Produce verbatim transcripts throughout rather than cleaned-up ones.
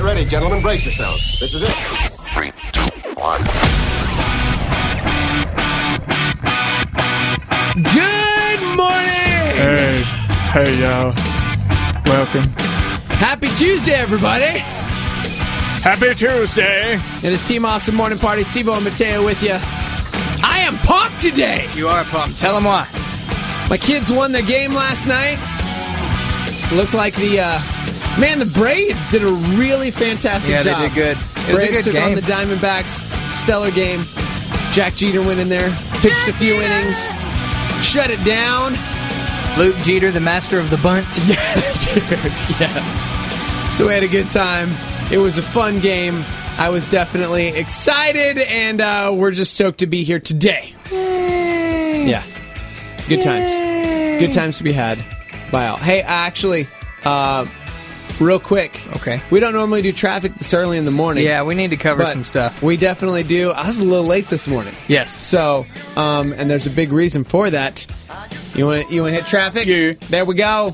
ready, gentlemen. Brace yourselves. This is it. Three, two, one. Good morning! Hey, hey, y'all. Welcome. Happy Tuesday, everybody! Happy Tuesday. It is Team Awesome Morning Party. Sibo and Mateo with you. I am pumped today! You are pumped. Tell them why. My kids won the game last night. Looked like the, uh... Man, the Braves did a really fantastic yeah, job. Yeah, they did good. It Braves was a good took game. on the Diamondbacks. Stellar game. Jack Jeter went in there. Pitched Jack a few Jeter. innings. Shut it down. Luke Jeter, the master of the bunt. Yes. So we had a good time. It was a fun game. I was definitely excited, and uh, we're just stoked to be here today. Yay. Yeah. Good times. Yay. Good times to be had by all. Hey, actually, uh, real quick. Okay. We don't normally do traffic this early in the morning. Yeah, we need to cover but some stuff. We definitely do. I was a little late this morning. Yes. So, um, and there's a big reason for that. You want you want to hit traffic? Yeah. There we go.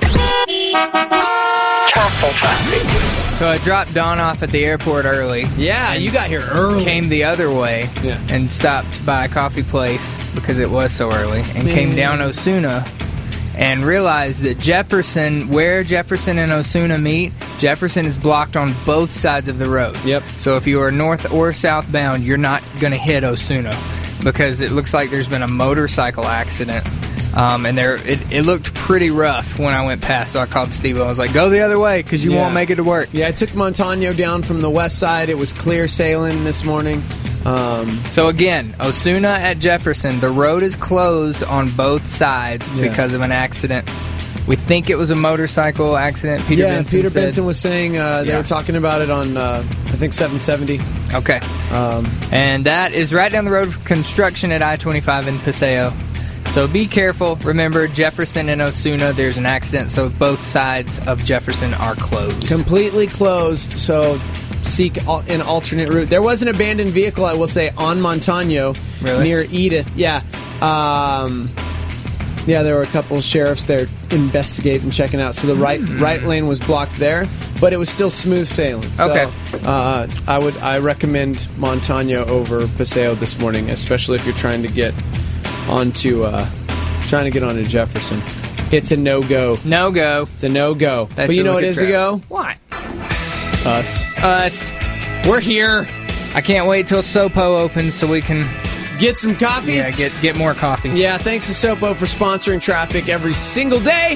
So I dropped Dawn off at the airport early. Yeah, you got here early. Came the other way Yeah. and stopped by a coffee place because it was so early, and Man. came down Osuna and realized that Jefferson, where Jefferson and Osuna meet, Jefferson is blocked on both sides of the road. Yep. So if you are north or southbound, you're not going to hit Osuna because it looks like there's been a motorcycle accident. Um, and there, it, it looked pretty rough when I went past, so I called Steve. I was like, go the other way because you Yeah. won't make it to work. Yeah, I took Montano down from the west side. It was clear sailing this morning. Um, So again, Osuna at Jefferson, the road is closed on both sides Yeah. because of an accident. We think it was a motorcycle accident. Peter yeah, Benson Peter said. Benson was saying uh, they Yeah. were talking about it on, uh, I think, seven seventy. Okay. Um, And that is right down the road from construction at I twenty-five in Paseo. So be careful. Remember, Jefferson and Osuna, there's an accident, so both sides of Jefferson are closed. completely closed, so seek al- an alternate route. There was an abandoned vehicle, I will say, on Montano Really? near Edith. Yeah. Um, yeah, there were a couple of sheriffs there investigating, checking out. So the right right lane was blocked there, but it was still smooth sailing. So, Okay. uh, I would I recommend Montano over Paseo this morning, especially if you're trying to get onto uh, trying to get onto Jefferson. It's a no go. No go. It's a no go. That's But you a know look what at is a traffic. go? What? Us. Us. We're here. I can't wait till Sopo opens so we can Get some coffees. yeah, get, get more coffee. Yeah, thanks to Sopo for sponsoring traffic every single day.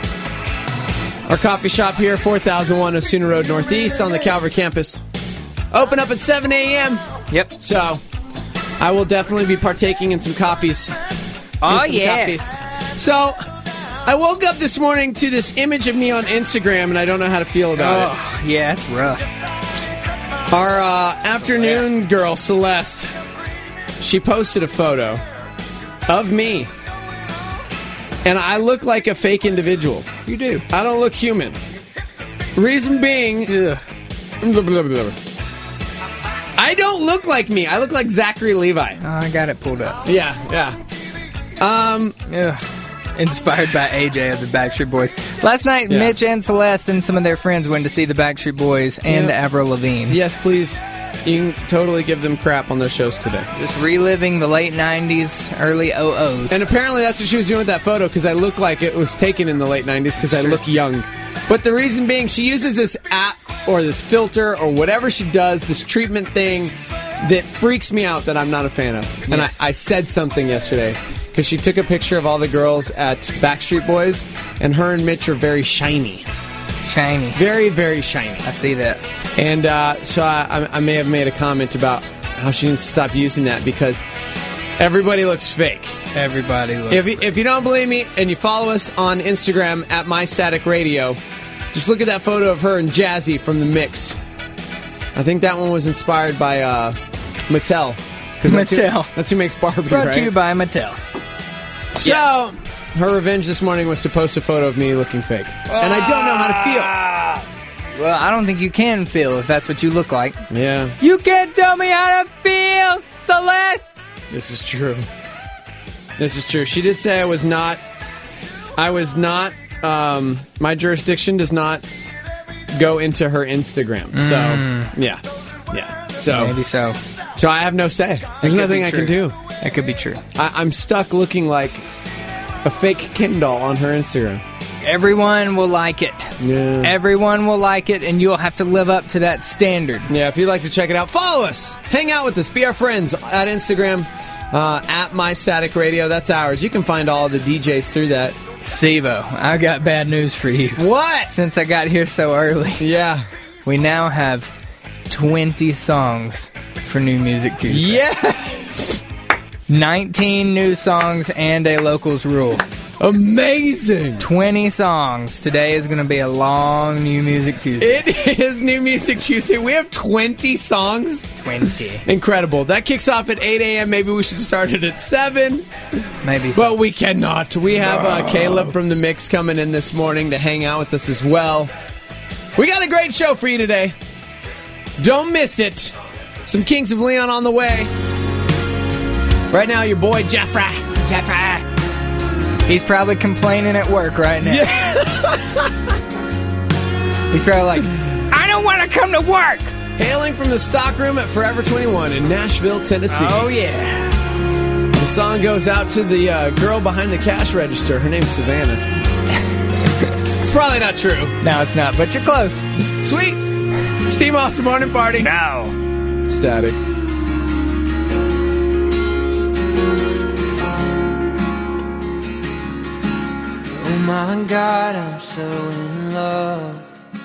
Our coffee shop here, four thousand one Osuna Road Northeast on the Calvary campus. Open up at seven a.m. Yep. So, I will definitely be partaking in some coffees. Oh, In some yes. coffees. So, I woke up this morning to this image of me on Instagram, and I don't know how to feel about it. Oh, yeah, it's rough. Our uh, afternoon girl, Celeste, she posted a photo of me. And I look like a fake individual. You do. I don't look human. Reason being, Ugh. blah, blah, blah, blah. I don't look like me. I look like Zachary Levi. Oh, I got it pulled up. Yeah, yeah. Um, Ugh. Inspired by A J of the Backstreet Boys. Last night, Yeah. Mitch and Celeste and some of their friends went to see the Backstreet Boys and Yeah. Avril Lavigne. yes, please. You can totally give them crap on their shows today. Just reliving the late nineties, early oh ohs. And apparently that's what she was doing with that photo, because I look like it was taken in the late nineties because I look young. But the reason being, she uses this app or this filter or whatever she does, this treatment thing that freaks me out that I'm not a fan of. And Yes. I, I said something yesterday because she took a picture of all the girls at Backstreet Boys, and her and Mitch are very shiny. Shiny. Very, very shiny. I see that. And uh, so I, I may have made a comment about how she needs to stop using that because everybody looks fake. Everybody looks If you, if you don't believe me and you follow us on Instagram at MyStaticRadio, just look at that photo of her and Jazzy from The Mix. I think that one was inspired by uh, Mattel. 'Cause That's Mattel. who, that's who makes Barbie, brought right? to you by Mattel. So, Yes. her revenge this morning was to post a photo of me looking fake. And I don't know how to feel. Well, I don't think you can feel if that's what you look like. Yeah, You can't tell me how to feel, Celeste! this is true. This is true. She did say I was not... I was not... Um, my jurisdiction does not go into her Instagram. Mm. So, yeah. Yeah. So, Maybe so. so I have no say. There's could nothing be I true. can do. That could be true. I, I'm stuck looking like a fake Ken doll on her Instagram. Everyone will like it. Yeah. Everyone will like it, and you'll have to live up to that standard. Yeah, if you'd like to check it out, follow us. Hang out with us. Be our friends at Instagram, uh, at My Static Radio. That's ours. You can find all the D Js through that. Stevo, I got bad news for you. What? Since I got here so early, Yeah. we now have twenty songs for New Music Tuesday. Yes! nineteen new songs and a locals rule. Amazing! twenty songs. Today is going to be a long New Music Tuesday. It is New Music Tuesday. We have twenty songs. twenty. Incredible. That kicks off at eight a.m. Maybe we should start it at seven. Maybe so. But we cannot. We have uh, Caleb from The Mix coming in this morning to hang out with us as well. We got a great show for you today. Don't miss it. Some Kings of Leon on the way. Right now, your boy Jeffrey. Jeffrey. He's probably complaining at work right now. Yeah. He's probably like, I don't want to come to work. Hailing from the stockroom at Forever twenty-one in Nashville, Tennessee. Oh, yeah. The song goes out to the uh, girl behind the cash register. Her name's Savannah. It's probably not true. No, it's not, but you're close. Sweet. It's Team Awesome Morning Party. Now. Static. Oh my God, I'm so in love.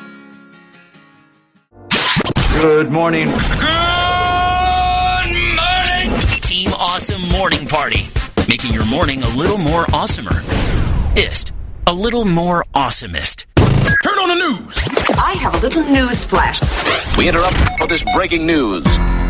Good morning. Team Awesome Morning Party. Making your morning a little more awesomer. Ist. A little more awesomest. Turn on the news. I have a little news flash. We interrupt for this breaking news.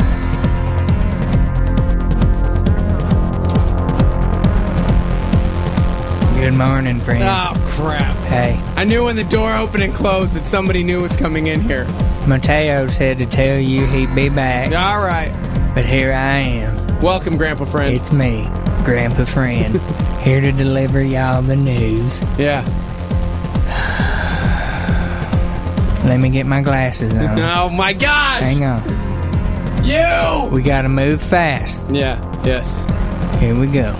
Good morning, friend. Oh, crap. Hey, I knew when the door opened and closed that somebody new was coming in here. Mateo said to tell you he'd be back, All right. but here I am. Welcome, Grandpa Friend. It's me, Grandpa Friend, here to deliver y'all the news. Yeah. Let me get my glasses on. Oh, my gosh. Hang on. You. We gotta move fast. Yeah. Yes. Here we go.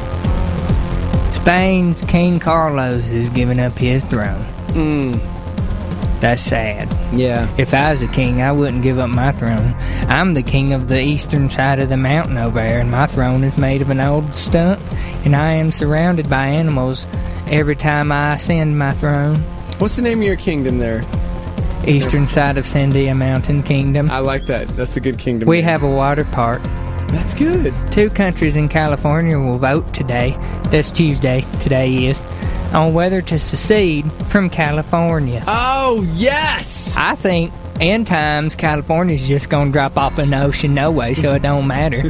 Spain's King Carlos is giving up his throne. Mm. That's sad. Yeah. If I was a king, I wouldn't give up my throne. I'm the king of the eastern side of the mountain over there, and my throne is made of an old stump, and I am surrounded by animals every time I ascend my throne. What's the name of your kingdom there? Eastern side of Sandia Mountain Kingdom. I like that. That's a good kingdom. We name. have a water park. That's good. Two countries in California will vote today, that's Tuesday, today is, on whether to secede from California. Oh, yes. I think in times California's just gonna drop off in the ocean no way, so it don't matter.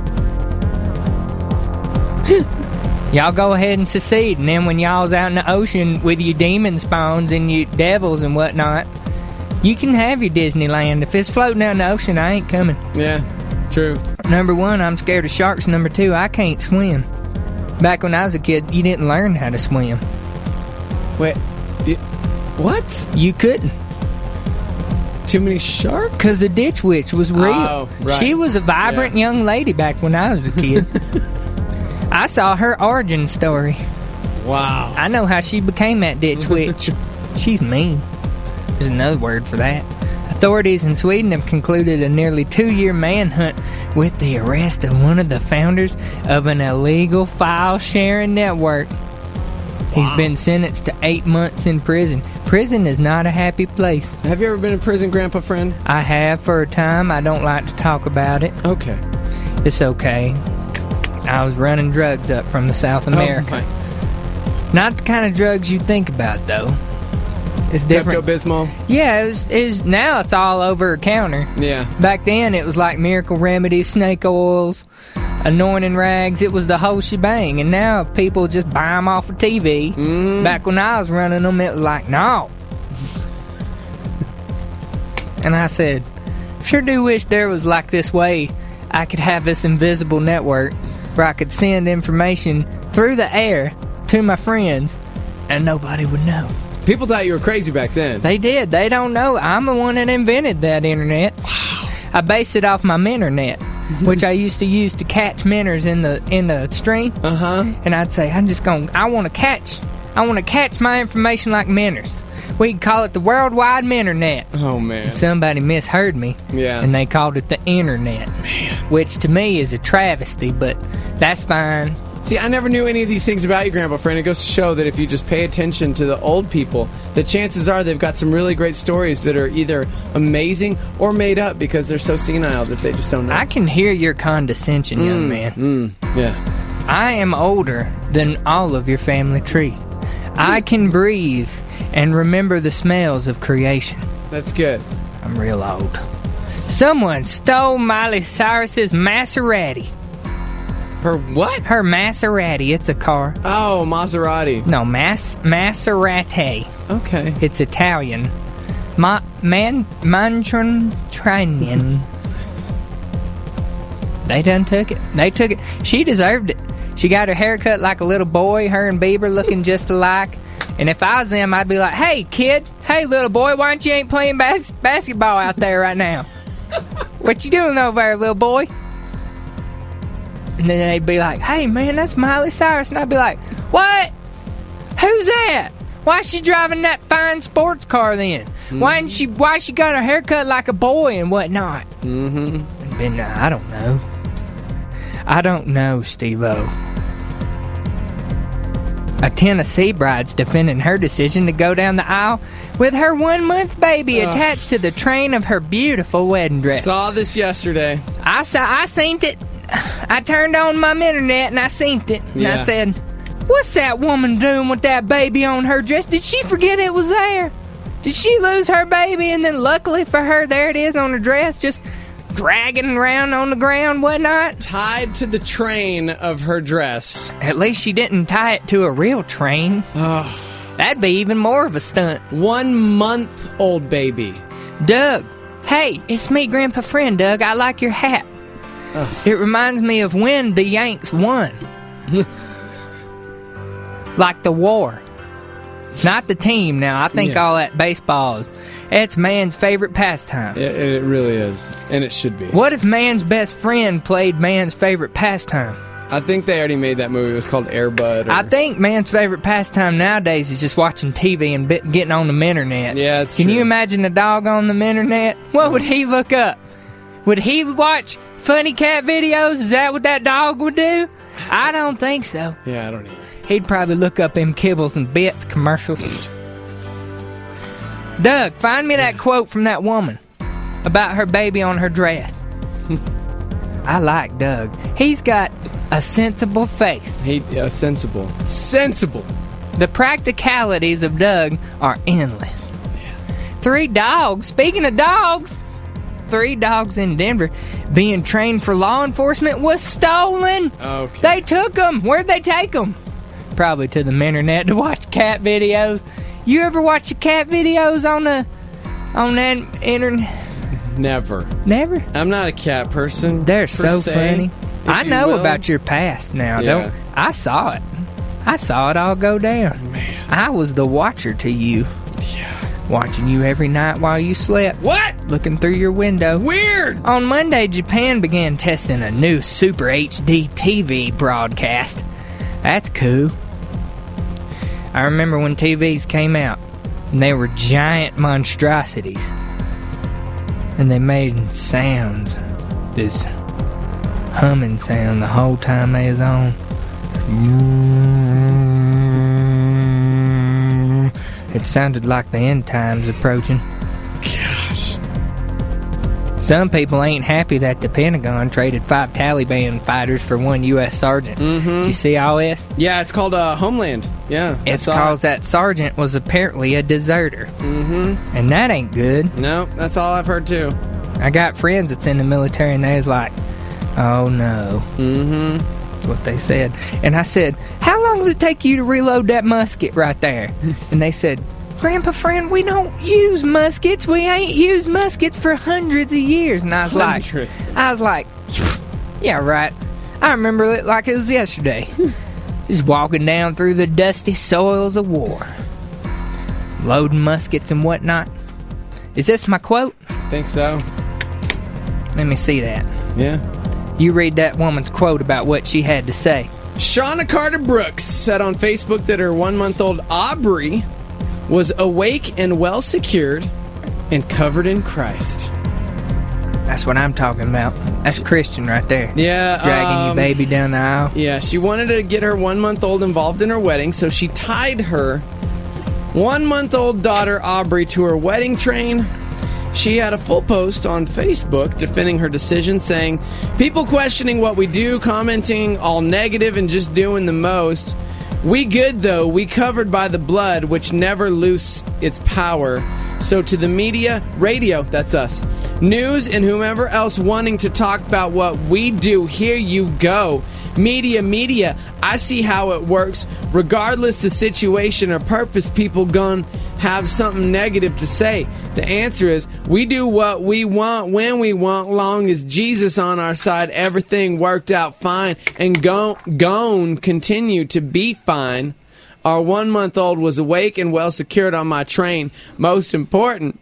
Y'all go ahead and secede, and then when y'all's out in the ocean with your demon spawns and your devils and whatnot, you can have your Disneyland. If it's floating down the ocean, I ain't coming. Yeah. True. Number one, I'm scared of sharks. Number two, I can't swim. Back when I was a kid, you didn't learn how to swim. Wait. You, what? You couldn't. Too many sharks? Because the Ditch Witch was real. Oh, right. She was a vibrant Yeah. young lady back when I was a kid. I saw her origin story. Wow. I know how she became that Ditch Witch. She's mean. There's another word for that. Authorities in Sweden have concluded a nearly two-year manhunt with the arrest of one of the founders of an illegal file-sharing network. He's been sentenced to eight months in prison. Prison is not a happy place. Have you ever been in prison, Grandpa Friend? I have for a time. I don't like to talk about it. Okay. It's okay. I was running drugs up from the South America. Oh, Not the kind of drugs you think about, though. It's different. Pepto-Bismol? Yeah, it was, it was, now it's all over a counter. Yeah. Back then, it was like miracle remedies, snake oils, anointing rags. It was the whole shebang. And now people just buy them off of T V. Mm. Back when I was running them, it was like, no. And I said, sure do wish there was like this way I could have this invisible network where I could send information through the air to my friends and nobody would know. People thought you were crazy back then. They did. They don't know. I'm the one that invented that internet. Wow. I based it off my minternet, which I used to use to catch minnows in the in the stream. Uh huh. And I'd say, I'm just going. I want to catch. I want to catch my information like minnows. We could call it the worldwide minternet. Oh man. Somebody misheard me. Yeah. And they called it the internet, man. Which to me is a travesty, but that's fine. See, I never knew any of these things about you, Grandpa Friend. It goes to show that if you just pay attention to the old people, the chances are they've got some really great stories that are either amazing or made up because they're so senile that they just don't know. I can hear your condescension, mm, young man. Mm, yeah. I am older than all of your family tree. I can breathe and remember the smells of creation. That's good. I'm real old. Someone stole Miley Cyrus's Maserati. Her what? Her Maserati. It's a car. Oh, Maserati. No, Mas Maserati. Okay. It's Italian. Ma man Mantronian. They done took it. They took it. She deserved it. She got her hair cut like a little boy, her and Bieber looking just alike. And if I was them, I'd be like, hey, kid. Hey, little boy, why don't you ain't playing bas basketball out there right now? What you doing over there, little boy? And then they'd be like, hey, man, that's Miley Cyrus. And I'd be like, what? Who's that? Why's she driving that fine sports car then? Mm-hmm. Why didn't she, why she got her hair cut like a boy and whatnot? Mm-hmm. And been, I don't know. I don't know, Steve-O. A Tennessee bride's defending her decision to go down the aisle with her one-month baby Ugh. attached to the train of her beautiful wedding dress. Saw this yesterday. I saw. I seen it. I turned on my internet and I seen it. And yeah. I said, what's that woman doing with that baby on her dress? Did she forget it was there? Did she lose her baby? And then luckily for her, there it is on her dress, just dragging around on the ground, whatnot. Tied to the train of her dress. At least she didn't tie it to a real train. Oh. That'd be even more of a stunt. One month old baby. Doug, hey, it's me, Grandpa Friend, Doug. I like your hat. Ugh. It reminds me of when the Yanks won. Like the war. Not the team now. I think yeah. all that baseball, it's man's favorite pastime. It, it really is. And it should be. What if man's best friend played man's favorite pastime? I think they already made that movie. It was called Air Bud. Or... I think man's favorite pastime nowadays is just watching T V and bit, getting on the internet. Yeah, that's Can true. you imagine a dog on the internet? What would he look up? Would he watch funny cat videos? Is that what that dog would do? I don't think so. Yeah, I don't either. He'd probably look up them Kibbles and Bits commercials. Doug, find me that quote from that woman about her baby on her dress. I like Doug. He's got a sensible face. He uh, sensible. Sensible. The practicalities of Doug are endless. Yeah. Three dogs. Speaking of dogs, three dogs in Denver being trained for law enforcement was stolen. Okay. They took them. Where'd they take them? Probably to the internet to watch cat videos. You ever watch the cat videos on the on that internet? Never. Never? I'm not a cat person. They're so se, funny. I know will. about your past now. Yeah. Don't I saw it. I saw it all go down. Man. I was the watcher to you. Yeah. Watching you every night while you slept. What? Looking through your window. Weird. On Monday, Japan began testing a new Super H D T V broadcast. That's cool. I remember when T Vs came out, and they were giant monstrosities. And they made sounds. This humming sound the whole time they was on. It sounded like the end times approaching. Gosh. Some people ain't happy that the Pentagon traded five Taliban fighters for one U S sergeant. Mm-hmm. Did you see all this? Yeah, it's called uh, Homeland. Yeah. It's because that sergeant was apparently a deserter. Mm-hmm. And that ain't good. No, that's all I've heard too. I got friends that's in the military and they was like, oh no. Mm-hmm. That's what they said. And I said, how long does it take you to reload that musket right there? And they said, Grandpa Friend, we don't use muskets. We ain't used muskets for hundreds of years. And I was like, I was like, yeah, right. I remember it like it was yesterday. Just walking down through the dusty soils of war. loading muskets and whatnot. Is this my quote? I think so. Let me see that. Yeah. You read that woman's quote about what she had to say. Shauna Carter Brooks said on Facebook that her one-month-old Aubrey was awake and well secured and covered in Christ. That's what I'm talking about. That's Christian right there. Yeah. Dragging um, your baby down the aisle. Yeah, she wanted to get her one-month-old involved in her wedding, so she tied her one-month-old daughter Aubrey to her wedding train. She had a full post on Facebook defending her decision, saying, "People questioning what we do, commenting all negative and just doing the most. We good, though. We covered by the blood, which never loose its power. So to the media, radio, that's us, news, and whomever else wanting to talk about what we do, here you go. Media, media, I see how it works. Regardless the situation or purpose, people gon' have something negative to say. The answer is, we do what we want when we want, long as Jesus on our side, everything worked out fine, and gon' gon' continue to be fine. Our one-month-old was awake and well secured on my train. Most important,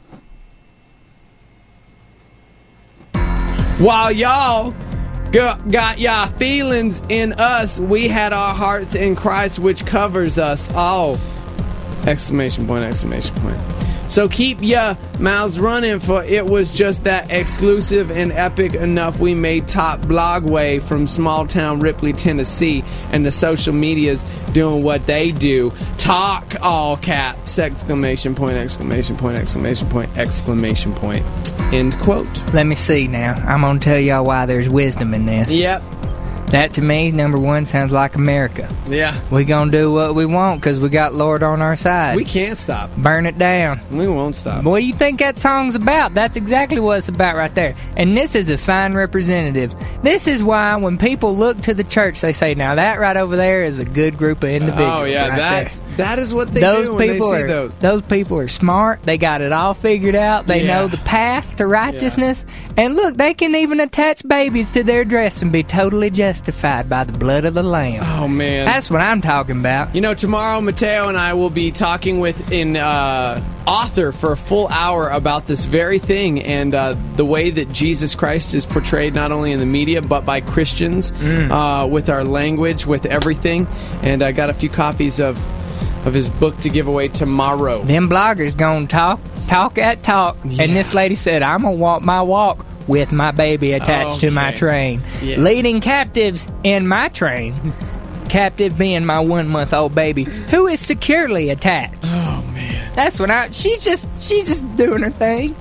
while y'all got, got y'all feelings in us, we had our hearts in Christ, which covers us all." Exclamation point, exclamation point. So keep your mouths running, for it was just that exclusive and epic enough we made top blog way from small town Ripley, Tennessee, and the social medias doing what they do. Talk, all caps, exclamation point, exclamation point, exclamation point, exclamation point. End quote. Let me see now. I'm going to tell y'all why there's wisdom in this. Yep. That, to me, number one, sounds like America. Yeah. We gonna do what we want because we got Lord on our side. We can't stop. Burn it down. We won't stop. What do you think that song's about? That's exactly what it's about right there. And this is a fine representative. This is why when people look to the church, they say, now that right over there is a good group of individuals. Oh, yeah. right That's, there. that is what they those do when people they see are, those. Those people are smart. They got it all figured out. They Yeah. know the path to righteousness. Yeah. And look, they can even attach babies to their dress and be totally justified by the blood of the Lamb. Oh, man. That's what I'm talking about. You know, tomorrow, Mateo and I will be talking with an uh, author for a full hour about this very thing and uh, the way that Jesus Christ is portrayed not only in the media, but by Christians, mm. uh, with our language, with everything. And I got a few copies of of his book to give away tomorrow. Them bloggers gonna talk, talk at talk. Yeah. And this lady said, I'm gonna walk my walk with my baby attached okay. to my train. Yeah. Leading captives in my train. Captive being my one-month-old baby, who is securely attached. Oh, man. That's what I... She's just... She's just doing her thing.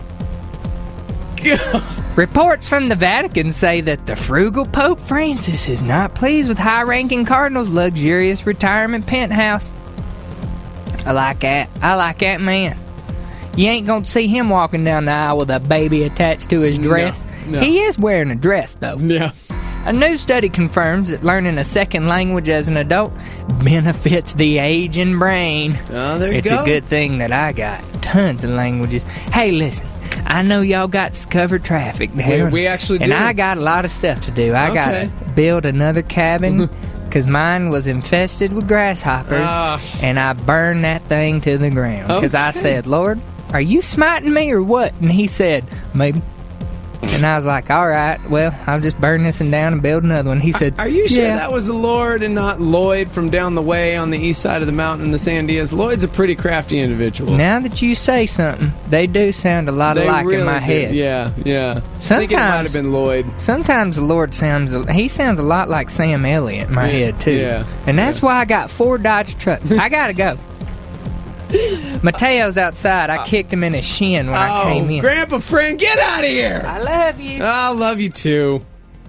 Reports from the Vatican say that the frugal Pope Francis is not pleased with high-ranking cardinal's luxurious retirement penthouse. I like that. I like that man. You ain't gonna see him walking down the aisle with a baby attached to his dress. No, no. He is wearing a dress, though. Yeah. A new study confirms that learning a second language as an adult benefits the aging brain. Oh, there you it's go. It's a good thing that I got tons of languages. Hey, listen, I know y'all got discovered traffic down. We, we actually do. And I got a lot of stuff to do. I okay. gotta build another cabin because mine was infested with grasshoppers, uh, and I burned that thing to the ground because okay. I said, Lord, are you smiting me or what? And he said, maybe. And I was like, all right, well, I'll just burn this one down and build another one. He said, are you sure yeah. that was the Lord and not Lloyd from down the way on the east side of the mountain in the Sandias? Lloyd's a pretty crafty individual. Now that you say something, they do sound a lot they alike really in my do. head. Yeah, yeah. Sometimes, I think it might have been Lloyd. Sometimes the Lord sounds, he sounds a lot like Sam Elliott in my yeah, head, too. Yeah, and that's yeah. why I got four Dodge trucks. I gotta go. Mateo's outside. I kicked him in his shin when oh, I came in. Grandpa friend, get out of here! I love you. I love you too.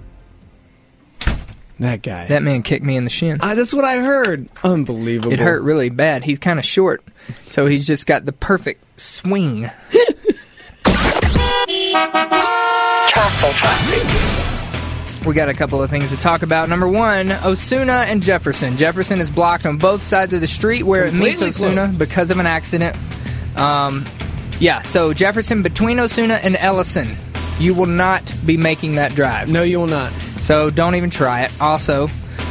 That guy. That man kicked me in the shin. Uh, that's what I heard. Unbelievable. It hurt really bad. He's kind of short, so he's just got the perfect swing. We got a couple of things to talk about. Number one, Osuna and Jefferson. Jefferson is blocked on both sides of the street where Completely it meets Osuna closed. because of an accident. Um, yeah, so Jefferson between Osuna and Ellison. You will not be making that drive. No, you will not. So don't even try it. Also,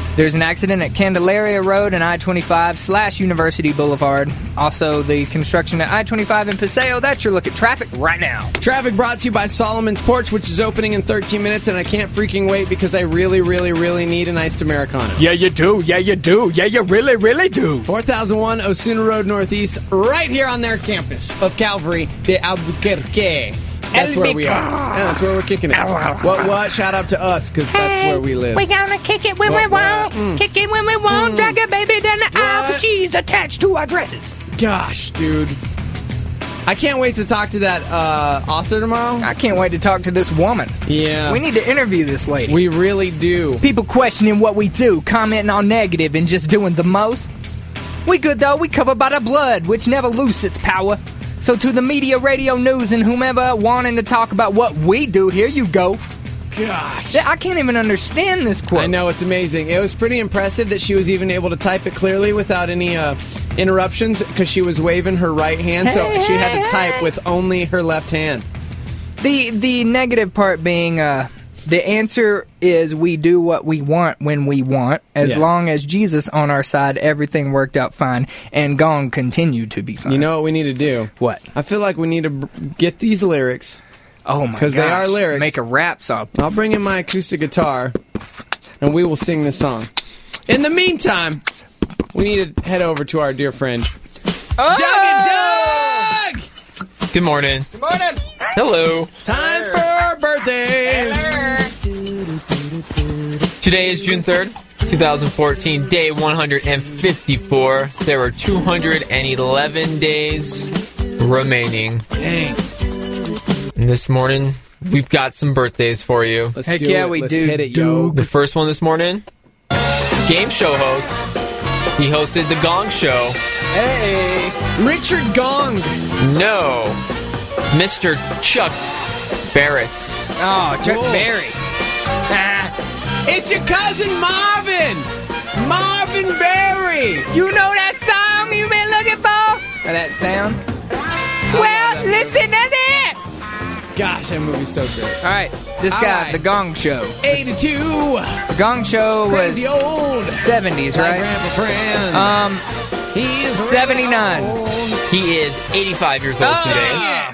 There's an accident at Candelaria Road and I twenty-five slash University Boulevard. Also, the construction at I twenty-five in Paseo. That's your look at traffic right now. Traffic brought to you by Solomon's Porch, which is opening in thirteen minutes, and I can't freaking wait because I really, really, really need an iced Americano. Yeah, you do. Yeah, you do. Yeah, you really, really do. four thousand one Osuna Road Northeast, right here on their campus of Calvary de Albuquerque. That's where we are. Yeah, that's where we're kicking it. What, what? Shout out to us, because that's where we live. We're gonna kick it when What, we want. what? Mm. Kick it when we want. Mm. Drag a baby down the aisle, What? but she's attached to our dresses. Gosh, dude. I can't wait to talk to that uh, author tomorrow. I can't wait to talk to this woman. Yeah. We need to interview this lady. We really do. People questioning what we do, commenting on negative, and just doing the most. We good, though. We covered by the blood, which never lose its power. So to the media, radio, news, and whomever wanting to talk about what we do, here you go. Gosh. I can't even understand this quote. I know, it's amazing. It was pretty impressive that she was even able to type it clearly without any uh, interruptions because she was waving her right hand, so she had to type with only her left hand. The the negative part being uh, the answer is we do what we want when we want. As Yeah. long as Jesus on our side, everything worked out fine, and gone continued to be fine. You know what we need to do? What? I feel like we need to b- get these lyrics. Oh my gosh. Because they are lyrics. Make a rap song. I'll bring in my acoustic guitar, and we will sing this song. In the meantime, we need to head over to our dear friend, Oh! Doug and Doug! Good morning. Good morning. Hello. Time for birthdays! Today is June third, twenty fourteen, day one hundred fifty-four. There are two hundred eleven days remaining. Dang. And this morning, we've got some birthdays for you. Let's Heck do yeah, it. we Let's do, hit it, dude. yo. The first one this morning, game show host. He hosted The Gong Show. Hey. Richard Gong. No. Mister Chuck Barris. Oh, Chuck Whoa. Berry. It's your cousin Marvin! Marvin Berry! You know that song you've been looking for? Or that sound? Well, listen to it! Gosh, that movie's so great. All right, this All guy, right. The Gong Show. eighty-two! The Gong Show was Crazy old! seventies, My right? grandpa friend. Um, he is seventy-nine. really old. He is eighty-five years old Oh, today. yeah.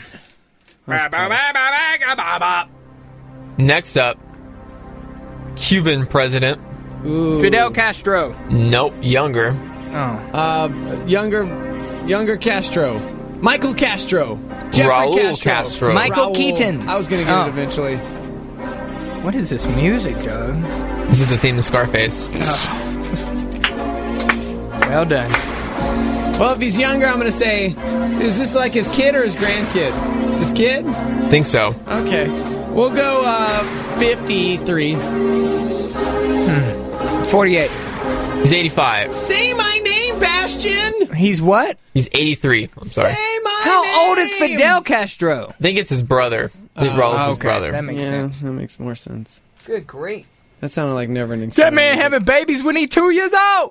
Next up, Cuban president. Ooh. Fidel Castro. Nope, younger. Oh. Uh, younger, younger Castro. Michael Castro. Jeffrey Raul Castro. Castro. Michael Raul. Keaton. I was gonna get Oh. it eventually. What is this music, Doug? This is the theme of Scarface. Well done. Well, if he's younger, I'm gonna say, is this like his kid or his grandkid? It's his kid? Think so. Okay. We'll go uh, fifty-three. forty-eight. He's eighty-five. Say my name, Bastion! He's what? He's eighty-three. I'm sorry. Say my How name! old is Fidel Castro? I think it's his brother. I think Raul's his okay, brother. that makes Yeah, sense. that makes more sense. Good grief. That sounded like never-ending. That Story man music. having babies when he's two years old.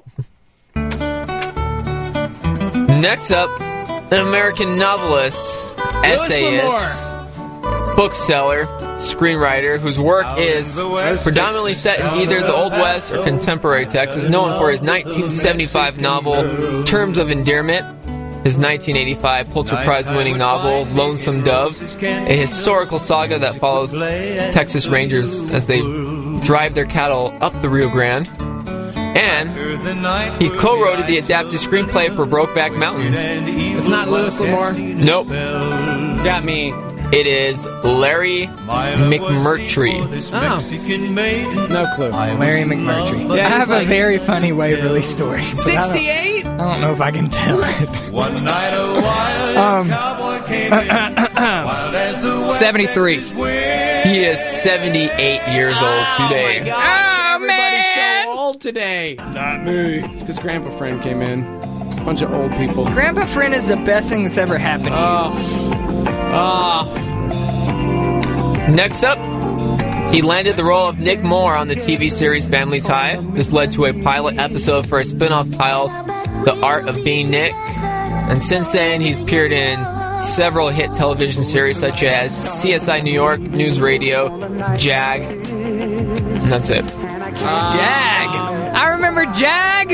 Next up, an American novelist, essayist, bookseller, screenwriter whose work is predominantly set in either the Old West or contemporary Texas, known for his nineteen seventy-five novel Terms of Endearment, his nineteen eighty-five Pulitzer Prize-winning novel Lonesome Dove, a historical saga that follows Texas Rangers as they drive their cattle up the Rio Grande. And he co-wrote the adapted screenplay for Brokeback Mountain. It's not Louis L'Amour? Nope. Got me. It is Larry McMurtry. Oh. No clue. Larry McMurtry. Yeah, I have he's like- a very funny Waverly story. but I don't- sixty-eight? I don't know if I can tell it. One night a wild Um, cowboy came in, wild as the west seventy-three. Texas wind. He is seventy-eight years old today. Oh my gosh, Oh, everybody's man. so old today. Not me. It's because Grandpa Friend came in. A bunch of old people. Grandpa Friend is the best thing that's ever happened to you. Oh. Oh. Next up, he landed the role of Nick Moore on the T V series Family Tie. This led to a pilot episode for a spin-off titled The Art of Being Nick. And since then, he's appeared in several hit television series such as C S I New York, News Radio, Jag. And that's it. Jag. I remember Jag.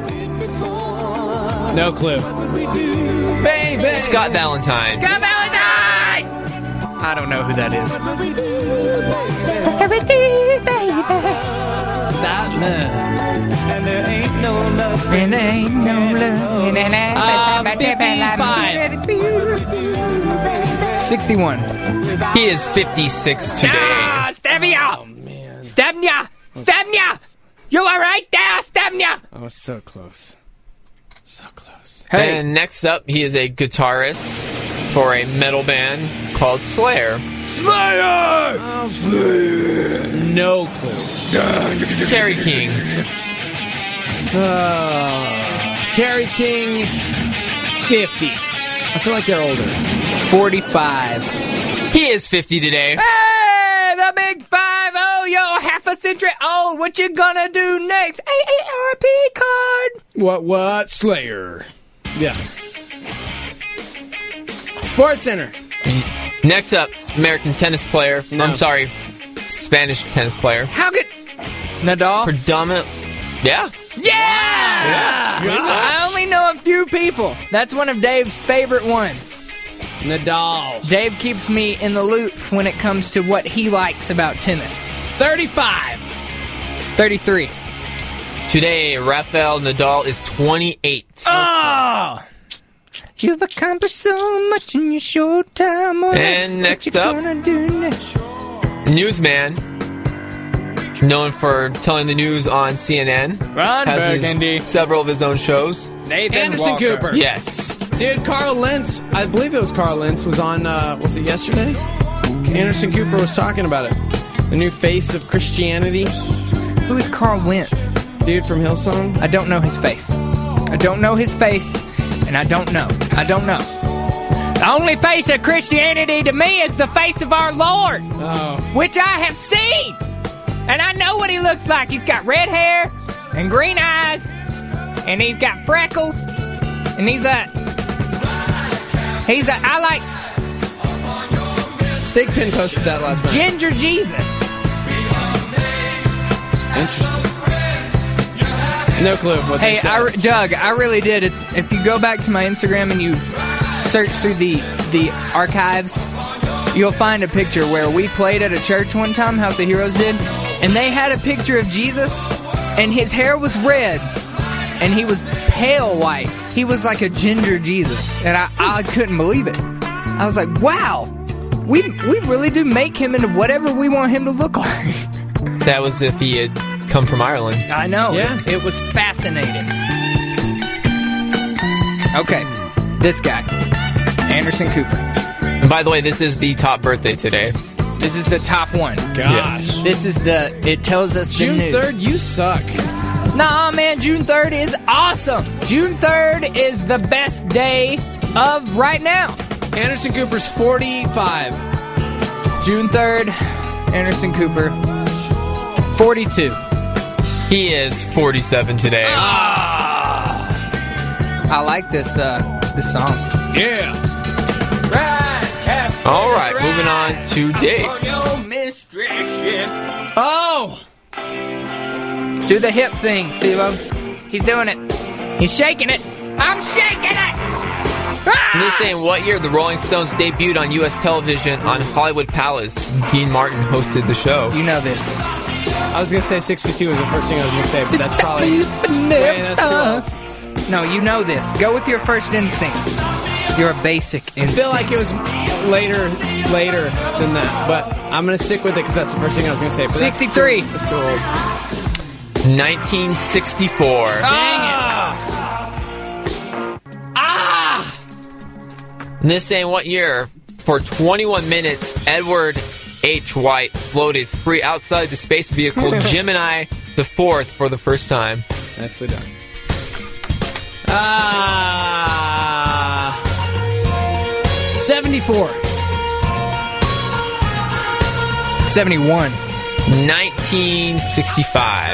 No clue. Baby. Scott Valentine. Scott Valentine! I don't know who that is. That man. And there ain't no love. And there ain't no love. Uh, fifty-five. sixty-one. He is fifty-six today. Ah, Stevia! Oh, man. Stevia! Stevia! You are right there, Stevia! Oh, so close. So close. Hey. And next up, he is a guitarist for a metal band called Slayer. Slayer! Oh, Slayer. No clue. Kerry King. Uh, Kerry King, fifty. I feel like they're older. forty-five. He is fifty today. Hey, the big five oh, yo, half a century old. What you gonna do next? A A R P card. What, what? Slayer. Yeah. Sports Center. Next up, American tennis player. No. I'm sorry, Spanish tennis player. How good? Nadal? Predominant. Yeah. Yeah! Yeah. I only know a few people. That's one of Dave's favorite ones. Nadal. Dave keeps me in the loop when it comes to what he likes about tennis. thirty-five. thirty-three. Today, Rafael Nadal is twenty-eight. Oh! You've accomplished so much in your short time. Oh, And next what you up- gonna do next? Newsman, known for telling the news on C N N. Ron has his- Burgundy. several of his own shows. Nathan Anderson Walker. Cooper. Yes. Dude, Carl Lentz, I believe it was Carl Lentz, was on, uh, was it yesterday? Anderson Cooper was talking about it. The new face of Christianity. Who is Carl Lentz? Dude from Hillsong. I don't know his face. I don't know his face, and I don't know. I don't know. The only face of Christianity to me is the face of our Lord, Oh. which I have seen. And I know what he looks like. He's got red hair and green eyes, and he's got freckles, and he's a... He's a... I like Stigpin posted that last night. Ginger Jesus. Interesting. No clue what Hey, they said. I re- Doug, I really did. It's if you go back to my Instagram and you search through the the archives, you'll find a picture where we played at a church one time, House of Heroes did, and they had a picture of Jesus, and his hair was red, and he was pale white. He was like a ginger Jesus, and I, I couldn't believe it. I was like, wow, we we really do make him into whatever we want him to look like. That was if he had come from Ireland. I know. Yeah. It, it was fascinating. Okay, this guy, Anderson Cooper. And by the way, this is the top birthday today. This is the top one. Gosh. This is the, it tells us June the news. third, you suck. Nah, man, June third is awesome. June third is the best day of right now. Anderson Cooper's forty-five. June third, Anderson Cooper, forty-two. He is forty-seven today. I like this, uh, this song. Yeah. All right, moving on to Dave. Oh! Do the hip thing, Steve-O. He's doing it. He's shaking it. I'm shaking it! Ah! In this day and what year the Rolling Stones debuted on U S television on Hollywood Palace? Dean Martin hosted the show. You know this. I was going to say sixty-two was the first thing I was going to say, but that's probably... Wait, that's too old. No, you know this. Go with your first instinct. Your basic instinct. I feel like it was later later than that, but I'm going to stick with it because that's the first thing I was going to say. But that's too- sixty-three. That's too old. nineteen sixty-four. Ah! Ah! In this day and what year, for twenty-one minutes, Edward H. White floated free outside the space vehicle Gemini the Fourth for the first time. Nicely done. Ah, seventy-four. seventy-one. nineteen sixty-five.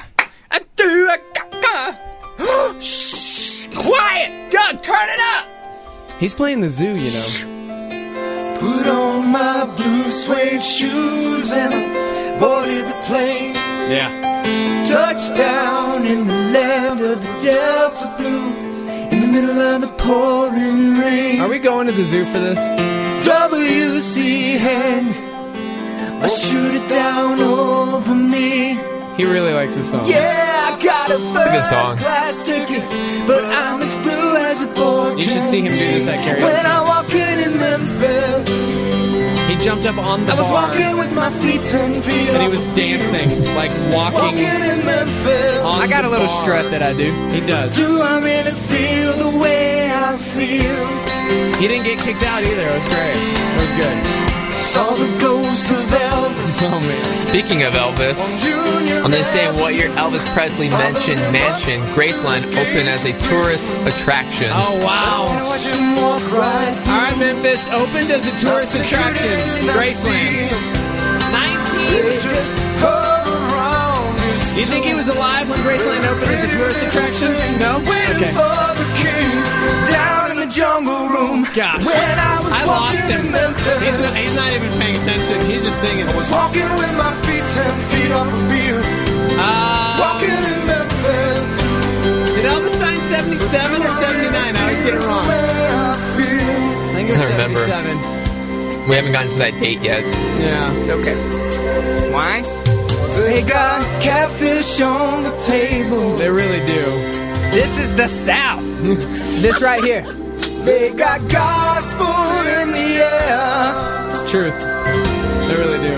Shh, quiet! Doug, turn it up! He's playing the zoo, you know. Put on my blue suede shoes and boarded the plane Yeah. Touchdown in the land of the Delta Blues, in the middle of the pouring rain. Are we going to the zoo for this? W C hand, I shoot it down over me. He really likes this song. Yeah, I got a first good song. class ticket, but I'm as blue as a boy. You should see him do this at karaoke. When I walk in in Memphis, He jumped up on the I was bar walking with my feet ten feet and he off was the dancing, like walking. Walking in Memphis, I got a little bar. strut that I do. He does. do I really feel the way I feel? He didn't get kicked out either. It was great. It was good. Saw the ghost of Elvis. Oh man. Speaking of Elvis, on this day in what year Elvis Presley mentioned Mansion, Graceland opened as a tourist attraction. Oh wow. Watch him walk right through. All right, Memphis opened as a tourist attraction. Graceland. nineteen. Just hover around this You think he was alive when Graceland opened as a tourist attraction? No? waiting Okay. for the king down in the jungle room. Gosh. When I was I lost walking him. in Memphis, He's not, he's not even paying attention. He's just singing. I was walking with my feet ten feet off a beer. Uh, Walking in Memphis, did Elvis sign seventy-seven or seventy-nine? I always get it wrong. I feel. I think it was I remember. seventy-seven. We haven't gotten to that date yet. Yeah. It's okay. Why? They got catfish on the table. They really do. This is the South. This right here. They got gospel in the air. Truth. They really do.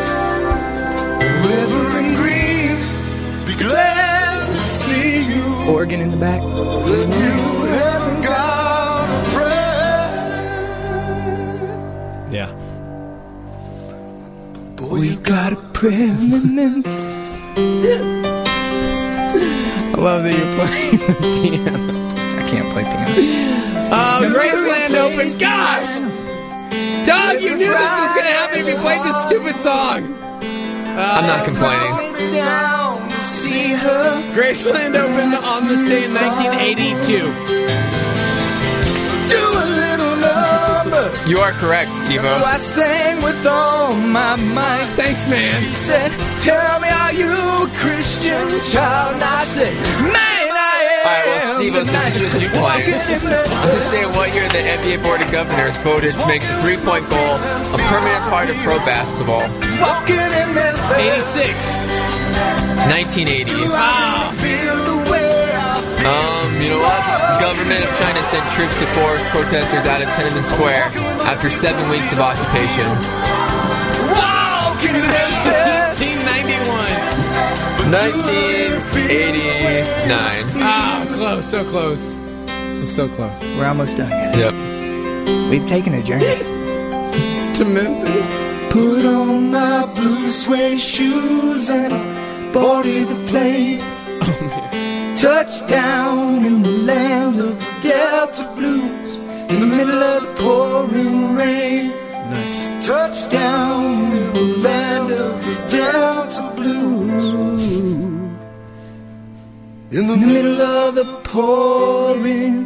River and green, be glad to see you. Organ in the back. When you haven't got a prayer. Yeah. Boy, you got a prayer in Memphis. I love that you're playing the piano. I can't play piano. Oh, Graceland open. Gosh! Doug, you knew this was going to happen if you played this stupid song. I'm not complaining. Down to see her. Graceland opened on this day in nineteen eighty-two. Do a little number. You are correct, So Steve-O. I sang with all my might. Thanks, man. She said, tell me, are you a Christian child? And I said, man, I am. Alright, well, Steve-O, since it's just you playing, I'm just saying what year the N B A Board of Governors voted to make the three-point goal a permanent part of pro basketball. Walking in Memphis. eighty-six. nineteen eighty. Wow. Feel the way I feel. Um, you know what? The government of China sent troops to force protesters out of Tiananmen Square after seven weeks of occupation. Walking in Memphis. nineteen ninety-one. nineteen eighty-nine. Ah, close. So close. So close. We're almost done, guys. Yep. We've taken a journey. To Memphis. Put on my blue suede shoes and boarded the plane. Touchdown in the land of the Delta Blues, in the middle of the pouring rain. Nice. Touchdown in the land of the Delta Blues, in the middle of the pouring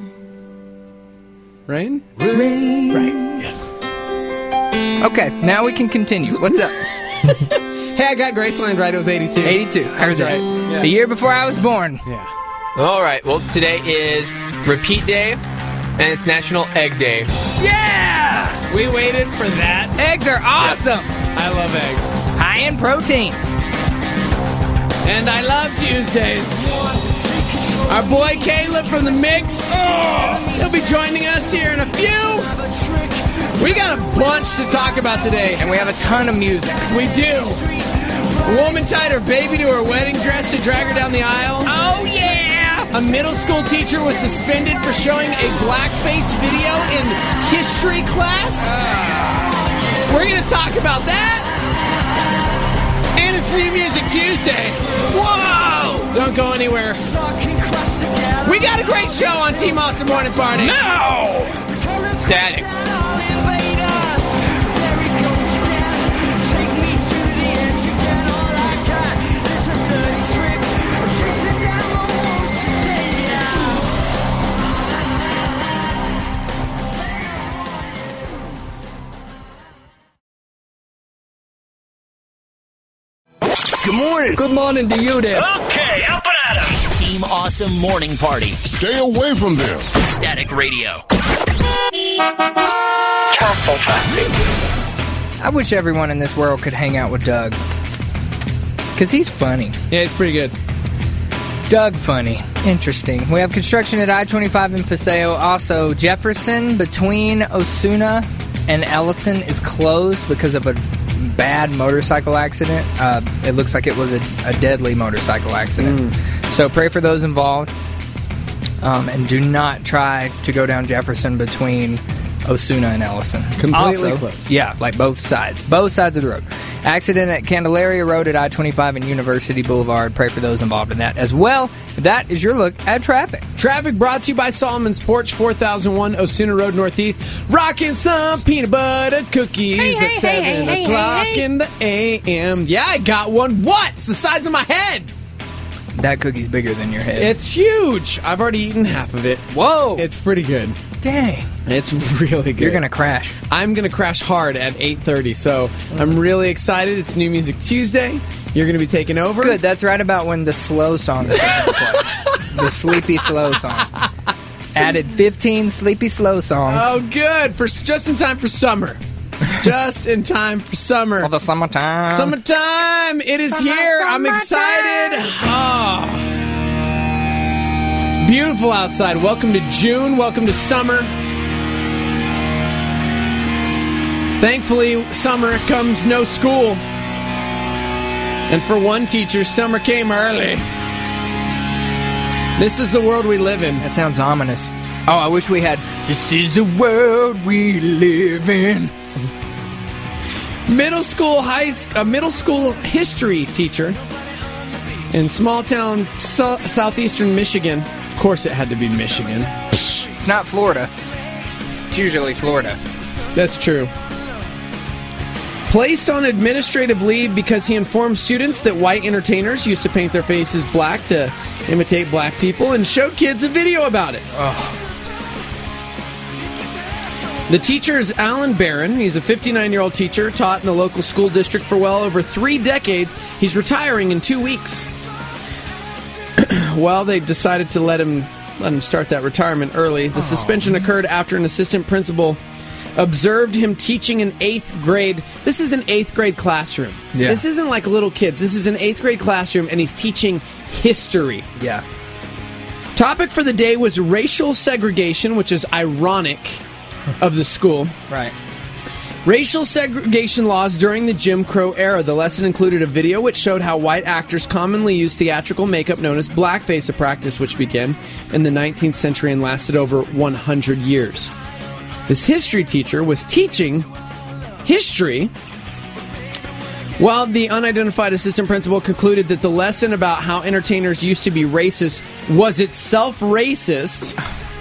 Rain? rain. Right. Yes. Okay, now we can continue. What's up? Hey, I got Graceland right. It was eighty-two. eighty-two. I was Heard that. right. Yeah. The year before I was born. Yeah. All right. Well, today is Repeat Day, and it's National Egg Day. Yeah! We waited for that. Eggs are awesome. I love eggs. High in protein. And I love Tuesdays. Our boy Caleb from the Mix. He'll be joining us here in a few. We got a bunch to talk about today. And we have a ton of music. We do. A woman tied her baby to her wedding dress to drag her down the aisle. Oh, yeah! A middle school teacher was suspended for showing a blackface video in history class. We're going to talk about that. And it's Free Music Tuesday. Whoa! Don't go anywhere. We got a great show on Team Awesome Morning Party. No! Static. Good morning. Good morning to you there. Okay, up and at 'em. Team Awesome Morning Party. Stay away from them. Static Radio. I wish everyone in this world could hang out with Doug. Because he's funny. Yeah, he's pretty good. Doug funny. Interesting. We have construction at I twenty-five in Paseo. Also, Jefferson between Osuna and Ellison is closed because of a bad motorcycle accident. Uh, it looks like it was a, a deadly motorcycle accident. Mm. So pray for those involved. Um, and do not try to go down Jefferson between Osuna and Ellison. Completely also, closed. Yeah, like both sides. Both sides of the road. Accident at Candelaria Road at I twenty-five and University Boulevard. Pray for those involved in that as well. That is your look at traffic. Traffic brought to you by Solomon's Porch, four thousand one Osuna Road Northeast. Rocking some peanut butter cookies Hey, hey, at seven hey, hey, o'clock hey, hey. in the a m. Yeah, I got one. What? It's the size of my head. That cookie's bigger than your head. It's huge. I've already eaten half of it. Whoa. It's pretty good. Dang. It's really good. You're going to crash. I'm going to crash hard at eight thirty, so I'm really excited. It's New Music Tuesday. You're going to be taking over. Good. That's right about when the slow song is going to play. The sleepy slow song. Added fifteen sleepy slow songs. Oh, good. For just in time for summer. Just in time for summer. For the summertime. Summertime. It is Summer, here. I'm summertime. excited. Oh. It's beautiful outside. Welcome to June. Welcome to summer. Thankfully, summer comes no school. And for one teacher, summer came early. This is the world we live in. That sounds ominous. Oh, I wish we had, this is the world we live in. Middle school high a middle school history teacher in small town so- southeastern Michigan. Of course, it had to be Michigan. It's not Florida. It's usually Florida. That's true. Placed on administrative leave because he informed students that white entertainers used to paint their faces black to imitate black people and showed kids a video about it. Oh. The teacher is Alan Barron. He's a fifty-nine-year-old teacher, taught in the local school district for well over three decades. He's retiring in two weeks. Well, they decided to let him let him start that retirement early. The oh. suspension occurred after an assistant principal observed him teaching in eighth grade. This is an eighth grade classroom. Yeah. This isn't like little kids. This is an eighth grade classroom, and he's teaching history. Yeah. Topic for the day was racial segregation, which is ironic of the school. Right. Racial segregation laws during the Jim Crow era. The lesson included a video which showed how white actors commonly used theatrical makeup known as blackface, a practice which began in the nineteenth century and lasted over one hundred years. This history teacher was teaching history while the unidentified assistant principal concluded that the lesson about how entertainers used to be racist was itself racist.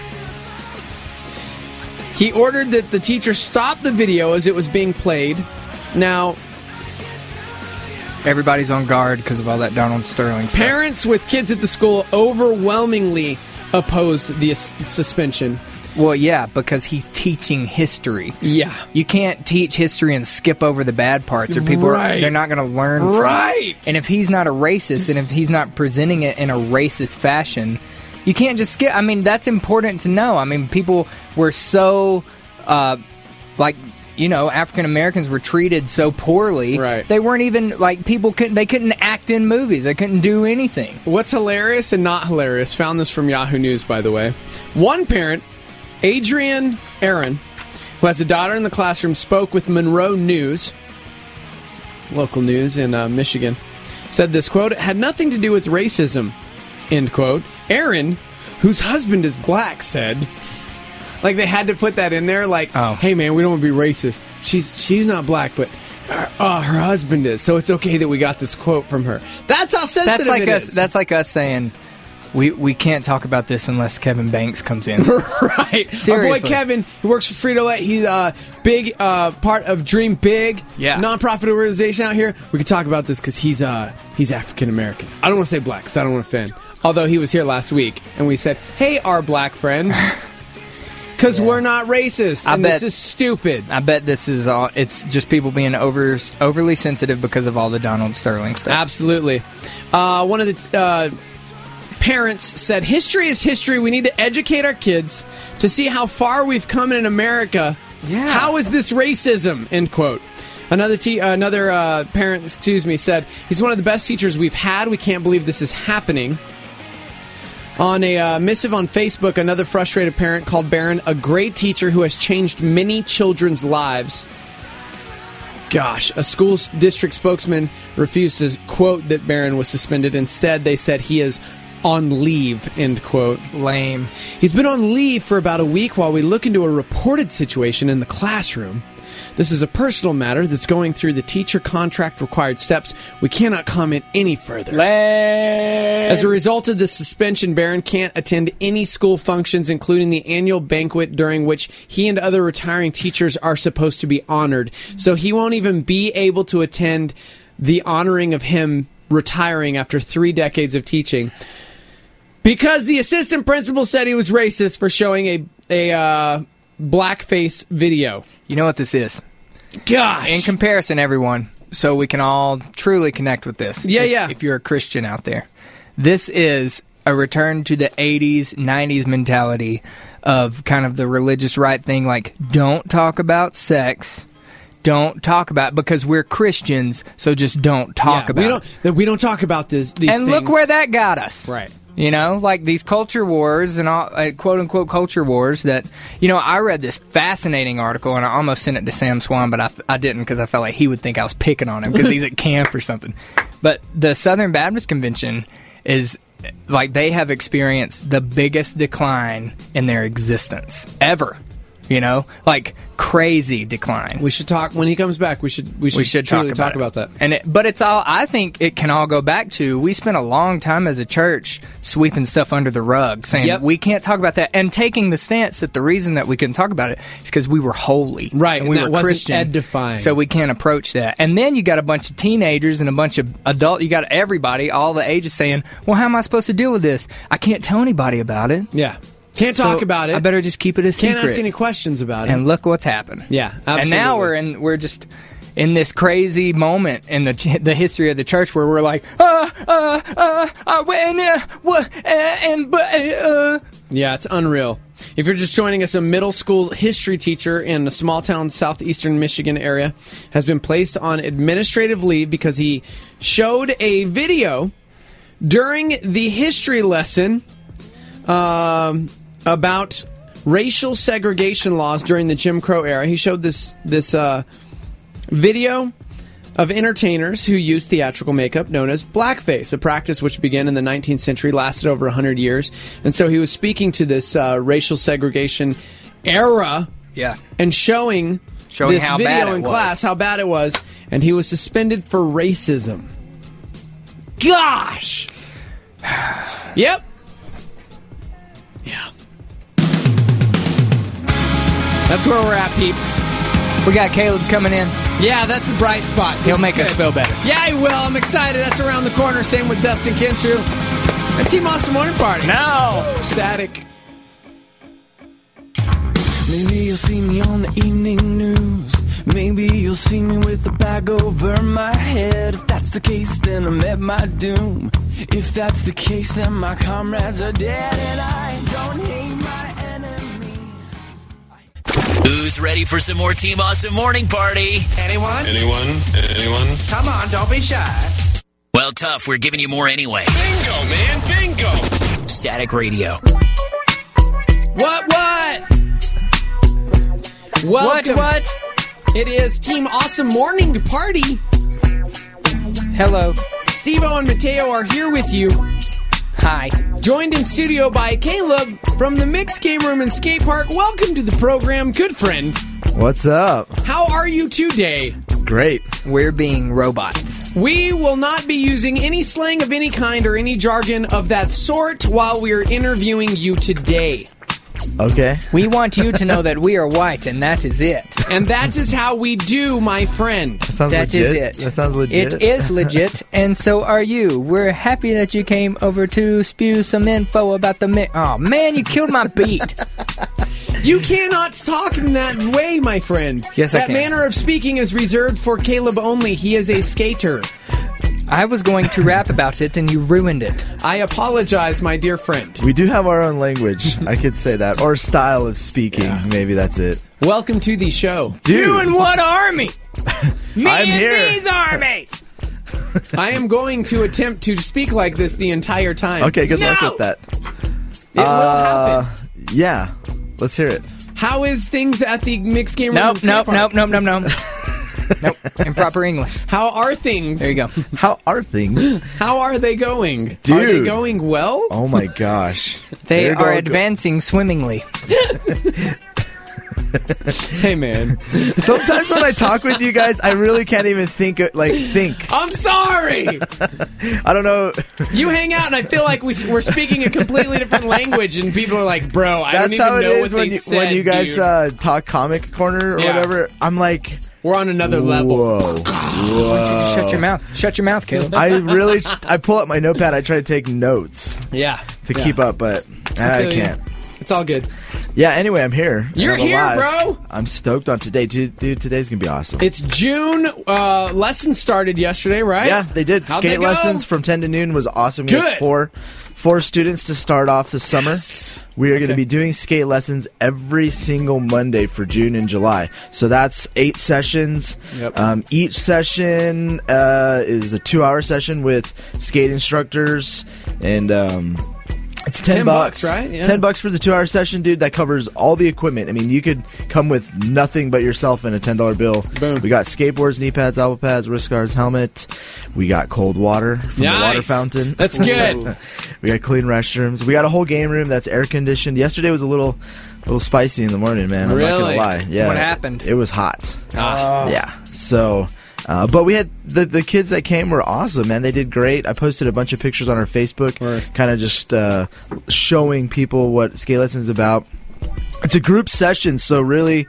He ordered that the teacher stop the video as it was being played. Now, everybody's on guard because of all that Donald Sterling stuff. Parents with kids at the school overwhelmingly opposed the s- suspension. Well, yeah, because he's teaching history. Yeah. You can't teach history and skip over the bad parts, or people right. are, they're not going to learn from right. it. And if he's not a racist, and if he's not presenting it in a racist fashion, you can't just skip. I mean, that's important to know. I mean, people were so, uh, like, you know, African Americans were treated so poorly. Right. They weren't even, like, people couldn't, they couldn't act in movies. They couldn't do anything. What's hilarious and not hilarious, found this from Yahoo News, by the way. One parent, Adrian Aaron, who has a daughter in the classroom, spoke with Monroe News, local news in uh, Michigan, said this, quote, "It had nothing to do with racism," end quote. Aaron, whose husband is black, said, like they had to put that in there, like, oh. hey man, we don't want to be racist. She's she's not black, but her, uh, her husband is, so it's okay that we got this quote from her. That's how sensitive that's like it us, is. That's like us saying, we we can't talk about this unless Kevin Banks comes in. Right. Seriously. Our boy Kevin, he works for Frito-Lay. He's a uh, big uh, part of Dream Big, yeah. nonprofit organization out here. We could talk about this because he's uh, he's African American. I don't want to say black because I don't want to offend. Although he was here last week, and we said, hey, our black friend. Because we're not racist, I and bet- this is stupid. I bet this is all. It's just people being over overly sensitive because of all the Donald Sterling stuff. Absolutely. Uh, one of the uh, parents said, history is history. We need to educate our kids to see how far we've come in America. Yeah. How is this racism? End quote. Another te- uh, another uh, parent, excuse me, said, he's one of the best teachers we've had. We can't believe this is happening. On a uh, missive on Facebook, another frustrated parent called Barron a great teacher who has changed many children's lives. Gosh, a school district spokesman refused to quote that Barron was suspended. Instead, they said he is on leave, end quote. Lame. He's been on leave for about a week while we look into a reported situation in the classroom. This is a personal matter that's going through the teacher contract required steps. We cannot comment any further. Lame. As a result of this suspension, Barron can't attend any school functions, including the annual banquet during which he and other retiring teachers are supposed to be honored. So he won't even be able to attend the honoring of him retiring after three decades of teaching. Because the assistant principal said he was racist for showing a, a uh, blackface video. You know what this is? Gosh. In comparison, everyone, so we can all truly connect with this. Yeah, if, yeah. If you're a Christian out there. This is a return to the eighties, nineties mentality of kind of the religious right thing, like, don't talk about sex. Don't talk about, because we're Christians, so just don't talk Yeah, about we don't, it. We don't talk about this, these and things. look where that got us. Right. You know, like these culture wars and all, uh, quote-unquote culture wars that, you know, I read this fascinating article, and I almost sent it to Sam Swan, but I, I didn't because I felt like he would think I was picking on him because he's at camp or something. But the Southern Baptist Convention is, like, they have experienced the biggest decline in their existence ever. You know, like crazy decline. We should talk when he comes back. We should we should, we should truly talk, about, talk about that. And it, but it's all. I think it can all go back to we spent a long time as a church sweeping stuff under the rug, saying Yep. we can't talk about that, and taking the stance that the reason that we couldn't talk about it is because we were holy, Right, And we and that were wasn't Christian, edifying. so we can't approach that. And then you got a bunch of teenagers and a bunch of adult. You got everybody, all the ages, saying, "Well, how am I supposed to deal with this? I can't tell anybody about it." Yeah. Can't So talk about it. I better just keep it a secret. Can't ask any questions about it. And look what's happened. Yeah, absolutely. And now we're in we're just in this crazy moment in the the history of the church where we're like, uh, uh, uh, uh, and, uh, what, uh, and, but, uh. Yeah, it's unreal. If you're just joining us, a middle school history teacher in a small town southeastern Michigan area has been placed on administrative leave because he showed a video during the history lesson um, about racial segregation laws during the Jim Crow era. He showed this this uh, video of entertainers who used theatrical makeup known as blackface, a practice which began in the nineteenth century, lasted over one hundred years. And so he was speaking to this uh, racial segregation era Yeah. and showing, Showing this how video bad it in was. class, how bad it was, and he was suspended for racism. Gosh! Yep. Yeah. That's where we're at, peeps. We got Caleb coming in. Yeah, that's a bright spot. This He'll is make us good. feel better. Yeah, he will. I'm excited. That's around the corner. Same with Dustin Kinsrew. That's Team Awesome Morning Party. No! Static. Maybe you'll see me on the evening news. Maybe you'll see me with a bag over my head. If that's the case, then I met my doom. If that's the case, then my comrades are dead, and I don't hate my enemy. Who's ready for some more Team Awesome Morning Party? Anyone? Anyone? Anyone? Come on, don't be shy. Well, tough. We're giving you more anyway. Bingo, man, bingo! Static Radio. What, what? Welcome. What, what? It is Team Awesome Morning Party. Hello. Steve-O and Mateo are here with you. Hi. Joined in studio by Caleb from the Mixed Game Room and Skate Park. Welcome to the program, good friend. What's up? How are you today? Great. We're being robots. We will not be using any slang of any kind or any jargon of that sort while we are interviewing you today. Okay. We want you to know that we are white, and that is it. And that is how we do, my friend. That sounds That legit. is it. That sounds legit. It is legit, and so are you. We're happy that you came over to spew some info about the mi- Oh, man, you killed my beat. You cannot talk in that way, my friend. Yes, I that can. manner of speaking is reserved for Caleb only. He is a skater. I was going to rap about it, and you ruined it. I apologize, my dear friend. We do have our own language. I could say that. Or style of speaking. Yeah. Maybe that's it. Welcome to the show. Dude. You and what army? Me I'm and here. these armies. I am going to attempt to speak like this the entire time. Okay, good No. luck with that. It uh, will happen. Yeah. Let's hear it. How is things at the mixed game room? Nope, skate nope, park? nope, nope, nope, nope. Nope. Improper English. How are things? There you go. How are things? How are they going? Dude. Are they going well? Oh my gosh. They They're are going- advancing swimmingly. Hey, man. Sometimes when I talk with you guys, I really can't even think. Like think. I'm sorry. I don't know. You hang out, and I feel like we, we're speaking a completely different language, and people are like, "Bro, I That's don't even how it know is what when they you, said." when you guys dude. uh, talk comic corner or Yeah. whatever. I'm like, we're on another level. whoa, Why don't you just shut your mouth? Shut your mouth, Caleb. I really, I pull up my notepad. I try to take notes Yeah, to yeah. keep up, but I, feel you. can't. It's all good. Yeah. Anyway, I'm here. You're and I'm here, alive. bro. I'm stoked on today, dude. Dude, today's gonna be awesome. It's June. Uh, lessons started yesterday, right? Yeah, they did. How'd Skate they go? lessons from ten to noon was awesome. We Good. had four, four students to start off the summer. Yes. We are going to Okay. be doing skate lessons every single Monday for June and July. So that's eight sessions. Yep. Um, each session uh, is a two-hour session with skate instructors, and um, it's ten, ten bucks, right? Yeah. Ten bucks for the two-hour session, dude. That covers all the equipment. I mean, you could come with nothing but yourself and a ten dollar bill. Boom. We got skateboards, knee pads, elbow pads, wrist guards, helmet. We got cold water from the water Nice. fountain. That's good. We got clean restrooms. We got a whole game room that's air conditioned. Yesterday was a little, a little spicy in the morning, man. I'm not Really? gonna lie. Yeah. What happened? It was hot. Ah. Yeah. So, uh, but we had the the kids that came were awesome, man. They did great. I posted a bunch of pictures on our Facebook, Right. kind of just uh, showing people what skate lessons is about. It's a group session, so really,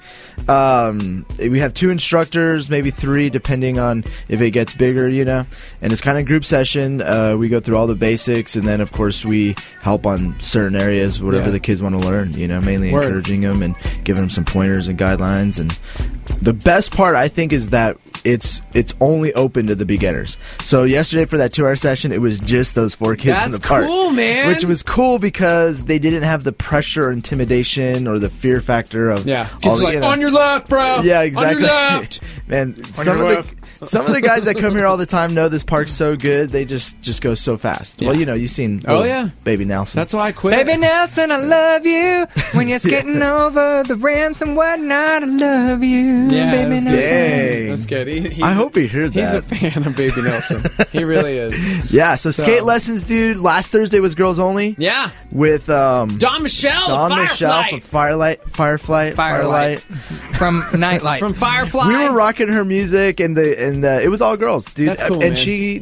um, we have two instructors, maybe three, depending on if it gets bigger, you know. And it's kind of group session. Uh, we go through all the basics, and then of course we help on certain areas, whatever Yeah. the kids want to learn. You know, mainly Word. encouraging them and giving them some pointers and guidelines. And the best part, I think, is that it's it's only open to the beginners. So yesterday for that two-hour session, it was just those four kids in That's the park. cool, man. Which was cool because they didn't have the pressure or intimidation or the fear factor of Yeah. all Kids the- like, you know. on your left, bro. Yeah, exactly. On your left. Man, some your of left. the some of the guys that come here all the time know this park's so good. They just just go so fast. Yeah. Well, you know, you've seen Oh, little yeah. Baby Nelson. That's why I quit. Baby Nelson, I love you. When you're skating over the ramps and whatnot, I love you. Yeah, Baby that's Nelson. good. Dang. That's good. He, he, I hope he heard He's that. a fan of Baby Nelson. He really is. Yeah, so, So- skate lessons, dude. Last Thursday was girls only Yeah. with um Don Michelle Dawn of Michelle Firefly. from Firelight, Firefly, Firelight. From Nightlight. From Firefly. We were rocking her music, and the and uh, it was all girls, dude. That's cool, and man. she,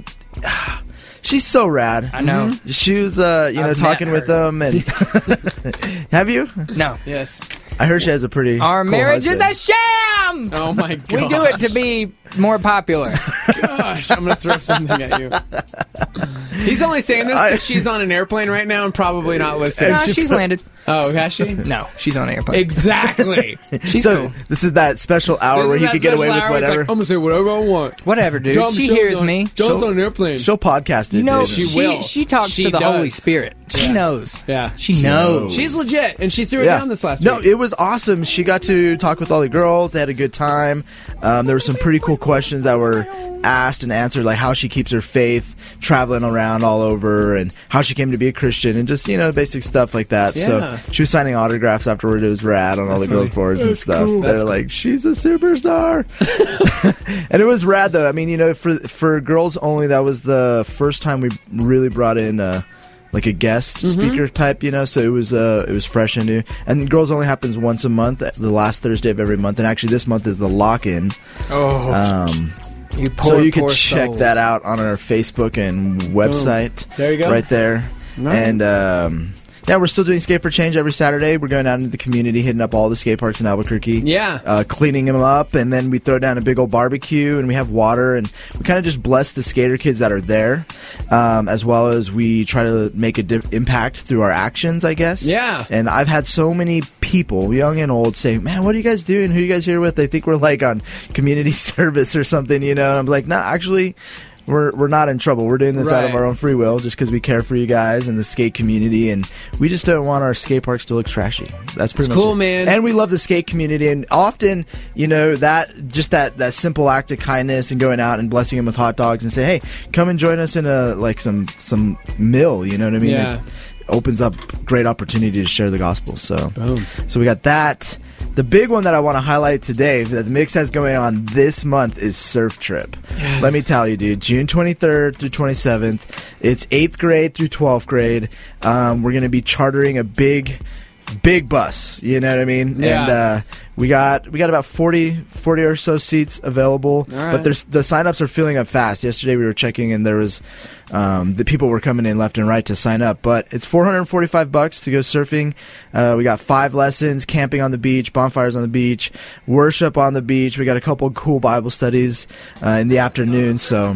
she's so rad. I know. She was, uh, you know, I've talking met with her. them, and have you? No. Yes. I heard she has a pretty. Our cool marriage husband. is a sham! Oh my god. We do it to be more popular. Gosh, I'm gonna throw something at you. He's only saying this I- because she's on an airplane right now and probably not listening. No, she's landed. Oh, has she? No, she's on an airplane. Exactly. She's So cool. this is that special hour This where is he that could get away special with hour. It's whatever. Like, I'm gonna say whatever I want. Whatever, dude. Don she Michelle's hears on, me. John's on an airplane. She'll podcast it. You know, dude. She she, will. she talks She to the does. Holy Spirit. She Yeah. knows. Yeah. She knows. She's legit, and she threw it Yeah. down this last no, week. it was awesome. She got to talk with all the girls. They had a good time. Um, there were some pretty cool questions that were asked and answered, like how she keeps her faith traveling around all over, and how she came to be a Christian, and just you know basic stuff like that. Yeah. So she was signing autographs afterward. It was rad on all That's the girls' funny. boards and That's stuff. cool. They're That's like, she's a superstar, and it was rad though. I mean, you know, for for girls only, that was the first time we really brought in. Uh, like a guest Mm-hmm. speaker type, you know, so it was uh, it was fresh and new. And Girls Only happens once a month, the last Thursday of every month. And actually, this month is the lock-in. Oh. Um, You poor, so you can poor check souls. that out on our Facebook and website. There you go. Right there. Nice. And um, Yeah, we're still doing Skate for Change every Saturday. We're going out into the community, hitting up all the skate parks in Albuquerque. Yeah. Uh, cleaning them up, and then we throw down a big old barbecue, and we have water, and we kind of just bless the skater kids that are there, um, as well as we try to make a di- impact through our actions, I guess. Yeah. And I've had so many people, young and old, say, man, what are you guys doing? Who are you guys here with? They think we're like on community service or something, you know? And I'm like, no, nah, actually... We're we're not in trouble. We're doing this right. out of our own free will, just because we care for you guys and the skate community, and we just don't want our skate parks to look trashy. That's pretty it's much cool, it. man. And we love the skate community, and often, you know, that just that, that simple act of kindness and going out and blessing them with hot dogs and say, hey, come and join us in a like some some mill. You know what I mean? Yeah. It opens up great opportunity to share the gospel. So, Boom. so we got that. The big one that I want to highlight today that the Mix has going on this month is Surf Trip. Yes. Let me tell you, dude. June twenty-third through twenty-seventh. It's eighth grade through twelfth grade. Um, we're going to be chartering a big, big bus. You know what I mean? Yeah. And uh, we got we got about forty, forty or so seats available. All right. But there's the sign-ups are filling up fast. Yesterday we were checking, and there was um, the people were coming in left and right to sign up. But it's four hundred forty-five bucks to go surfing. Uh, we got five lessons, camping on the beach, bonfires on the beach, worship on the beach. We got a couple cool Bible studies uh, in the afternoon. So,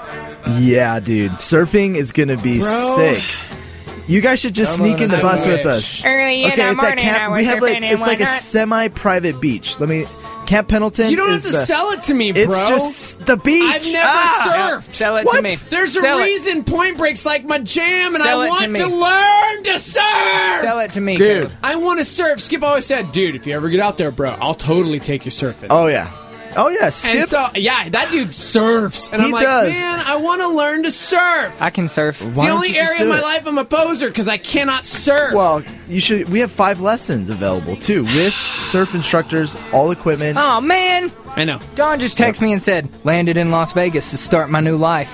yeah, dude, surfing is gonna be Bro. sick. You guys should just Come sneak on, in the I bus wish. with us. Early in Okay, the it's at morning, Camp. I We was have like surfing it's and like a whatnot. semi-private beach. Let me. Camp Pendleton. You don't have is to the, sell it to me, bro. It's just the beach. I've never Ah! surfed. Sell it What? to me. There's a Sell it. reason Point Break's like my jam, and Sell I it to want me. to, learn to surf. Sell it to me, Dude. Caleb. I want to surf. Skip always said, dude, if you ever get out there, bro, I'll totally take you surfing. Oh yeah. Oh yeah. Skip. and so, yeah, that dude surfs. And He I'm like, does. man, I want to learn to surf. I can surf. It's Why the don't only you just area do in my it? life I'm a poser because I cannot surf. Well, you should. We have five lessons available too, with surf instructors, all equipment. Oh, man. I know. Don just texted me and said, landed in Las Vegas to start my new life.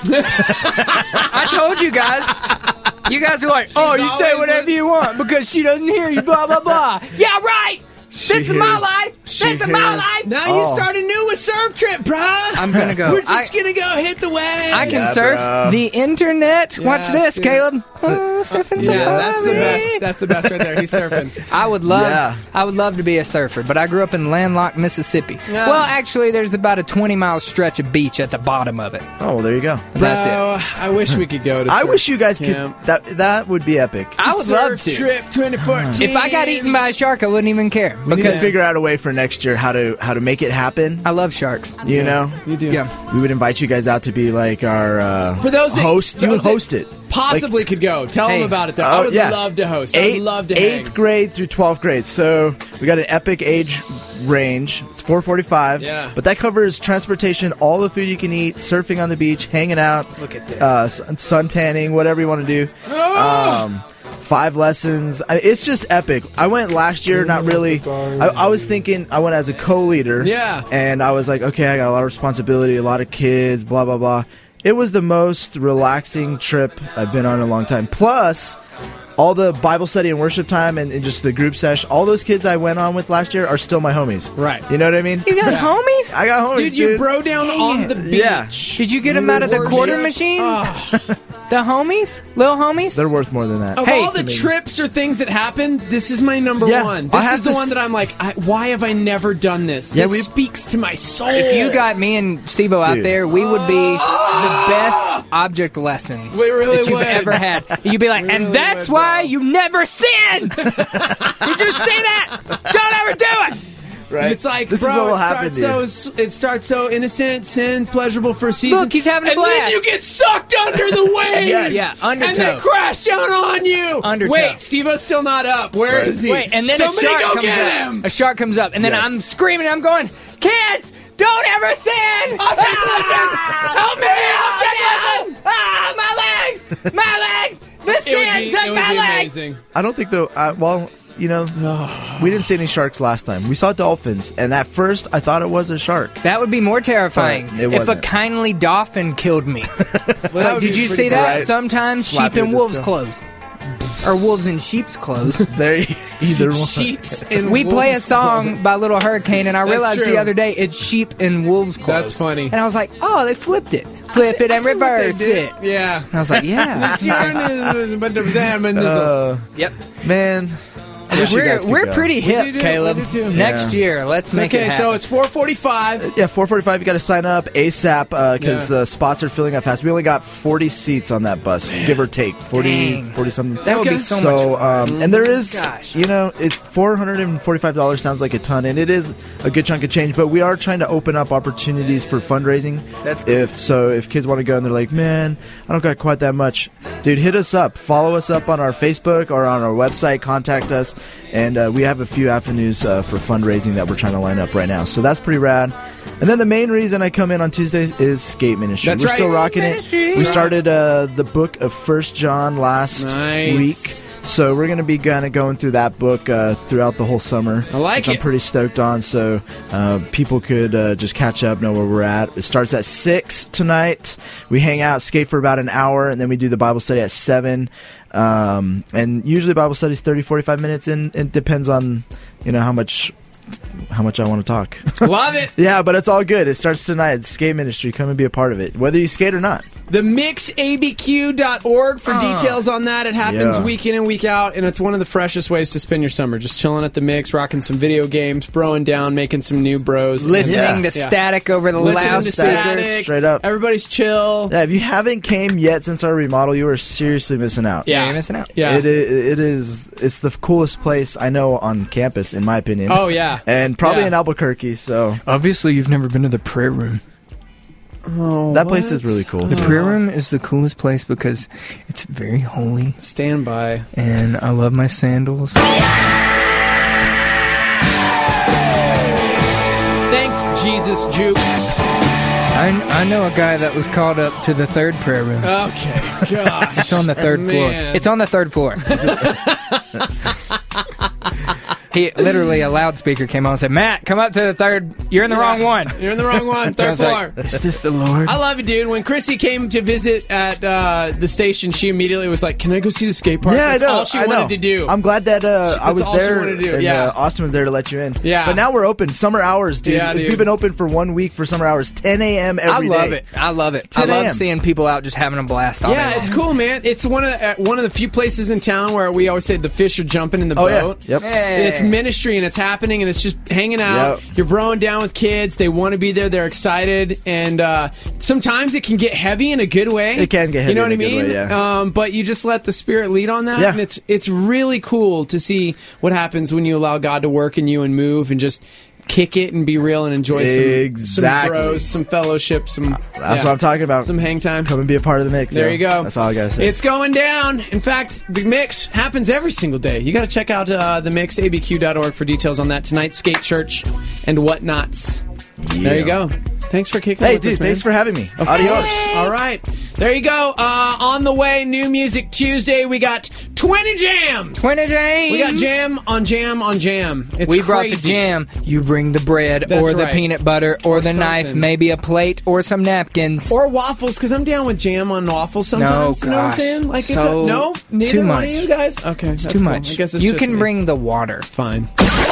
I told you guys. You guys are like, oh, you say always whatever a- you want because she doesn't hear you, blah, blah, blah. Yeah, right. She This is my hears- life. she This is my hears- life. Now Oh. you started new with Surf Trip, bruh. I'm going to go. We're just I, going to go hit the wave. I can Yeah, surf bro. the internet. Yeah, Watch this, dude. Caleb. Oh, surfing Yeah, that's the safari. best. That's the best right there. He's surfing. I would love, Yeah. I would love to be a surfer, but I grew up in landlocked Mississippi. Yeah. Well, actually, there's about a twenty mile stretch of beach at the bottom of it. Oh, well, there you go. That's Bro, I wish we could go to I surf wish you guys camp. could. That that would be epic. I would Surf love to. Trip twenty fourteen. If I got eaten by a shark, I wouldn't even care We need to because figure out a way for next year how to how to make it happen. I love sharks. You know, You do. Yeah. we would invite you guys out to be like our uh, For those that- host. You would those that host it. Possibly could go. Tell Hey. them about it, though. Oh, I would yeah. love to host. I Eight- would love to eighth hang. grade through twelfth grade. So we got an epic age range. It's four forty-five. Yeah. But that covers transportation, all the food you can eat, surfing on the beach, hanging out. Look at this. Uh, sun, sun tanning, whatever you want to do. Oh! Um, five lessons. I it's just epic. I went last year, not really. I, I was thinking I went as a co-leader. Yeah. And I was like, okay, I got a lot of responsibility, a lot of kids, blah, blah, blah. It was the most relaxing trip I've been on in a long time. Plus, all the Bible study and worship time and, and just the group sesh, all those kids I went on with last year are still my homies. Right. You know what I mean? You got Yeah. homies? I got homies, Dude, dude. you bro down on the beach. Yeah. Did you get them out of the Worship. quarter machine? Oh. The homies? Little homies? They're worth more than that. Of Hey, all the to me. trips or things that happen, this is my number Yeah, one. I This have is the this- one that I'm like, I, why have I never done this? Yeah, This we- speaks to my soul. If you got me and Steve-O out Dude. there, we would be the best object lessons We really that you've would. ever had. You'd be like, We and really that's would, why bro." you never sin! Did you see that? Don't ever do it! Right? It's like, this bro, is what will it happen starts to you. so it starts so innocent, sins pleasurable for a season. Look, he's having a and blast. then you get sucked under the waves. Yes. Yeah, undertow. And they crash down on you. Undertow. Wait, Steve-O's still not up. Where is Right. he? Wait, and then Somebody a shark go comes get up. him. A shark comes up, and then Yes. I'm screaming, I'm going, kids, don't ever sin! Object lesson! Help me! Object lesson! Ah, my legs! My legs! The It would sin be, took it would my be legs! amazing. I don't think though. Uh, well, you know, we didn't see any sharks last time. We saw dolphins, and at first I thought it was a shark. That would be more terrifying But it if a wasn't. kindly dolphin killed me. that Like, would did be you pretty see cool. that? Right. Sometimes Slap sheep you in with wolves' this clothes. Or wolves in sheep's clothes. There, either one. Sheeps and We play a wolves' song clothes. by Little Hurricane, and I That's realized true. the other day it's sheep in wolves' clothes. That's funny. And I was like, oh, they flipped it. flip it and See what they reverse did? it. Yeah. I was like, yeah. uh, Yep. Man. I wish you We're, guys could we're go. pretty We hip, do too, Caleb. we do too. Next Yeah. year, let's make Okay, it happen. so it's four forty-five. Yeah, four forty-five. You got to sign up ASAP because Yeah. the spots are filling up fast. We only got forty seats on that bus, give or take, forty, Dang. forty something. That would be Okay. so, So, much fun. um, and there is, Gosh. you know, it four hundred and forty-five dollars sounds like a ton, and it is a good chunk of change. But we are trying to open up opportunities for fundraising. That's cool. If so, if kids want to go and they're like, man, I don't got quite that much, dude, hit us up. Follow us up on our Facebook or on our website. Contact us, and uh, we have a few avenues uh, for fundraising that we're trying to line up right now. So that's pretty rad. And then the main reason I come in on Tuesdays is Skate Ministry. That's We're right. still rocking Ministry. it. We started uh, the book of First John last Nice. week. So we're going to be kind of going through that book uh, throughout the whole summer. I like which it. I'm pretty stoked on. So uh, people could uh, just catch up, know where we're at. It starts at six tonight. We hang out, skate for about an hour, and then we do the Bible study at seven. Um, and usually Bible study is thirty, forty-five minutes, and it depends on, you know, how much... how much I want to talk. Love it. Yeah, but it's all good. It starts tonight. It's Skate Ministry. Come and be a part of it, whether you skate or not. The mix A B Q dot org for Uh. details on that. It happens Yeah. week in and week out, and it's one of the freshest ways to spend your summer. Just chilling at the mix, rocking some video games, broing down, making some new bros. Listening Yeah. to Yeah. static over the Listening to loudspeakers. static. Straight up. Everybody's chill. Yeah, if you haven't came yet since our remodel, you are seriously missing out. Yeah, Yeah. you're missing out. Yeah. It, is, it is. It's the coolest place I know on campus, in my opinion. Oh, yeah. and probably Yeah. in Albuquerque. So Obviously, you've never been to the prayer room. Oh, that place is what? really cool. The prayer room is the coolest place because it's very holy, Stand by. and I love my sandals. Thanks, Jesus Juke. I, I know a guy that was called up to the third prayer room. Okay, gosh. It's on the third floor. Man. It's on the third floor. He literally, a loudspeaker came on and said, "Matt, come up to the third. You're in the wrong one." You're in the wrong one. I Third was like, floor. is this the Lord? I love it, dude. When Chrissy came to visit at uh, the station, she immediately was like, "Can I go see the skate park?" Yeah, That's I know. all she I wanted know. to do. I'm glad that uh, I That's was all she there. wanted to do, And, yeah. uh, Austin was there to let you in. Yeah. But now we're open. Summer hours, dude. Yeah, dude. We've been open for one week for summer hours, ten a.m. every I love day. it. I love it. I ten love a.m. seeing people out just having a blast on Yeah, it. it's cool, man. It's one of the, uh, one of the few places in town where we always say the fish are jumping in the Oh, yeah. boat. Yep. Hey. It's ministry and it's happening and it's just hanging out. Yep. You're broing down with kids. They want to be there. They're excited. And uh, sometimes it can get heavy in a good way. It can get heavy You know what in I a good mean? way, yeah. Um, but you just let the Spirit lead on that. Yeah. And it's it's really cool to see what happens when you allow God to work in you and move and just kick it and be real and enjoy some, Exactly. some bros, some fellowship, some That's yeah, what I'm talking about. some hang time. Come and be a part of the mix. There yo. you go. That's all I gotta say. It's going down. In fact, the mix happens every single day. You got to check out uh, the mix, A B Q dot org for details on that tonight. Skate Church and whatnots. There you go. Thanks for kicking. Hey, with dude, us, man. thanks for having me. Of Adios. course. All right. There you go. Uh, on the way, New Music Tuesday. We got twenty jams. twenty jams. We got jam on jam on jam. It's we brought crazy. the jam. You bring the bread That's or the right. peanut butter or, Or the knife, something. maybe a plate or some napkins. Or waffles, because I'm down with jam on waffles sometimes. No, you know what I'm gosh. saying? Like it's So a, no, neither too one much. of you guys. Okay, It's that's too cool. much. I guess it's you just can me. bring the water. Fine.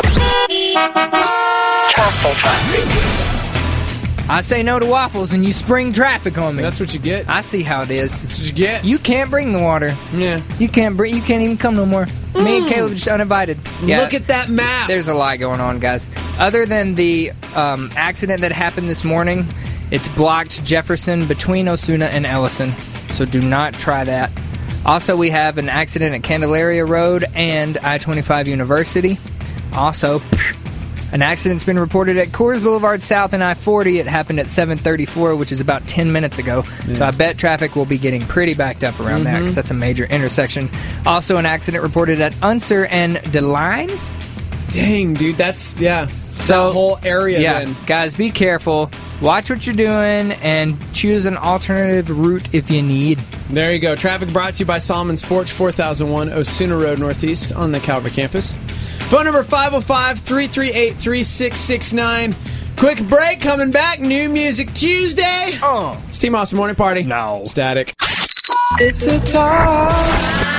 I say no to waffles and you spring traffic on me. That's what you get. I see how it is. That's what you get. You can't bring the water. Yeah. You can't bring. You can't even come no more. Me and Caleb just uninvited. Yeah. Look at that map. There's a lie going on, guys. Other than the um, accident that happened this morning, it's blocked Jefferson between Osuna and Ellison. So do not try that. Also, we have an accident at Candelaria Road and I twenty-five University. Also, an accident's been reported at Coors Boulevard South and I forty. It happened at seven thirty-four, which is about ten minutes ago. So I bet traffic will be getting pretty backed up around there because that's a major intersection. Also, an accident reported at Unser and DeLine. Dang, dude, that's yeah. So that whole area. Yeah, Then. guys, be careful. Watch what you're doing and choose an alternative route if you need. There you go. Traffic brought to you by Solomon Sports, four thousand one Osuna Road Northeast on the Calvary campus. Phone number five oh five, three three eight, three six six nine. Quick break, coming back. New Music Tuesday. Oh. It's Team Awesome Morning Party. No. Static. It's a time.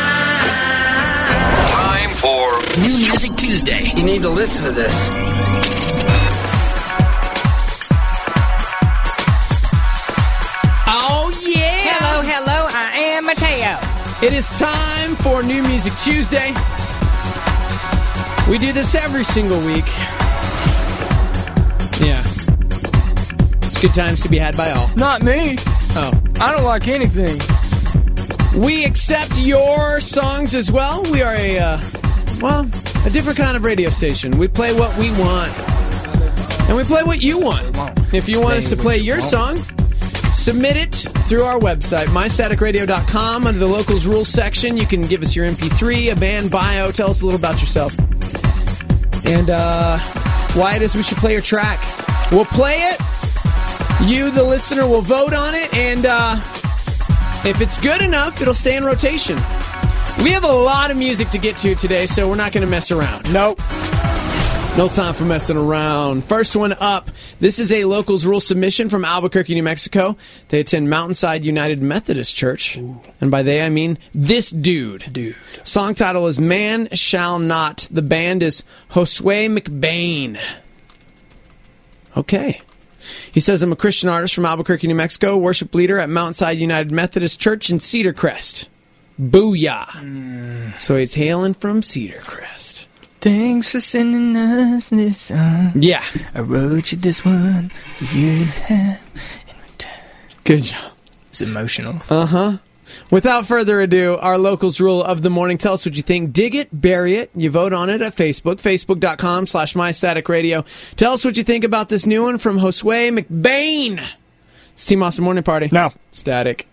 Time for New Music Tuesday. You need to listen to this. Oh It is time for New Music Tuesday. We do this every single week. Yeah. It's good times to be had by all. Not me. Oh. I don't like anything. We accept your songs as well. We are a, uh, well, a different kind of radio station. We play what we want. And we play what you want. If you want us to play your song, submit it through our website, my static radio dot com. Under the Locals Rules section, you can give us your M P three, a band bio, tell us a little about yourself. And uh, why it is we should play your track. We'll play it. You, the listener, will vote on it. And uh, if it's good enough, it'll stay in rotation. We have a lot of music to get to today, so we're not going to mess around. Nope. No time for messing around. First one up. This is a Locals Rule submission from Albuquerque, New Mexico. They attend Mountainside United Methodist Church. Ooh. And by they, I mean this dude. Dude. Song title is Man Shall Not. The band is Josue McBain. Okay. He says, I'm a Christian artist from Albuquerque, New Mexico, worship leader at Mountainside United Methodist Church in Cedar Crest. Booyah. Mm. So he's hailing from Cedar Crest. Thanks for sending us this song. Yeah. I wrote you this one for you to have in return. Good job. It's emotional. Uh-huh. Without further ado, our Locals Rule of the morning. Tell us what you think. Dig it, bury it. You vote on it at Facebook, facebook.com slash mystaticradio. Tell us what you think about this new one from Josue McBain. It's Team Awesome Morning Party. No. Static.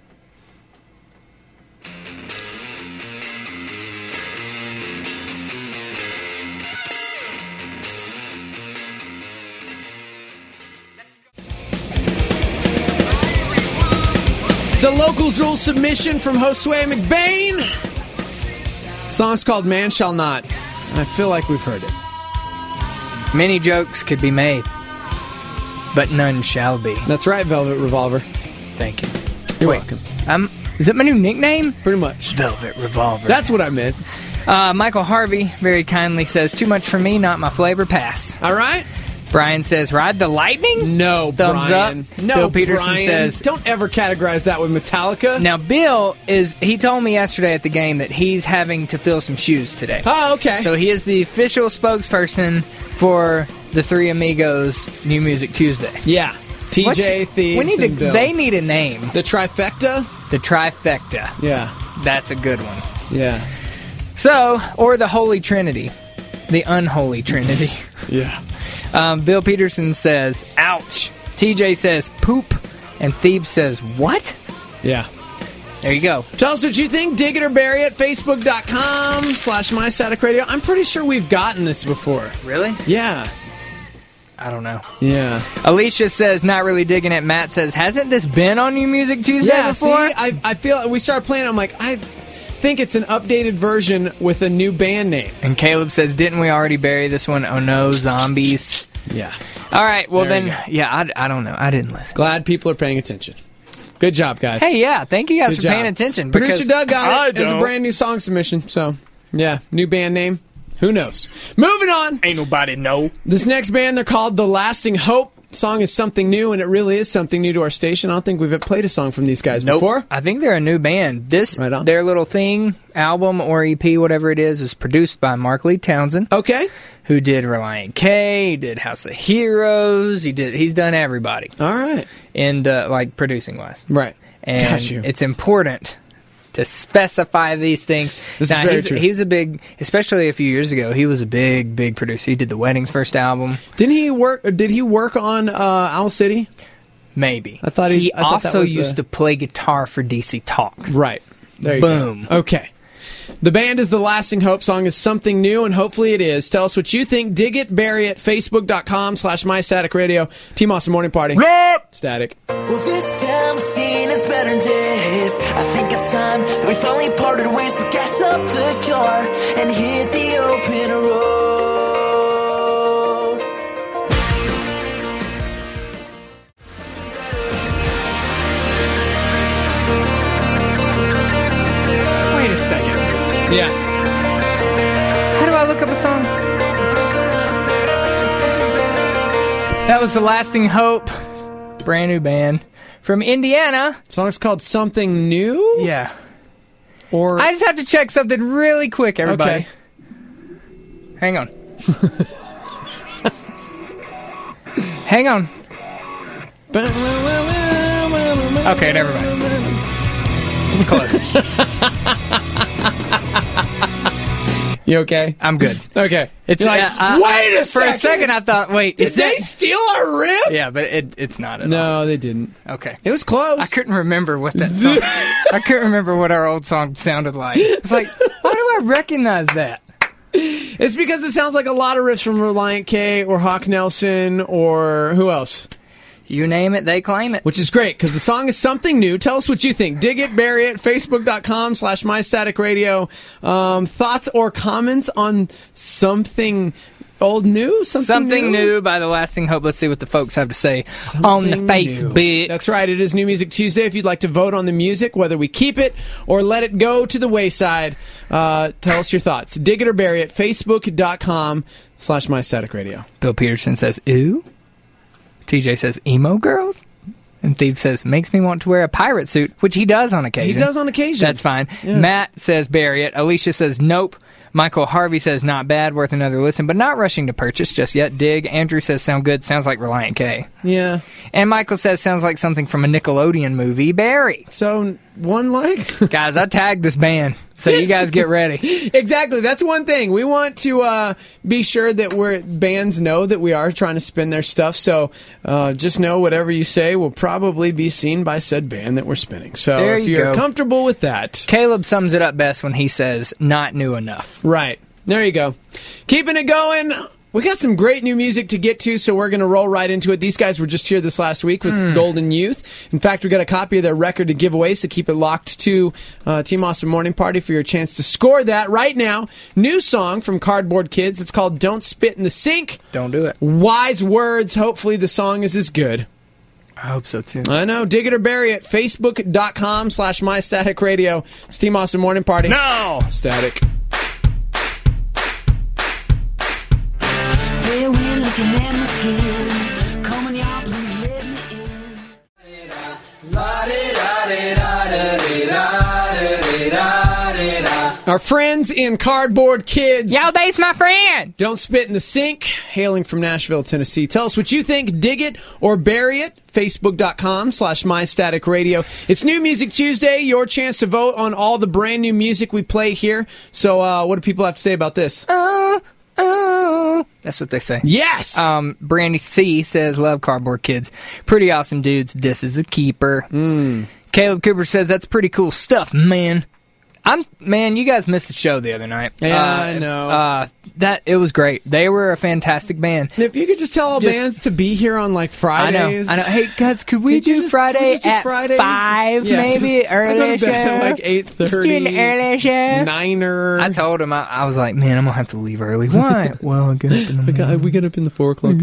It's a Locals Rule submission from Josue McBain. Song's called Man Shall Not. And I feel like we've heard it. Many jokes could be made, but none shall be. That's right, Velvet Revolver. Thank you. You're Wait, welcome. Um, is that my new nickname? Pretty much. Velvet Revolver. That's what I meant. Uh, Michael Harvey very kindly says, too much for me, not my flavor, pass. All right. Brian says, ride the lightning? No, Thumbs Brian. up. No, Bill Peterson Brian. says... Don't ever categorize that with Metallica. Now, Bill is... He told me yesterday at the game that he's having to fill some shoes today. Oh, okay. So he is the official spokesperson for the Three Amigos New Music Tuesday. Yeah. T J, What's, Thieves, we need and to, Bill. They need a name. The Trifecta? The Trifecta. Yeah. That's a good one. Yeah. So, or the Holy Trinity. The Unholy Trinity. Yeah. Um, Bill Peterson says, ouch. T J says, poop. And Thebes says, what? Yeah. There you go. Tell us what you think. Dig it or bury it. Facebook.com slash MyStaticRadio. I'm pretty sure we've gotten this before. Really? Yeah. I don't know. Yeah. Alicia says, not really digging it. Matt says, hasn't this been on New Music Tuesday yeah, before? See, I, I feel we started playing. I'm like, I think it's an updated version with a new band name. And Caleb says, didn't we already bury this one? Oh no, zombies. Yeah. All right. Well, There then, yeah, I, I don't know. I didn't listen. Glad people are paying attention. Good job, guys. Hey, yeah. Thank you guys Good for job. paying attention. Producer Doug got it. I It's a don't. brand new song submission. So, yeah, new band name. Who knows? Moving on. Ain't nobody know. This next band, they're called The Lasting Hope. The song is something new, and it really is something new to our station. I don't think we've played a song from these guys Nope. before. I think they're a new band. This, Right on. their little thing, album or E P, whatever it is, is produced by Mark Lee Townsend. Okay. Who did Reliant K, did House of Heroes. He did. He's done everybody. All right. And, uh, like, producing-wise. Right. And Got you. it's important to specify these things. This now, is very he's, true. He was a big, especially a few years ago, he was a big, big producer. He did The Wedding's first album. Didn't he work? Did he work on uh, Owl City? Maybe. I thought he, He I thought that also was used the... to play guitar for D C Talk. Right. There you Boom. go. Okay. The band is The Lasting Hope. Song is something new, and hopefully it is. Tell us what you think. Dig it, bury it. Facebook.com slash MyStaticRadio. Team Awesome Morning Party. Static. Well, this time I've seen it's better days. I think it's time that we finally parted ways. So gas up the car and hit the open road. Wait a second. Yeah. How do I look up a song? That was The Lasting Hope. Brand new band from Indiana. Song's called Something New? Yeah. Or I just have to check something really quick, everybody. Okay. Hang on. Hang on. Okay, never mind. It's close. You okay? I'm good. Okay. It's You're like, uh, uh, wait a For second. a second, I thought, wait, Did is they that- steal our riff? Yeah, but it, it's not at No, all. they didn't. Okay. It was close. I couldn't remember what that song... I couldn't remember what our old song sounded like. It's like, why do I recognize that? It's because it sounds like a lot of riffs from Reliant K or Hawk Nelson or who else? You name it, they claim it. Which is great, because the song is something new. Tell us what you think. Dig it, bury it, facebook.com slash mystaticradio. Um, thoughts or comments on something old new? Something, Something new? new by The Lasting Hope. Let's see what the folks have to say Something on the new. Facebook. That's right. It is New Music Tuesday. If you'd like to vote on the music, whether we keep it or let it go to the wayside, uh, tell us your thoughts. Dig it or bury it, facebook.com slash mystaticradio. Bill Peterson says, ooh. T J says, emo girls? And Thief says, makes me want to wear a pirate suit, which he does on occasion. He does on occasion. That's fine. Yeah. Matt says, bury it. Alicia says, nope. Michael Harvey says, not bad, worth another listen, but not rushing to purchase just yet. Dig. Andrew says, sound good, sounds like Reliant K. Yeah. And Michael says, sounds like something from a Nickelodeon movie. Barry. So, one like? Guys, I tagged this band, so you guys get ready. Exactly. That's one thing. We want to uh, be sure that we're bands know that we are trying to spin their stuff. So uh, just know whatever you say will probably be seen by said band that we're spinning. So There if you you're go. comfortable with that. Caleb sums it up best when he says, not new enough. Right. There you go. Keeping it going. We got some great new music to get to, so we're going to roll right into it. These guys were just here this last week with Mm. Golden Youth. In fact, we got a copy of their record to give away, so keep it locked to uh, Team Awesome Morning Party for your chance to score that right now. New song from Cardboard Kids. It's called Don't Spit in the Sink. Don't do it. Wise words. Hopefully the song is as good. I hope so, too. I know. Dig it or bury it. Facebook.com slash MyStaticRadio. It's Team Awesome Morning Party. No! Static. They were looking at my skin. Come on, y'all, please let me in. Our friends in Cardboard Kids. Yo, they's my friend. Don't Spit in the Sink, hailing from Nashville, Tennessee. Tell us what you think. Dig it or bury it. Facebook.com slash MyStaticRadio. It's New Music Tuesday. Your chance to vote on all the brand new music we play here. So, uh, what do people have to say about this? Uh, uh. That's what they say. Yes! Um, Brandy C says, love Cardboard Kids. Pretty awesome dudes. This is a keeper. Mm. Caleb Cooper says, that's pretty cool stuff, man. I'm man, you guys missed the show the other night. Yeah, uh, I know. Uh, that it was great. They were a fantastic band. If you could just tell all Just- bands to be here on like Fridays. I know. I know. Hey guys, could we Could you do just- could we Friday just do at Fridays? five? Yeah, maybe just- I go early to bed at show. like eight Let's do thirty. an early show. Niner. I told him I, I was like, man, I'm gonna have to leave early. Why? Well, I get up in the we, got, we get up in the four o'clock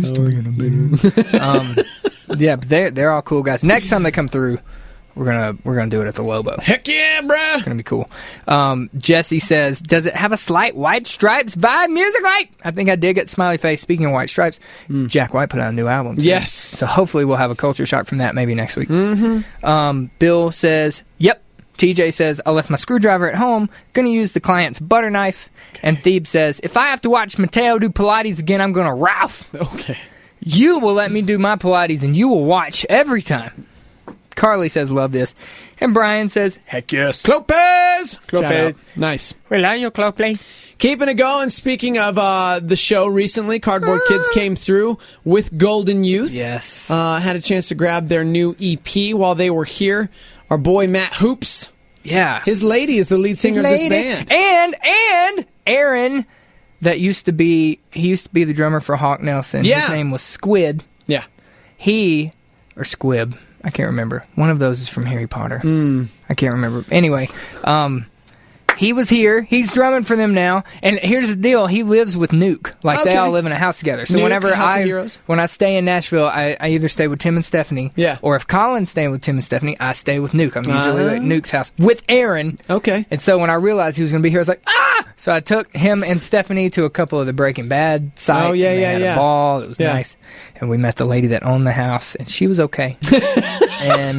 hour. um, yeah, but they're they're all cool guys. Next time they come through, we're gonna we're gonna do it at the Lobo. Heck yeah, bruh! It's gonna be cool. Um, Jesse says, "Does it have a slight White Stripes vibe? Music like?" I think I did get smiley face. Speaking of White Stripes, Jack White put out a new album. today. Yes. So hopefully we'll have a culture shock from that maybe next week. Mm-hmm. Um, Bill says, "Yep." T J says, "I left my screwdriver at home. Gonna use the client's butter knife." Okay. And Thebe says, "If I have to watch Mateo do Pilates again, I'm gonna Ralph." Okay. You will let me do my Pilates, and you will watch every time. Carly says, love this. And Brian says, heck yes. Clopez! Clopez. Shout out. Nice. We love you, Clopez. Keeping it going. Speaking of uh, the show recently, Cardboard Kids came through with Golden Youth. Yes. Uh, had a chance to grab their new E P while they were here. Our boy Matt Hoops. Yeah. His lady is the lead singer of this band. And, and Aaron, that used to be, he used to be the drummer for Hawk Nelson. Yeah. His name was Squid. Yeah. He, or Squib, I can't remember. One of those is from Harry Potter. Mm. I can't remember. Anyway, um, he was here. He's drumming for them now. And here's the deal. He lives with Nuke. Like, Okay. they all live in a house together. So Nuke, whenever House of I Heroes. when I stay in Nashville, I, I either stay with Tim and Stephanie. Yeah. Or if Colin's staying with Tim and Stephanie, I stay with Nuke. I'm usually Uh. at Nuke's house with Aaron. Okay. And so when I realized he was going to be here, I was like, ah! So I took him and Stephanie to a couple of the Breaking Bad sites. Oh, yeah, and they yeah, had yeah. a ball. It was Yeah. nice. And we met the lady that owned the house, and she was okay. and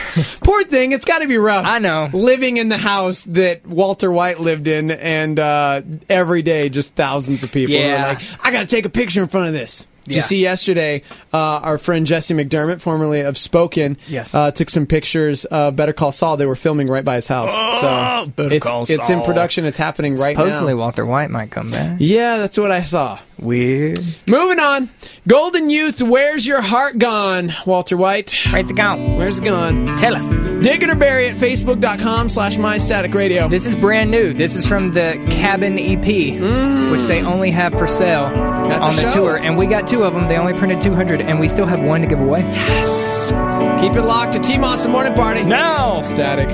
Poor thing, it's got to be rough. I know. Living in the house that Walter White lived in, and uh, every day just thousands of people Yeah. are like, I got to take a picture in front of this. Did you Yeah. see yesterday, uh, our friend Jesse McDermott, formerly of Spoken, Yes. uh, took some pictures of Better Call Saul. They were filming right by his house. Oh, so Better it's, Call it's in Saul. production. It's happening right Supposedly now. Walter White might come back. Yeah, that's what I saw. Weird. Moving on. Golden Youth, where's your heart gone, Walter White? Where's it gone? Where's it gone? Tell us. Dig it or bury it, facebook.com slash mystaticradio. This is brand new. This is from the Cabin E P, Mm. which they only have for sale At the on the shows. tour. And we got two of them. They only printed two hundred, and we still have one to give away. Yes. Keep it locked to T-Moss and Morning Party. No! Static.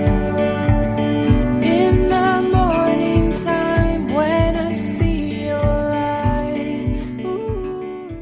In the morning time when I see your eyes. Ooh.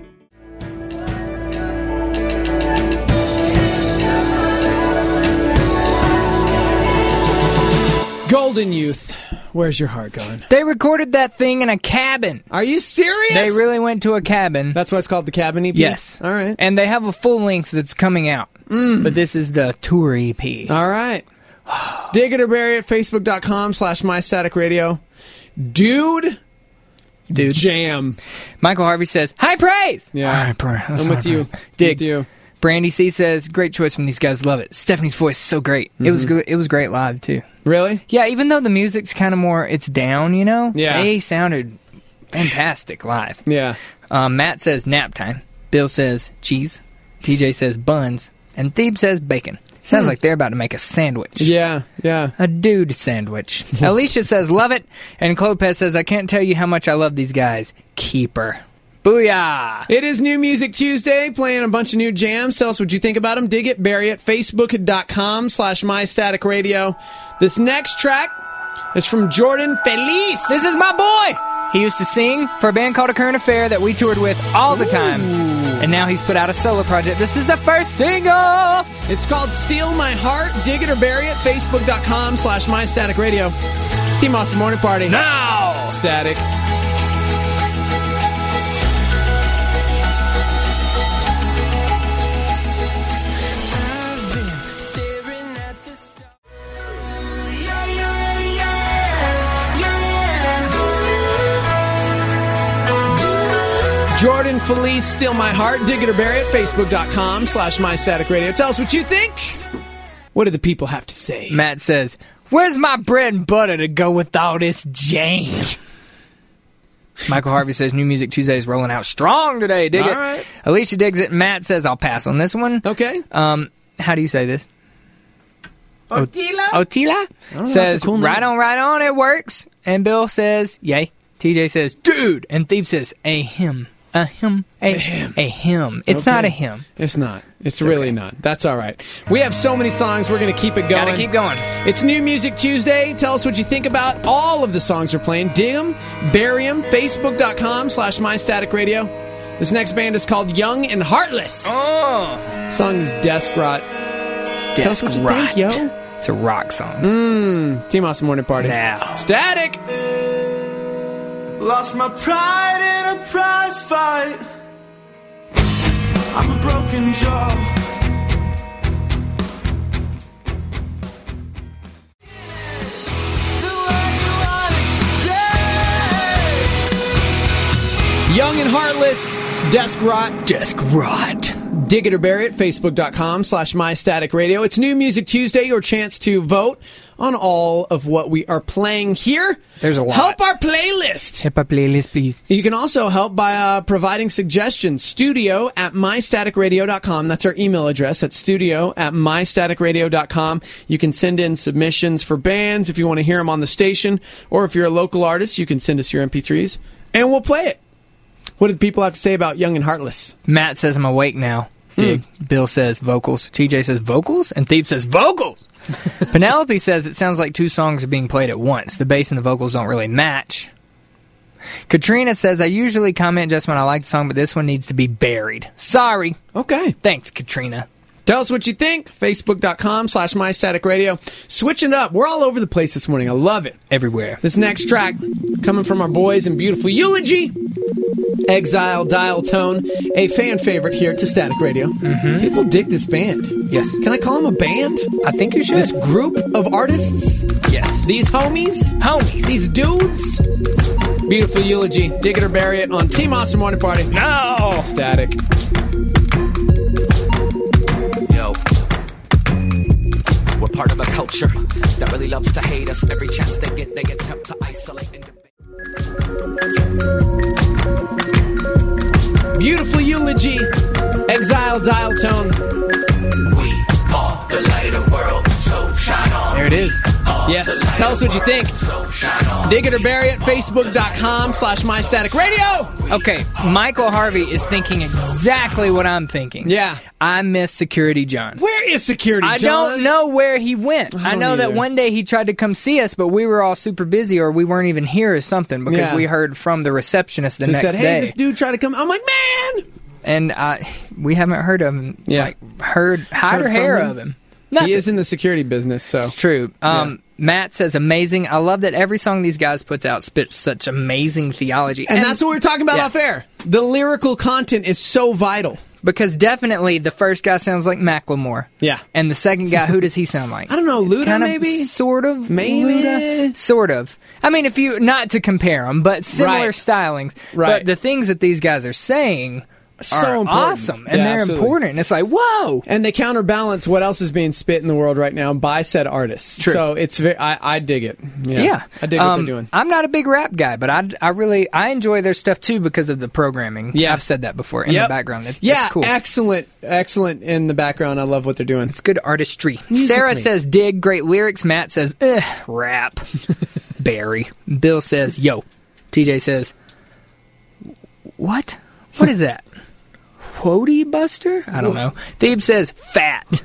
Golden Youth, where's your heart gone? They recorded that thing in a cabin. Are you serious? They really went to a cabin. That's why it's called the Cabin E P? Yes. All right. And they have a full length that's coming out. Mm. But this is the tour E P. All right. Dig it or bury it, facebook.com slash mystaticradio. Dude. Dude. Jam. Michael Harvey says, high praise! Yeah. High praise. I'm with you. Dig. With you. Brandy C says, great choice from these guys. Love it. Stephanie's voice is so great. It was good. It was great live, too. Really? Yeah, even though the music's kind of more, it's down, you know? Yeah. They sounded fantastic live. Yeah. Um, Matt says nap time. Bill says cheese. T J says buns. And Thebe says bacon. Sounds Hmm. like they're about to make a sandwich. Yeah, yeah. A dude sandwich. Alicia says love it. And Clopez says, I can't tell you how much I love these guys. Keeper. Booyah! It is New Music Tuesday, playing a bunch of new jams. Tell us what you think about them. Dig it, bury it. Facebook.com slash mystaticradio. This next track is from Jordan Feliz. This is my boy! He used to sing for a band called A Current Affair that we toured with all the time. And now he's put out a solo project. This is the first single! It's called Steal My Heart. Dig it or bury it. Facebook.com slash mystaticradio. It's T-Moss and Morning Party. Now! Static. Jordan Feliz, Steal My Heart. Dig it or bury it. Facebook.com slash mystaticradio. Tell us what you think. What do the people have to say? Matt says, where's my bread and butter to go with all this jam? Michael Harvey says, New Music Tuesday is rolling out strong today. Dig All it. right. Alicia digs it. Matt says, I'll pass on this one. Okay. Um, how do you say this? Otila? Otila know, says, that's a cool name. right on, right on, it works. And Bill says, yay. T J says, dude. And Thebe says, a him. A him. A, A him. A him. It's Okay. not a him. It's not. It's, really okay. not. That's all right. We have so many songs. We're going to keep it going. Gotta keep going. It's New Music Tuesday. Tell us what you think about all of the songs we're playing. Dig them, bury them. Facebook.com slash mystaticradio. This next band is called Young and Heartless. Oh. Song is Desk Rot. Tell us what you think, yo. It's a rock song. Mmm. T-Moss Morning Party. Now. Static. Lost my pride in a prize fight. I'm a broken jaw. Young and Heartless. Desk Rot. Desk Rot. Dig it or bury it. Facebook.com slash mystaticradio. It's New Music Tuesday. Your chance to vote on all of what we are playing here. There's a lot. Help our playlist. Hip hop playlist, please. You can also help by uh, providing suggestions. Studio at mystaticradio dot com. That's our email address. That's studio at mystaticradio dot com. You can send in submissions for bands if you want to hear them on the station. Or if you're a local artist, you can send us your M P threes and we'll play it. What did people have to say about Young and Heartless? Matt says I'm awake now. Dig. Hmm. Bill says vocals. T J says vocals. And Thebe says vocals. Penelope says it sounds like two songs are being played at once. The bass and the vocals don't really match. Katrina says, I usually comment just when I like the song, but this one needs to be buried. Sorry. Okay. Thanks, Katrina. Tell us what you think. Facebook.com slash MyStaticRadio. Switching it up. We're all over the place this morning. I love it. Everywhere. This next track coming from our boys in beautiful Eulogy. Exile Dial Tone. A fan favorite here to Static Radio. Mm-hmm. People dig this band. Yes. Can I call them a band? I think you should. This group of artists? Yes. These homies? Homies. These dudes? Beautiful Eulogy. Dig it or bury it on Team Awesome Morning Party. No! Static. Yo. We're part of a culture that really loves to hate us. Every chance they get, they attempt to isolate and Beautiful Eulogy. Exile Dial Tone. We are the light of the world, so shine on. There it is. Yes. Tell us what you think. Dig it or bury it. Facebook.com slash MyStaticRadio. Okay, Michael Harvey is thinking exactly what I'm thinking. Yeah. I miss Security John. Where is Security I John? don't know where he went. I, I know that either. one day he tried to come see us, but we were all super busy or we weren't even here or something because Yeah. we heard from the receptionist the Who next said, hey, day. this dude tried to come. I'm like, man! And uh, we haven't heard of him. Yeah. Like, heard, hide Heard or from hair him? of him. Nothing. He is in the security business, so. It's true. Um, Matt says, amazing. I love that every song these guys puts out spits such amazing theology. And, that's what we were talking about Yeah. off air. The lyrical content is so vital. Because definitely the first guy sounds like Macklemore. Yeah. And the second guy, who does he sound like? I don't know, Luda kind of, maybe? Sort of. Maybe. Luda, sort of. I mean, if you, not to compare them, but similar Right. stylings. Right. But the things that these guys are saying So are important. awesome. And Yeah, they're absolutely. important. And it's like, whoa. And they counterbalance what else is being spit in the world right now by said artists. True. So it's very, I, I dig it. Yeah. Yeah. I dig what Um, they're doing. I'm not a big rap guy, but I, I really, I enjoy their stuff too because of the programming. Yeah. I've said that before in Yep. the background. That, Yeah, that's cool. excellent, excellent in the background. I love what they're doing. It's good artistry. Musically. Sarah says, dig, great lyrics. Matt says, ugh, rap. Barry. Bill says, yo. T J says, what? What is that? Quotey Buster? I don't know. Thebe says, fat.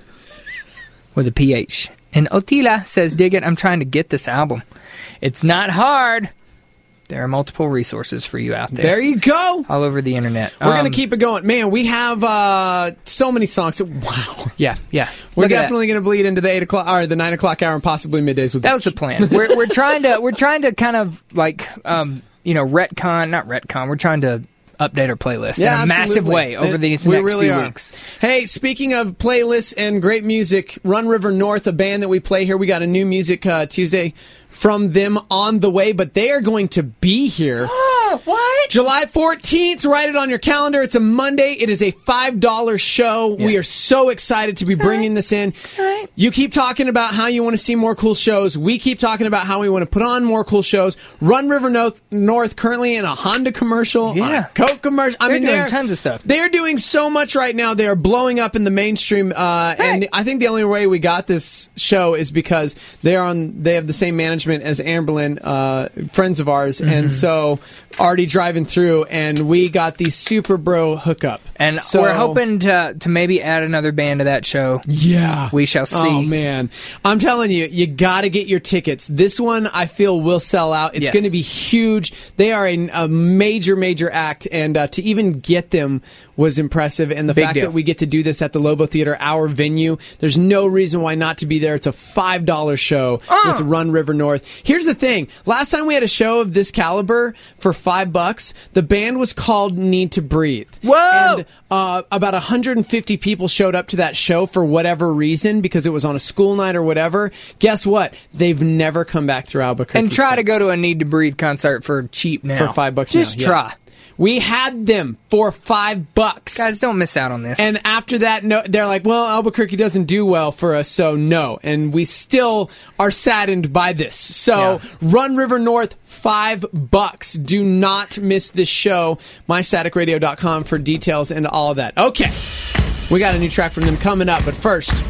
With a P H. And Otila says, dig it, I'm trying to get this album. It's not hard. There are multiple resources for you out there. There you go. All over the internet. We're Um, going to keep it going. Man, we have uh, so many songs. Wow. Yeah, yeah. We're Look at that. definitely going to bleed into the eight o'clock or the nine o'clock hour and possibly middays with That was the plan. We're we're trying to we're trying to kind of like um you know retcon not retcon. We're trying to update our playlist Yeah, in a massive absolutely. way over It- these we next really few are. weeks. Hey, speaking of playlists and great music, Run River North, a band that we play here, we got a new music uh, Tuesday from them on the way, but they are going to be here. What? July fourteenth, write it on your calendar. It's a Monday. It is a five dollar show. Yes. We are so excited to be bringing this in. Excited. You keep talking about how you want to see more cool shows. We keep talking about how we want to put on more cool shows. Run River North, North currently in a Honda commercial, Yeah. on a Coke commercial. I They're mean, doing they're tons of stuff. They're doing so much right now. They are blowing up in the mainstream. Uh, And I think the only way we got this show is because they're on. They have the same management as Amberlin, uh, friends of ours, Mm-hmm. and so already driving through, and we got the Super Bro hookup. And so, we're hoping to to maybe add another band to that show. Yeah. We shall see. Oh, man. I'm telling you, you got to get your tickets. This one, I feel, will sell out. It's Yes. going to be huge. They are a, a major, major act, and uh, to even get them was impressive. And the Big fact deal. that we get to do this at the Lobo Theater, our venue, there's no reason why not to be there. It's a five dollar show with Run River North. Here's the thing. Last time we had a show of this caliber for five bucks, the band was called Need to Breathe. Whoa! And uh, about one hundred fifty people showed up to that show for whatever reason, because it was on a school night or whatever. Guess what? They've never come back through Albuquerque. And try to since. go to a Need to Breathe concert for cheap now. For five bucks Just now, yeah. try. We had them for five bucks. Guys, don't miss out on this. And after that, no, they're like, well, Albuquerque doesn't do well for us, so no. And we still are saddened by this. So Yeah. Run River North, five bucks. Do not miss this show. my static radio dot com for details and all of that. Okay. We got a new track from them coming up, but first,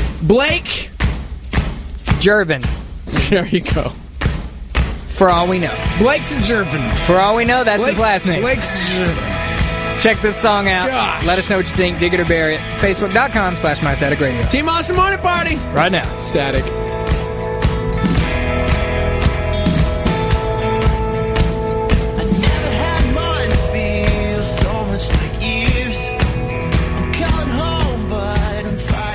Blake Jervin. There you go. For all we know. Blake's Jervin. For all we know, that's Blake's, his last name. Blake's Jervin. Check this song out. Gosh. Let us know what you think. Dig it or bury it. Facebook.com slash My Static Radio. Team Awesome Morning Party. Right now. Static. Feel so much like years. I'm coming home, but I'm far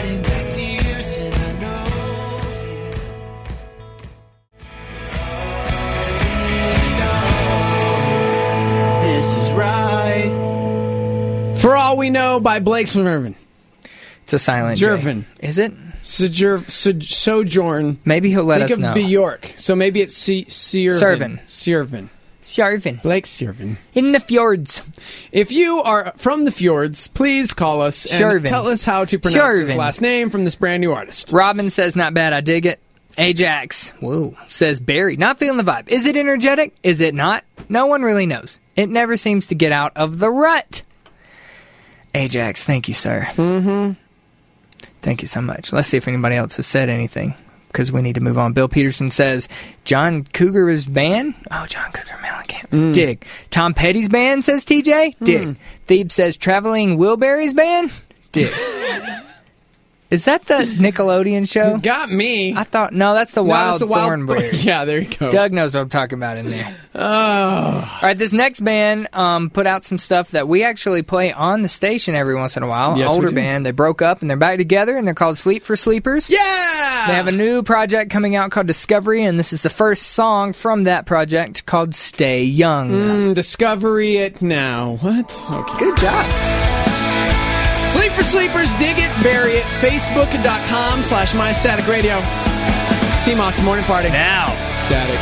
For All We Know by Blake Swervin. It's a silent Jervin. J. Is it? Sojourn. Sojourn. Maybe he'll let Think us of know. Bjork. So maybe it's C- Siervin. Servin. Siervin. Sjervin. Blake Siervin. In the fjords. If you are from the fjords, please call us and Sjervin. tell us how to pronounce his Sjervin. last name from this brand new artist. Robin says, not bad, I dig it. Ajax, whoa, says Barry, not feeling the vibe. Is it energetic? Is it not? No one really knows. It never seems to get out of the rut. Ajax, thank you, sir. Mm-hmm. Thank you so much. Let's see if anybody else has said anything, because we need to move on. Bill Peterson says, John Cougar's band? Oh, John Cougar Mellencamp. Mm. Dig. Tom Petty's band, says T J? Dig. Mm. Thebe says, Traveling Wilburys band? Dig. Is that the Nickelodeon show? Got me. I thought, no, that's the No, Wild that's the Wild Thornberrys. Yeah, there you go. Doug knows what I'm talking about in there. Oh. All right, this next band um, put out some stuff that we actually play on the station every once in a while. Yes, we Older do. band. They broke up and they're back together, and they're called Sleep for Sleepers. Yeah! They have a new project coming out called Discovery, and this is the first song from that project called Stay Young. Mm, discovery it now. What? Okay. Good job. Sleep for Sleepers, dig it, bury it. Facebook.com slash My Static Radio. It's Team Awesome Morning Party. Now. Static.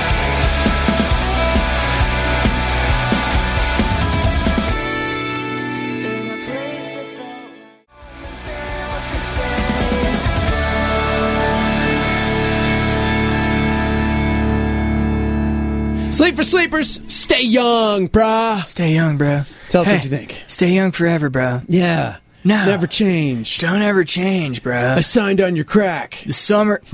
Sleep for Sleepers, stay young, bruh. Stay young, bro. Tell us Hey, what you think. Stay young forever, bro. Yeah. No. Never change. Don't ever change, bro. I signed on your crack. The summer...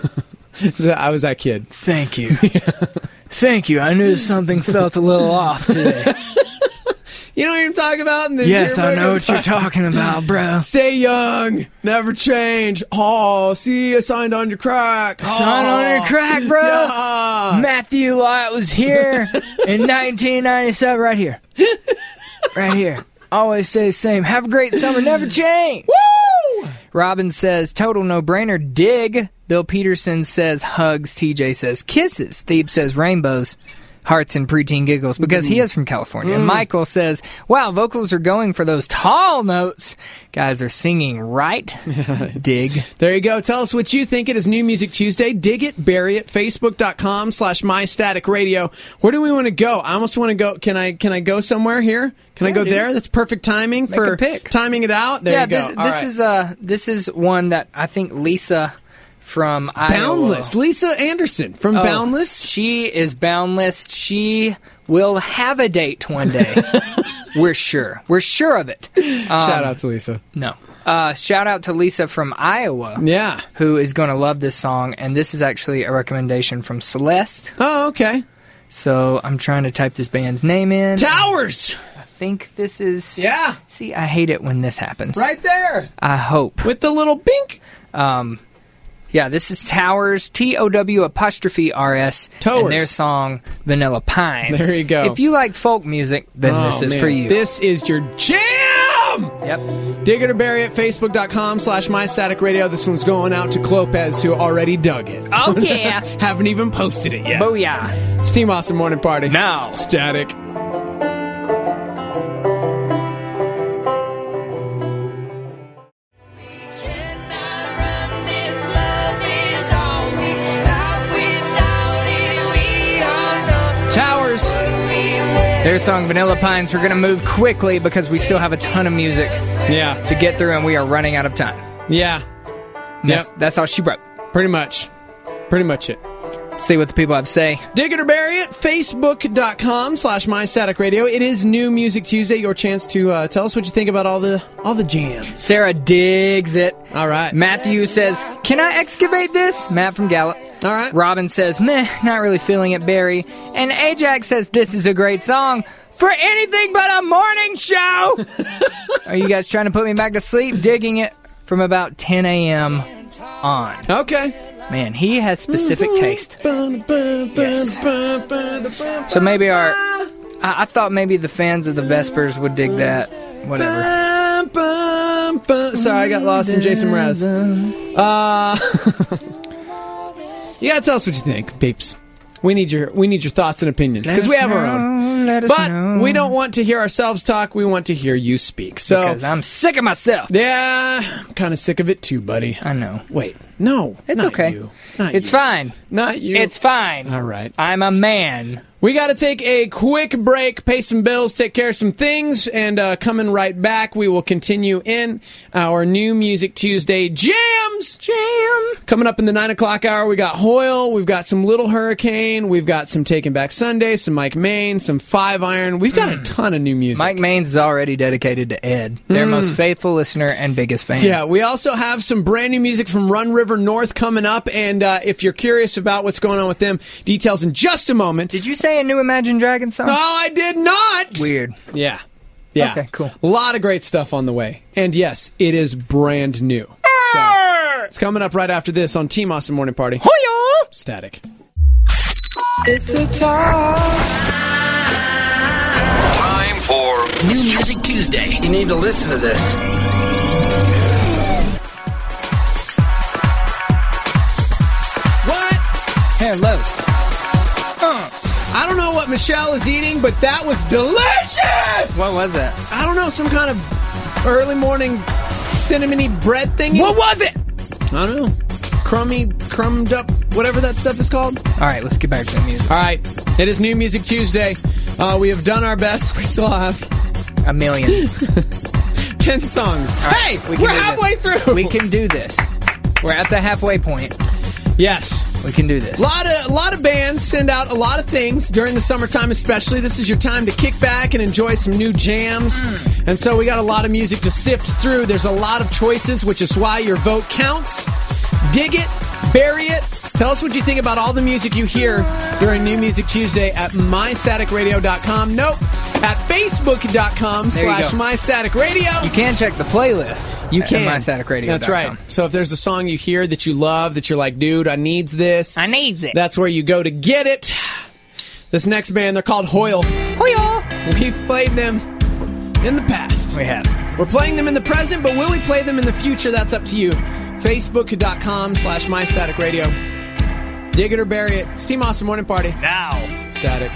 I was that kid. Thank you. Thank you. I knew something felt a little off today. You know what I'm talking about? In the Yes, I yearbook? know what you're talking about, bro. Stay young, never change. Oh, see, I signed on your crack. Oh. Sign on your crack, bro. Yeah. Matthew Lott was here in nineteen ninety-seven, right here. Right here. Always say the same. Have a great summer, never change. Woo! Robin says, total no-brainer, dig. Bill Peterson says, hugs. T J says, kisses. Thebe says, rainbows. Hearts and preteen giggles, because he is from California. Mm. Michael says, wow, vocals are going for those tall notes. Guys are singing right. Dig. There you go. Tell us what you think. It is New Music Tuesday. Dig it, bury it. Facebook.com slash My Static Radio. Where do we want to go? I almost want to go. Can I Can I go somewhere here? Can I Yeah, go dude. there? That's perfect timing Make for a pick. timing it out. There yeah, you go. this, All this right. is uh, this is one that I think Lisa from Boundless. Iowa. Lisa Anderson from Oh, Boundless. She is boundless. She will have a date one day. We're sure. We're sure of it. Um, Shout out to Lisa. No. Uh, shout out to Lisa from Iowa. Yeah. Who is going to love this song. And this is actually a recommendation from Celeste. Oh, okay. So I'm trying to type this band's name in. Towers. I think this is... Yeah. See, I hate it when this happens. Right there. I hope. With the little bink. Um... Yeah, this is Towers, T O W apostrophe R S, Towers. and their song Vanilla Pines. There you go. If you like folk music, then Oh, this is man. for you. This is your jam! Yep. Dig it or bury it, Facebook.com slash My Static Radio. This one's going out to Clopez, who already dug it. Oh, yeah. Haven't even posted it yet. Booyah. It's Team Awesome Morning Party. Now. Static. Towers. Their song Vanilla Pines. We're going to move quickly because we still have a ton of music Yeah. to get through, and we are running out of time. Yeah. That's, Yep. that's all she wrote. Pretty much. Pretty much it. See what the people have to say. Dig it or bury it, Facebook.com slash My Static Radio. It is New Music Tuesday. Your chance to uh, tell us what you think about all the all the jams. Sarah digs it. All right. Matthew says, can I excavate this? Matt from Gallup. All right. Robin says, meh, not really feeling it, Barry. And Ajax says, this is a great song for anything but a morning show. Are you guys trying to put me back to sleep? Digging it from about ten a.m. on. Okay. Man, he has specific taste. Yes. So maybe our... I, I thought maybe the fans of the Vespers would dig that. Whatever. Sorry, I got lost in Jason Mraz. Uh, you gotta tell us what you think, peeps. we need your we need your thoughts and opinions because we have our own. Let us But know. we don't want to hear ourselves talk. We want to hear you speak. So Because I'm sick of myself. Yeah, I'm kind of sick of it too, buddy. I know. Wait, no, It's not okay. you. Not It's you. fine. Not you. It's fine. All right. I'm a man. We got to take a quick break, pay some bills, take care of some things, and uh, coming right back, we will continue in our New Music Tuesday jams. Jam. Coming up in the nine o'clock hour, we got Hoyle, we've got some Little Hurricane, we've got some Taking Back Sunday, some Mike Main, some Five Iron. We've got a ton of new music. Mike Maines is already dedicated to Ed, their Mm. most faithful listener and biggest fan. Yeah, we also have some brand new music from Run River North coming up, and uh, if you're curious about what's going on with them, details in just a moment. Did you say a new Imagine Dragons song? No, I did not! Weird. Yeah. Yeah. Okay, cool. A lot of great stuff on the way. And yes, it is brand new. So, it's coming up right after this on Team Awesome Morning Party. Hoya! Static. It's a time. Time for New Music Tuesday. You need to listen to this. What? Hello. Uh, I don't know what Michelle is eating, but that was delicious! what was that? I don't know, some kind of early morning cinnamony bread thing. What was it? I don't know. Crummy, crumbed up, whatever that stuff is called. All right, let's get back to the music. All right, it is New Music Tuesday. Uh, we have done our best. We still have A million. ten songs. right, Hey, we we can are do halfway this. through. We can do this. We're at the halfway point. Yes. We can do this. A lot of, a lot of bands send out a lot of things during the summertime especially. This is your time to kick back and enjoy some new jams. Mm. And so we got a lot of music to sift through. There's a lot of choices, which is why your vote counts. Dig it, bury it. Tell us what you think about all the music you hear during New Music Tuesday at my static radio dot com. Nope, at facebook dot com There you slash go. my static radio. You can check the playlist. You at can. my static radio dot com. That's right. So if there's a song you hear that you love, that you're like, dude, I needs this. I need it. That's where you go to get it. This next band, they're called Hoyle. Hoya! We've played them in the past. We have. We're playing them in the present, but will we play them in the future? That's up to you. facebook dot com slash my static radio. Dig it or bury it. It's Team Awesome Morning Party. Now. Static.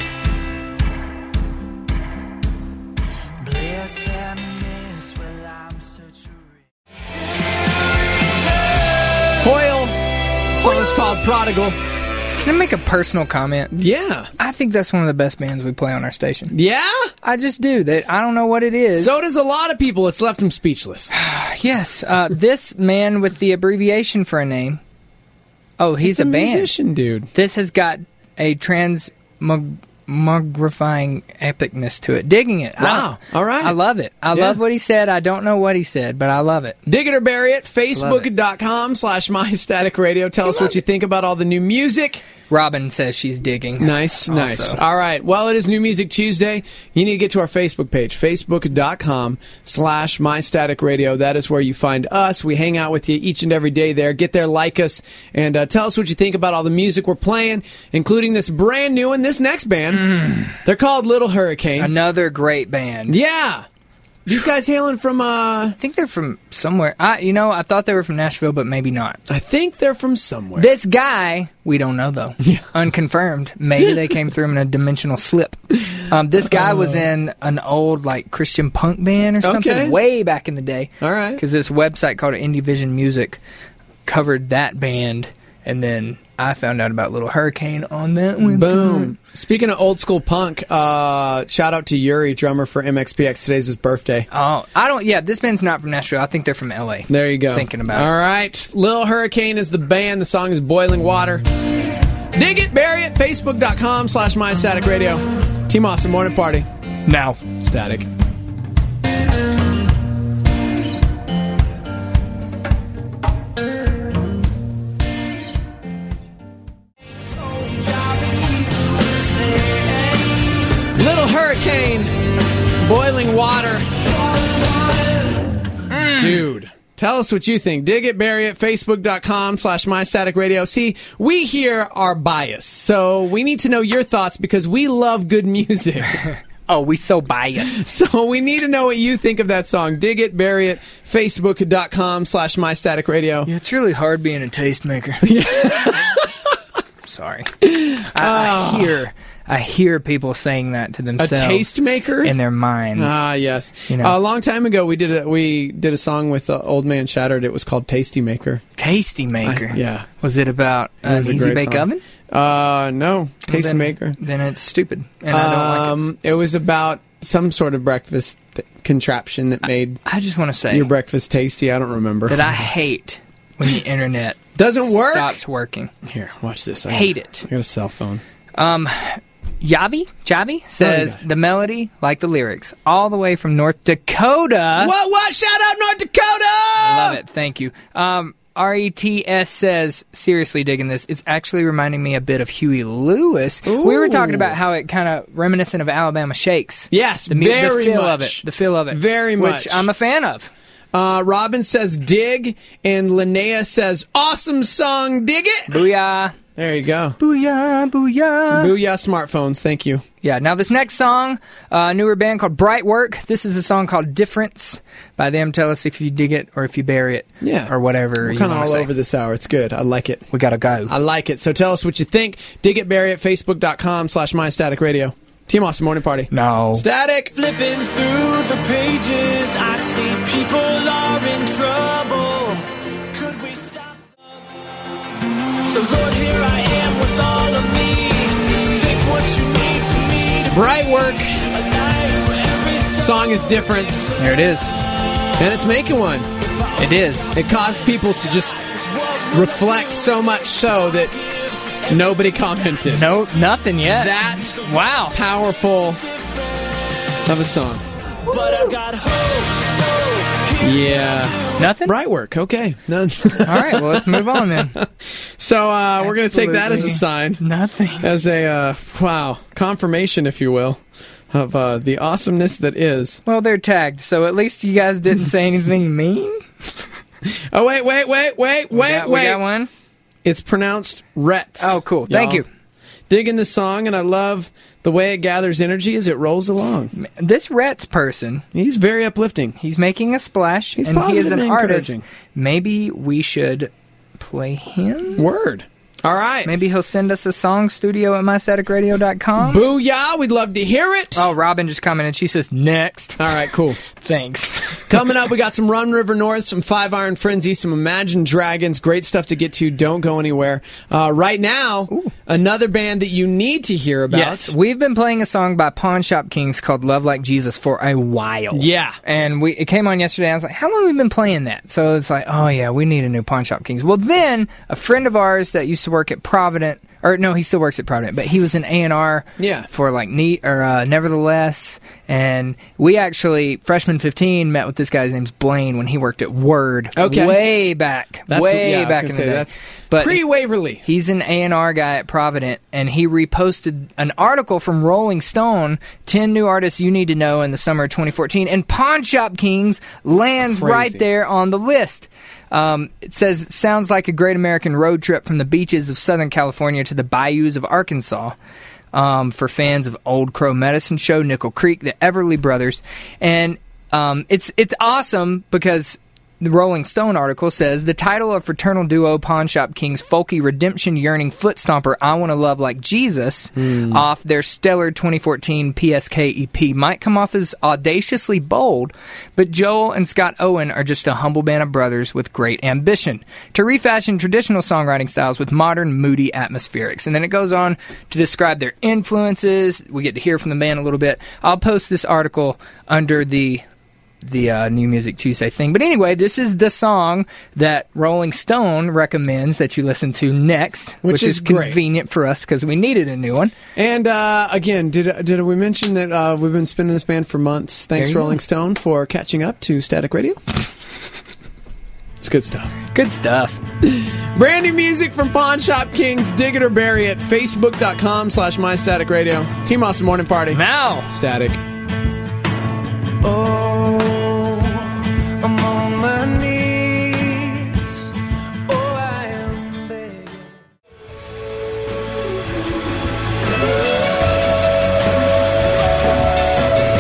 Hoyle. Song's called Prodigal. Can I make a personal comment? Yeah. I think that's one of the best bands we play on our station. Yeah? I just do. That I don't know what it is. So does a lot of people. It's left them speechless. Yes. Uh, this man with the abbreviation for a name. Oh, he's It's a a, band. musician, dude. This has got a transmogrifying epicness to it. Digging it. Wow. I, All right. I love it. I Yeah. love what he said. I don't know what he said, but I love it. Dig it or bury it. Facebook dot com slash my static radio. Tell us what you think about all the new music. Robin says she's digging. Nice, nice. Also. All right. Well, it is New Music Tuesday. You need to get to our Facebook page, facebook dot com slash my static radio. That is where you find us. We hang out with you each and every day there. Get there, like us, and uh, tell us what you think about all the music we're playing, including this brand new one, this next band. Mm. They're called Little Hurricane. Another great band. Yeah. These guys hailing from, uh... I think they're from somewhere. I, you know, I thought they were from Nashville, but maybe not. I think they're from somewhere. This guy, we don't know though. Yeah. Unconfirmed. Maybe they came through in a dimensional slip. Um, this guy was in an old like Christian punk band or something Okay. way back in the day. All right. Because this website called Indie Vision Music covered that band, and then I found out about Little Hurricane on that one. Boom. Speaking of old school punk, uh, shout out to Yuri, drummer for M X P X. Today's his birthday. Oh, I don't. Yeah, this band's not from Nashville. I think they're from L A. There you go. Thinking about All it. right. Little Hurricane is the band. The song is Boiling Water. Dig it, bury it. Facebook dot com slash my static radio. Team Awesome Morning Party. Now. Static. Little Hurricane, Boiling Water. Mm. Dude, tell us what you think. Dig it, bury it, facebook dot com slash my static radio. See, we here are biased, so we need to know your thoughts because we love good music. Oh, we so biased. So we need to know what you think of that song. Dig it, bury it, facebook dot com slash my static radio. Yeah, it's really hard being a tastemaker. sorry. I, I Oh. hear I hear people saying that to A themselves. tastemaker in their minds. Ah, yes. You know. A long time ago, we did a we did a song with uh, Old Man Shattered. It was called Tasty Maker. Tasty Maker. I- yeah. Was it about It was an a easy great bake song. oven? Uh, no, Tasty then, Maker. Then it's stupid, and I don't like it. Um, it was about some sort of breakfast th- contraption that made I just want to say your breakfast tasty. I don't remember. that I hate when the internet Doesn't work? stops working. Here, watch this. I Hate got, it. I got a cell phone. Um, Yavi, Javi says Oh, yeah. the melody, like the lyrics, all the way from North Dakota. What? What? Shout out North Dakota! I love it. Thank you. Um, R E T S says, seriously digging this. It's actually reminding me a bit of Huey Lewis. We were talking Ooh. about how it kind of reminiscent of Alabama Shakes. Yes, the, mu- very the feel much. of it. The feel of it. Very which much. I'm a fan of. Uh, Robin says dig, and Linnea says awesome song, dig it. Booyah. There you go. Booyah, booyah. Booyah smartphones. Thank you. Yeah, now this next song, a uh, newer band called Bright Work. This is a song called Difference by them. Tell us if you dig it or if you bury it. Yeah. Or whatever. We're you kind of wanna all say. over this hour. It's good. I like it. We gotta go. I like it. So tell us what you think. Dig it, bury it, facebook.com slash my static radio. Team Austin Morning Party. No. Static. Flipping through the pages, I see people are in trouble. Could we stop them? So Lord, here I am with all of me. Take what you need from me to Bright Work. a life for every Song is Difference. There it is. And it's making one. It is. It caused people to just reflect so much so that nobody commented. No, nothing yet. That wow. powerful of a song. But I've got hope. So Yeah. Nothing? Bright Work. Okay. None. All right, well, let's move on then. So uh, we're going to take that as a Absolutely sign. Nothing. As a, uh, wow, confirmation, if you will, of uh, the awesomeness that is. Well, they're tagged, so at least you guys didn't say anything mean. Oh, wait, wait, wait, wait, We wait, got, we wait. got one? It's pronounced Rets. Oh, cool. Thank y'all. you. Digging the song, and I love the way it gathers energy as it rolls along. This Rets person, He's very uplifting. he's making a splash, He's and he is positive an and artist. encouraging. Maybe we should play him? Word. All right. Maybe he'll send us a song, studio at my static radio dot com. Booyah. We'd love to hear it. Oh, Robin just commented. She says, next. All right, cool. Thanks. Coming up, we got some Run River North, some Five Iron Frenzy, some Imagine Dragons. Great stuff to get to. Don't go anywhere. Uh, right now, Ooh. another band that you need to hear about. Yes, we've been playing a song by Pawn Shop Kings called Love Like Jesus for a while. Yeah. And we it came on yesterday. I was like, how long have we been playing that? So it's like, oh, yeah, we need a new Pawn Shop Kings. Well, then a friend of ours that used to work at Provident, or no, he still works at Provident, but he was an A and R Yeah. for like Neat or uh, Nevertheless. And we actually, freshman fifteen, met with this guy's name's Blaine when he worked at Word. Okay. Way back. That's way yeah, I was back gonna in say, the day. That's But pre-Waverly. He's an A and R guy at Provident, and he reposted an article from Rolling Stone, ten new artists you need to know in the summer of twenty fourteen, and Pawn Shop Kings lands Crazy. right there on the list. Um, it says, sounds like a great American road trip from the beaches of Southern California to the bayous of Arkansas. Um, for fans of Old Crow Medicine Show, Nickel Creek, the Everly Brothers. And um, it's it's awesome because the Rolling Stone article says the title of fraternal duo Pawn Shop Kings' folky redemption yearning foot stomper I Want to Love Like Jesus off their stellar twenty fourteen P S K E P might come off as audaciously bold, but Joel and Scott Owen are just a humble band of brothers with great ambition to refashion traditional songwriting styles with modern, moody atmospherics. And then it goes on to describe their influences. We get to hear from the band a little bit. I'll post this article under the the uh, New Music Tuesday thing. But anyway, this is the song that Rolling Stone recommends that you listen to next, Which which, is is, great. convenient for us because we needed a new one. And uh, again, did did we mention that uh, we've been spinning this band for months? Thanks, There you Rolling go. Stone, for catching up to Static Radio. It's good stuff. Good stuff. Brand new music from Pawn Shop Kings. Dig it or bury it. Facebook.com slash My Static Radio. Team Austin Morning Party. Now. Static. Oh, I'm on my knees. Oh, I am begging.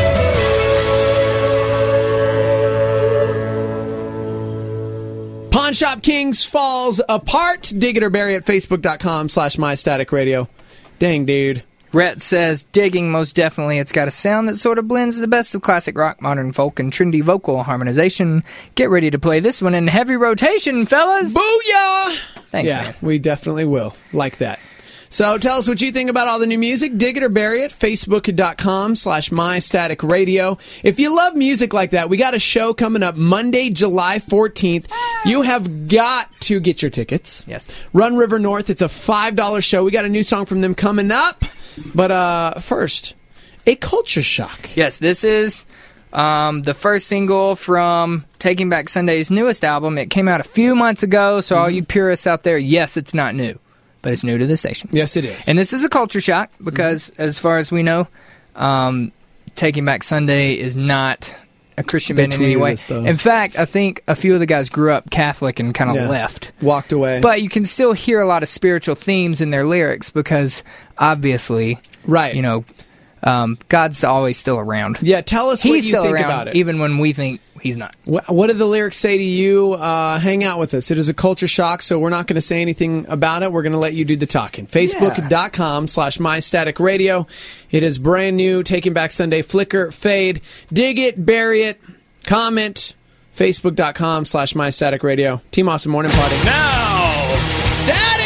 Pawn Shop Kings falls apart. Dig it or bury it. Facebook.com slash MyStaticRadio. Dang, dude. Rhett says, digging, most definitely. It's got a sound that sort of blends the best of classic rock, modern folk, and trendy vocal harmonization. Get ready to play this one in heavy rotation, fellas. Booyah! Thanks, yeah, man. we definitely will. Like that. So tell us what you think about all the new music. Dig it or bury it. Facebook.com slash MyStaticRadio. If you love music like that, we got a show coming up Monday, July fourteenth. You have got to get your tickets. Yes. Run River North. It's a five dollar show. We got a new song from them coming up. But uh, first, a culture shock. Yes, this is um, the first single from Taking Back Sunday's newest album. It came out a few months ago, so mm-hmm. all you purists out there, yes, it's not new, but it's new to the station. Yes, it is. And this is a culture shock because, mm-hmm. as far as we know, um, Taking Back Sunday is not a Christian They band in any way. tweeted us, though. In fact, I think a few of the guys grew up Catholic and kind of Yeah. left. Walked away. But you can still hear a lot of spiritual themes in their lyrics because, obviously, right. you know, um, God's always still around. Yeah, tell us He's what you still think around, about it. even when we think he's not. What, what did the lyrics say to you? Uh, hang out with us. It is a culture shock, so we're not going to say anything about it. We're going to let you do the talking. Facebook.com slash MyStaticRadio. It is brand new. Taking Back Sunday. Flicker, fade. Dig it, bury it. Comment. Facebook.com slash MyStaticRadio. Team Awesome Morning Party. Now, Static!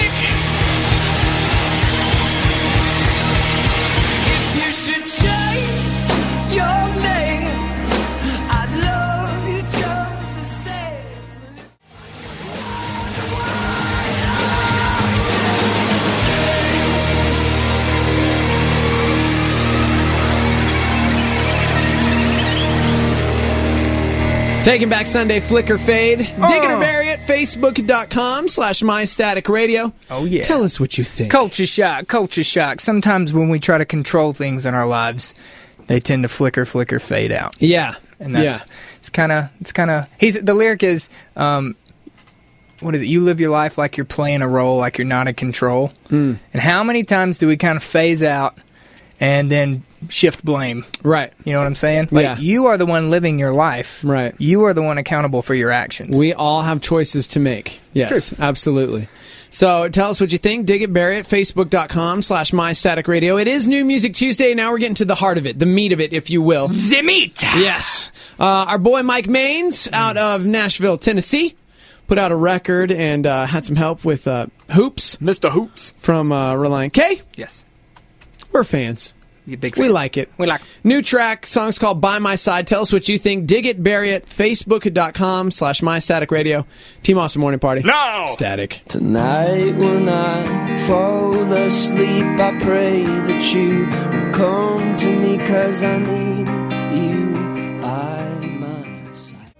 If you should change your name, I'd love you just the same. Taking Back Sunday, Flicker, Fade. Dig it or Oh. bury it. Facebook.com slash MyStaticRadio. Oh, yeah. Tell us what you think. Culture shock, culture shock. Sometimes when we try to control things in our lives, they tend to flicker, flicker, fade out. Yeah. And that's, yeah. it's kind of, it's kind of, he's, the lyric is, um, what is it? You live your life like you're playing a role, like you're not in control. Mm. And how many times do we kind of phase out and then shift blame? Right. You know what I'm saying? Like, Yeah. you are the one living your life. Right. You are the one accountable for your actions. We all have choices to make. Yes, True. absolutely. So tell us what you think. Dig it, bury it. Facebook.com slash MyStaticRadio. It is New Music Tuesday. Now we're getting to the heart of it, the meat of it, if you will. The meat! Yes. Uh, our boy Mike Maines out of Nashville, Tennessee, put out a record and uh, had some help with uh, Hoops. Mister Hoops. From uh, Reliant K. Yes. We're fans. You big We fan. like it. We like it. New track, song's called By My Side. Tell us what you think. Dig it, bury it. Facebook.com slash MyStaticRadio. Team Awesome Morning Party. now. Static. Tonight when I fall asleep, I pray that you will come to me, 'cause I need you by my side.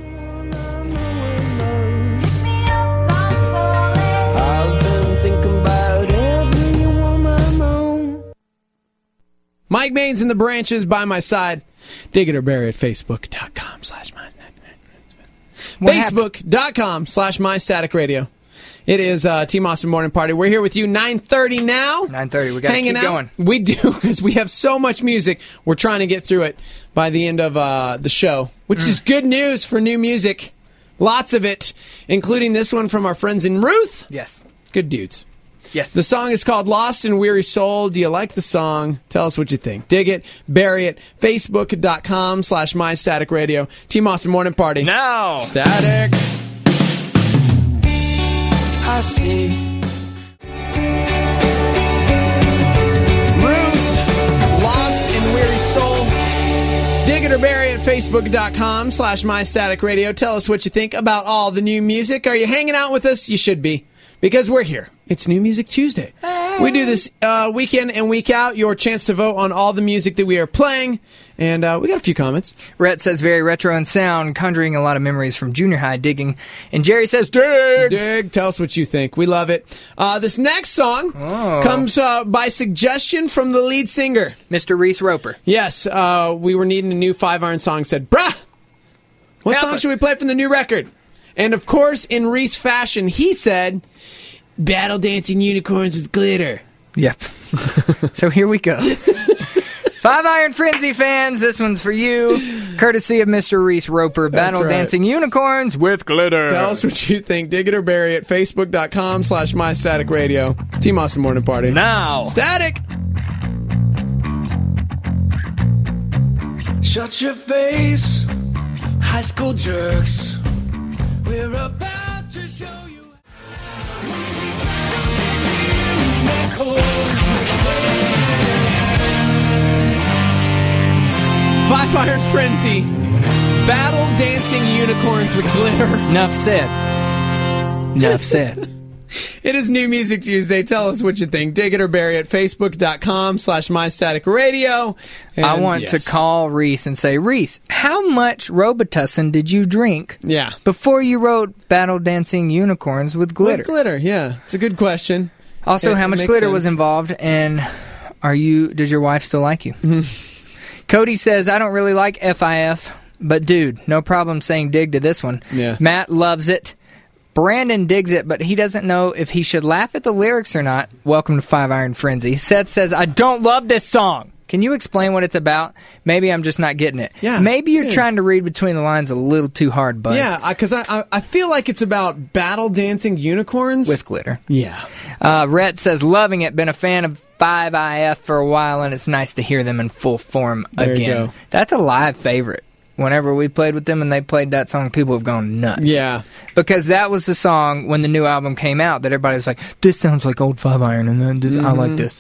I've been thinking about every woman known. Mike Maines and the Branches by my side. Dig it or bury it. Facebook.com slash my Facebook.com slash MyStaticRadio. It is uh, Team Awesome Morning Party. We're here with you nine thirty now. nine thirty. We got to Hanging keep out. going. We do, because we have so much music. We're trying to get through it by the end of uh, the show, which Mm. is good news for new music. Lots of it, including this one from our friends in Ruth. Yes. Good dudes. Yes. The song is called Lost and Weary Soul. Do you like the song? Tell us what you think. Dig it, bury it. Facebook.com slash MyStaticRadio. Team Awesome Morning Party. Now. Static. I see. Ruth, Lost and Weary Soul. Dig it or bury it. Facebook.com slash MyStaticRadio. Tell us what you think about all the new music. Are you hanging out with us? You should be, because we're here. It's New Music Tuesday. We do this uh, week in and week out. Your chance to vote on all the music that we are playing. And uh, we got a few comments. Rhett says very retro in sound, conjuring a lot of memories from junior high digging. And Jerry says dig. Dig. Tell us what you think. We love it. Uh, this next song Oh. comes uh, by suggestion from the lead singer, Mister Reese Roper. Yes, uh, we were needing a new five-iron song. Said, bruh, what Help song it. should we play from the new record? And of course, in Reese fashion, he said, Battle Dancing Unicorns with Glitter. Yep. So here we go. Five Iron Frenzy fans, this one's for you. Courtesy of Mister Reese Roper, Battle right. Dancing Unicorns with Glitter. Tell us what you think. Dig it or bury it. Facebook.com slash My Static Radio. Team Awesome Morning Party. Now. Static. Shut your face, high school jerks. We're about to show you. Five Iron Frenzy. Battle Dancing Unicorns with Glitter. Enough said. Enough said. It is New Music Tuesday. Tell us what you think. Dig it or bury it. Facebook.com slash My Static Radio. And I want yes. to call Reese and say, Reese, how much Robitussin did you drink yeah. before you wrote Battle Dancing Unicorns with Glitter? With glitter, yeah. It's a good question. Also, it, how it much makes glitter sense. was involved, and are you? Does your wife still like you? Mm-hmm. Cody says, I don't really like F I F, but dude, no problem saying dig to this one. Yeah. Matt loves it. Brandon digs it, but he doesn't know if he should laugh at the lyrics or not. Welcome to Five Iron Frenzy. Seth says, I don't love this song. Can you explain what it's about? Maybe I'm just not getting it. Yeah, Maybe you're dude. trying to read between the lines a little too hard, bud. Yeah, because I, I I feel like it's about battle dancing unicorns. With glitter. Yeah. Uh, Rhett says, loving it. Been a fan of five I F for a while, and it's nice to hear them in full form There again. you go. That's a live favorite. Whenever we played with them and they played that song, people have gone nuts. Yeah. Because that was the song when the new album came out that everybody was like, this sounds like old Five Iron, and then this, Mm-hmm. I like this.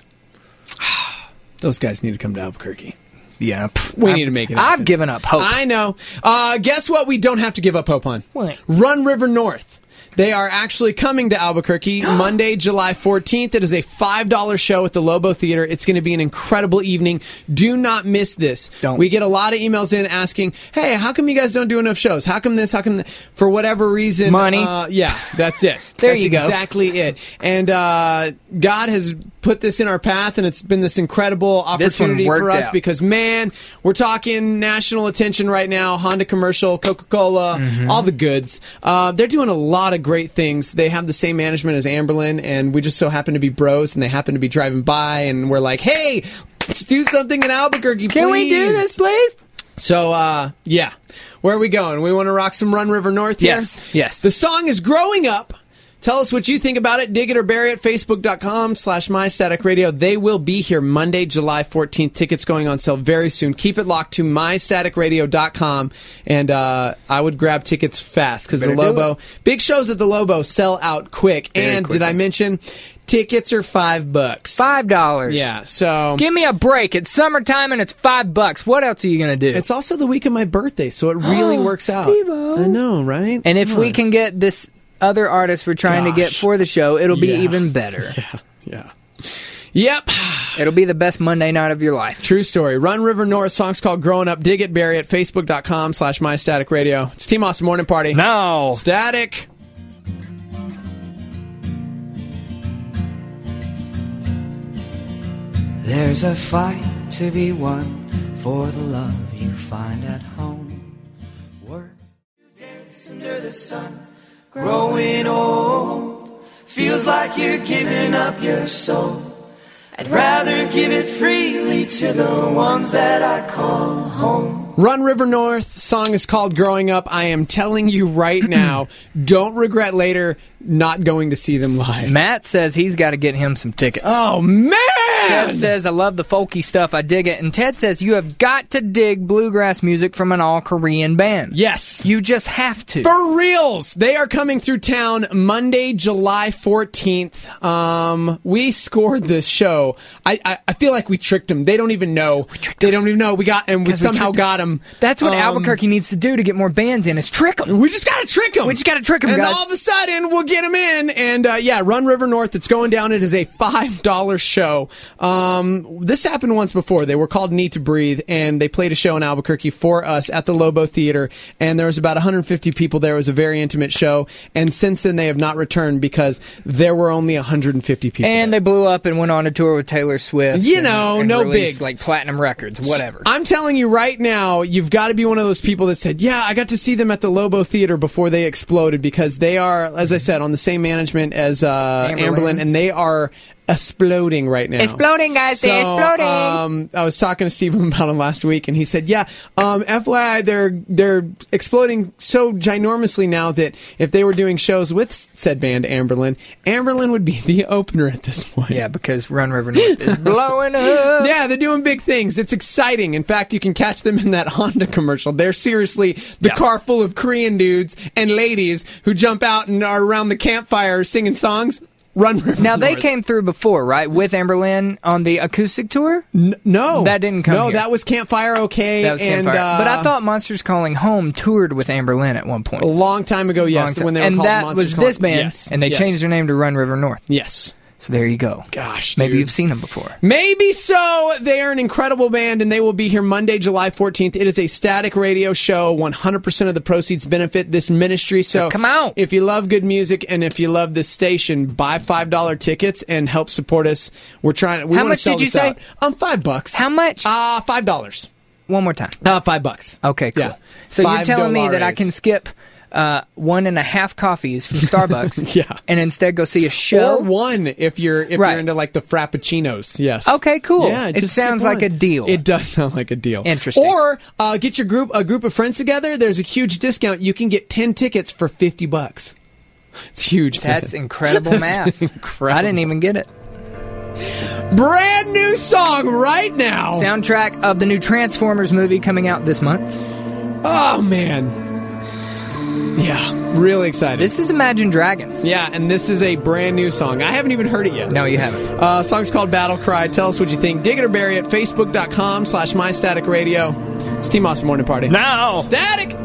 Those guys need to come to Albuquerque. Yeah. Pff, We I've, need to make it happen. I've given up hope. I know. Uh, guess what? We don't have to give up hope on. What? Run River North. They are actually coming to Albuquerque Monday, July fourteenth. It is a five dollar show at the Lobo Theater. It's going to be an incredible evening. Do not miss this. Don't. We get a lot of emails in asking, hey, how come you guys don't do enough shows? How come this? How come that? For whatever reason. Money. Uh, yeah, that's it. There that's you go. exactly it. And uh, God has put this in our path, and it's been this incredible This one opportunity for worked us out. because, man, we're talking national attention right now. Honda commercial, Coca-Cola, Mm-hmm. all the goods. Uh, they're doing a lot of great things. They have the same management as Amberlin, and we just so happen to be bros, and they happen to be driving by, and we're like, hey, let's do something in Albuquerque, Can we do please." this, please? So, uh, yeah. Where are we going? We want to rock some Run River North here? Yes, yes. The song is Growing Up. Tell us what you think about it. Dig it or bury it. Facebook.com slash My Static Radio. They will be here Monday, July fourteenth. Tickets going on sale very soon. Keep it locked to my static radio dot com. And uh, I would grab tickets fast because the Better do Lobo, big shows at the Lobo sell out quick. Very and quickly. did I mention tickets are five bucks? Five dollars. Yeah, so. Give me a break. It's summertime and it's five bucks. What else are you going to do? It's also the week of my birthday, so it really works out. Steve-o. I know, right? And if Come we on. can get this other artist we're trying to get Gosh. for the show, it'll be Yeah. even better. Yeah, yeah. Yep. It'll be the best Monday night of your life. True story. Run River North. Song's called Growing Up. Dig it, bury it. Facebook.com slash My Static Radio. It's Team Awesome Morning Party. No. Static. There's a fight to be won for the love you find at home. Work, dance under the sun, growing old. Feels like you're giving up your soul. I'd rather give it freely to the ones that I call home. Run River North. Song is called Growing Up. I am telling you right now, don't regret later not going to see them live. Matt says he's got to get him some tickets. Oh, man! Ted says, I love the folky stuff. I dig it. And Ted says, you have got to dig bluegrass music from an all-Korean band. Yes. You just have to. For reals! They are coming through town Monday, July fourteenth. Um, we scored this show. I, I, I feel like we tricked them. They don't even know. They don't even know. We got and we 'Cause we somehow tricked got them. That's what Um, Albuquerque needs to do to get more bands in, is trick them. We just got to trick them. We just got to trick them, and guys. all of a sudden, we'll get them in. And, uh, yeah, Run River North, it's going down. It is a five dollar show. Um, this happened once before. They were called Need to Breathe, and they played a show in Albuquerque for us at the Lobo Theater. And there was about one hundred fifty people there. It was a very intimate show. And since then, they have not returned because there were only one hundred fifty people And there. they blew up and went on a tour with Taylor Swift. You and- know, and no released, bigs. like platinum records, whatever. I'm telling you right now, you've got to be one of those people that said, yeah, I got to see them at the Lobo Theater before they exploded, because they are, as I said, on the same management as uh, Amberlin. Amberlin, and they are exploding right now. Exploding, guys. So, They're exploding. Um, I was talking to Stephen about him last week, and he said, "Yeah, um, F Y I, they're they're exploding so ginormously now that if they were doing shows with said band Amberlin, Amberlin would be the opener at this point." Yeah, because Run River North is blowing up. Yeah, they're doing big things. It's exciting. In fact, you can catch them in that Honda commercial. They're seriously the Yeah. car full of Korean dudes and ladies who jump out and are around the campfire singing songs. Run River Now, they North. came through before, right? With Amberlin on the acoustic tour? N- no. That didn't come No, here. that was Campfire OK. That was and, Campfire. Uh, but I thought Monsters Calling Home toured with Amberlin at one point. a long time ago, yes, Long time. when they were and called that Monsters was Calling- this band, Yes. and they Yes. changed their name to Run River North. Yes. So there you go. Gosh, Maybe dude. you've seen them before. Maybe so. They are an incredible band, and they will be here Monday, July fourteenth. It is a static radio show. one hundred percent of the proceeds benefit this ministry. So, So come out. If you love good music and if you love this station, buy five dollar tickets and help support us. We're trying. We How wanna much sell did you this say? out. Um, five bucks. How much? Uh, five dollars. One more time. Uh, five bucks. Okay, cool. Yeah. So you're Five telling me that I dollars. can skip uh, one and a half coffees from Starbucks Yeah. and instead go see a show? Or one if you're if Right. you're into like the frappuccinos. Yes. Okay, cool. Yeah, It just sounds skip like one. a deal. It does sound like a deal. Interesting. Or uh, get your group a group of friends together. There's a huge discount. You can get ten tickets for fifty bucks. It's huge. That's man. incredible That's math. incredible. I didn't even get it. Brand new song right now. Soundtrack of the new Transformers movie coming out this month. Oh man. Yeah, really excited. This is Imagine Dragons. Yeah, and this is a brand new song. I haven't even heard it yet. No, you haven't. Uh, song's called Battle Cry. Tell us what you think. Dig it or bury it. Facebook.com slash My Static Radio. It's Team Awesome Morning Party. Now. Static!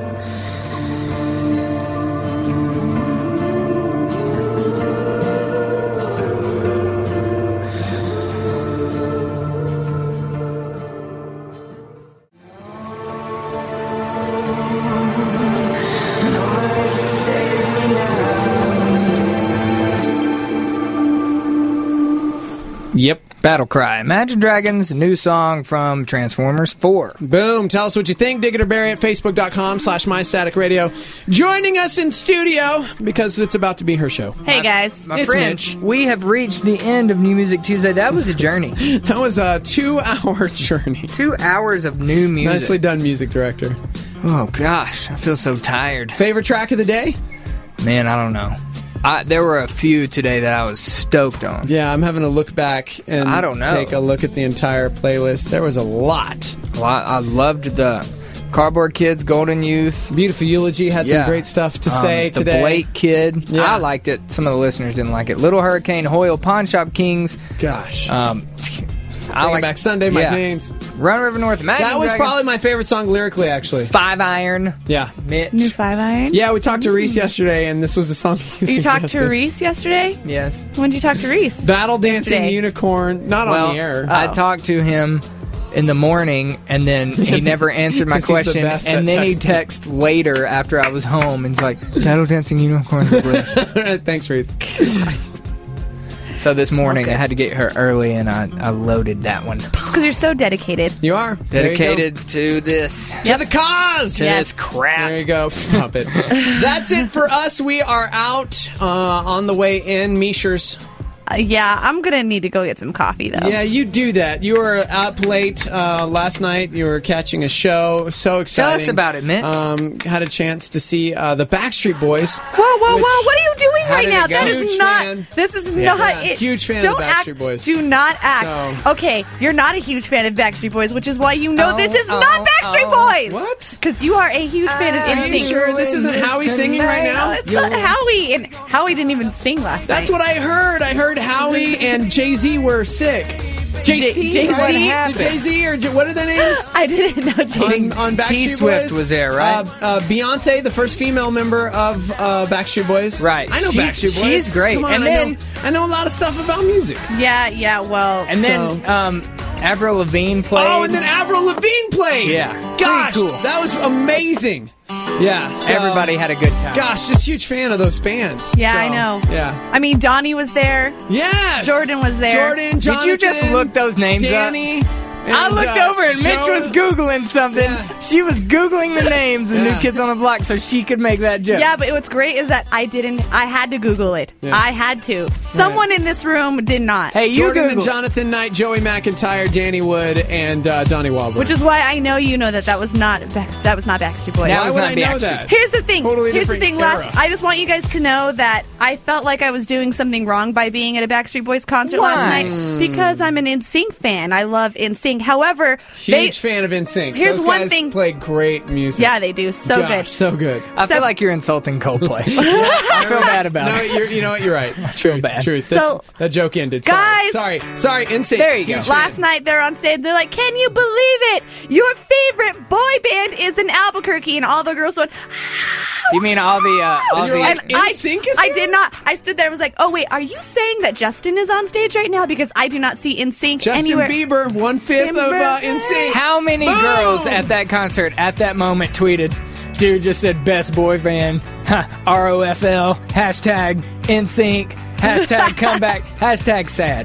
Yep. Battle Cry. Imagine Dragons, new song from Transformers four. Boom. Tell us what you think. Dig it or bury it. Facebook.com slash My Static Radio. Joining us in studio because it's about to be her show. Hey, guys. My It's friend, Mitch. we have reached the end of New Music Tuesday. That was a journey. That was a two-hour journey. Two hours of new music. Nicely done, music director. Oh, gosh. I feel so tired. Favorite track of the day? Man, I don't know. I, there were a few today that I was stoked on. Yeah, I'm having to look back and I don't know. take a look at the entire playlist. There was a lot. Well, I, I loved the Cardboard Kids, Golden Youth. Beautiful Eulogy had Yeah. some great stuff to Um, say the today. Blake Kid. Yeah. I liked it. Some of the listeners didn't like it. Little Hurricane, Hoyle, Pawn Shop Kings. Gosh. Um, I Bringing like Back Sunday, Mike yeah. Maines. Run River North. Imagine That was Dragons. probably my favorite song lyrically, actually. Five Iron. Yeah. Mitch. New Five Iron? Yeah, we talked to Reese yesterday, and this was the song he You talked to suggested. Reese yesterday? Yes. When did you talk to Reese? Battle Dancing Yesterday. Unicorn. Not well, on the air. I Oh. talked to him in the morning, and then he never answered my 'Cause he's the question. best at And then he texting. texts later after I was home, and he's like, "Battle Dancing Unicorn." Thanks, Reese. So this morning Okay. I had to get here early, and I, I loaded that one. It's because you're so dedicated. You are. There you go. Dedicated to this. To the cause! To Yes. this crap. There you go. Stop it. That's it for us. We are out uh, on the way in. Meeshers. Uh, yeah, I'm going to need to go get some coffee, though. Yeah, you do that. You were up late uh, last night. You were catching a show. So exciting. Tell us about it, Mitch. Um, had a chance to see uh, the Backstreet Boys. Whoa, whoa, Which- whoa! What are you doing How right did now? it go? That is Huge not. fan. This is Yeah. not. Yeah, it, huge fan of don't the act, Backstreet Boys. Do not act. So- Okay, you're not a huge fan of Backstreet Boys, which is why you know Oh, this is oh, not Backstreet oh. Boys. What? Because you are a huge fan of Are you N Sync. sure this isn't Howie singing right No, now? it's not Howie, and Howie didn't even sing last That's night. what I heard. I heard Howie and Jay-Z were sick. Jay-Z? Jay-Z? What What happened? Jay-Z or J- what are their names? I didn't know. Jason. on, on Backstreet T-Swift Boys? was there, right? Uh, uh, Beyonce, the first female member of uh, Backstreet Boys. Right. I know She's- Backstreet Boys. she's great. Come on, And I then- know, I know a lot of stuff about music. Yeah, yeah. Well, And then So- um, Avril Lavigne played. Oh, and then Avril Lavigne played. Yeah. Gosh, Pretty cool. that was amazing. Yeah. so- Everybody had a good time. Gosh, just huge fan of those bands. Yeah, So, I know. Yeah. I mean, Donnie was there. Yes. Jordan was there. Jordan, Jonathan, Did you just look those names Danny. up? I And, looked uh, over and Mitch Joe- was Googling something. She was Googling the names of Yeah. New Kids on the Block so she could make that joke. Yeah, but what's great is that I didn't. I had to Google it. Yeah. I had to. Someone in this room did not. Hey, you Jordan Google. and Jonathan Knight, Joey McIntyre, Danny Wood, and uh, Donnie Wahlberg. Which is why I know you know that that was not back, that was not Backstreet Boys. That Why was would not I know Backstreet. that? Here's the thing. Totally Here's the different thing. era. Last, I just want you guys to know that I felt like I was doing something wrong by being at a Backstreet Boys concert Why? last night because I'm an N Sync fan. I love N Sync. However, they Huge fan of N Sync. Here's Those one guys thing- play great music. yeah, they do so Gosh, good. so good. I So- feel like you're insulting Coldplay. I feel bad about No, it. you're, you know what? You're right. Truth. bad. Truth. So- This, that joke ended. Guys- sorry, sorry, sorry. N Sync. There you go. Huge Last fan. night they're on stage. They're like, "Can you believe it? Your favorite boy band is in Albuquerque," and all the girls went. You mean all the uh, all you're the like, And I, N Sync is I here? did not. I stood there and was like, "Oh wait, are you saying that Justin is on stage right now?" Because I do not see N Sync Justin anywhere. Bieber, one fifth of uh, N Sync. How many Boom! girls at that concert at that moment tweeted, "Dude just said best boy band, huh, R O F L, hashtag N Sync, hashtag comeback, hashtag sad,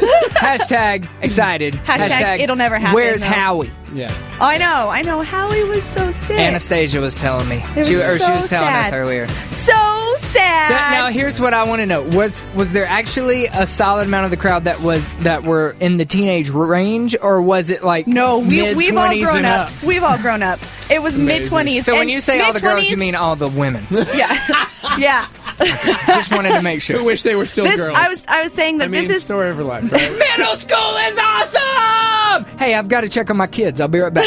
hashtag excited, Hashtag it'll never happen, Where's no. Howie?" Yeah. Oh, I know, I know. Howie was so sick. Anastasia was telling me, It she, was or she so was telling us sad. earlier. So sad. That- now here's what I want to know: was was there actually a solid amount of the crowd that was that were in the teenage range, or was it like no, we, mid we've all twenties grown and up. up? We've all grown up. It was mid twenties. So when you say all the girls, you mean all the women? yeah, yeah. Just wanted to make sure. Who wish they were still This girls? I was I was saying that I mean, this is story of her life, right? Middle school is awesome! Hey, I've got to check on my kids. I'll be right back.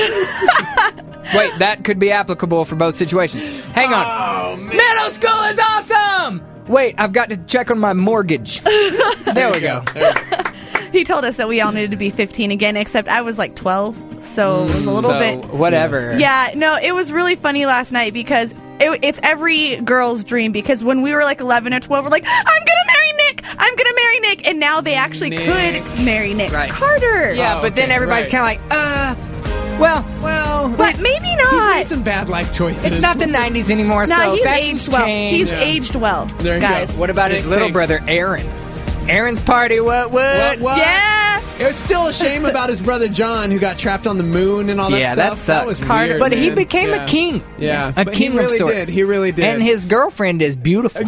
Wait, that could be applicable for both situations. Hang on. Oh, man. Middle school is awesome! Wait, I've got to check on my mortgage. There we go. There we go. he told us that we all needed to be fifteen again, except I was like twelve, so it was a little so, bit whatever. Yeah, no, it was really funny last night because it, it's every girl's dream. Because when we were like eleven or twelve, we're like, I'm gonna marry Nick, I'm gonna marry Nick, and now they actually Nick. could marry Nick Right. Carter. Yeah, Oh, but then okay, everybody's right. kind of like, uh, well, Well, but maybe he's not. made some bad life choices. it's not the nineties anymore, No, so he's fashion's aged well. changed. He's Yeah. aged well, There you go. guys. What about his Nick, little thanks. brother, Aaron? Aaron's party, what, what? What, what? Yeah. It was still a shame about his brother John, who got trapped on the moon and all that Yeah, stuff. that sucked. was Carter- weird, but he man. became a Yeah. king. Yeah, A but king he of really sorts. did. He really did. And his girlfriend is beautiful.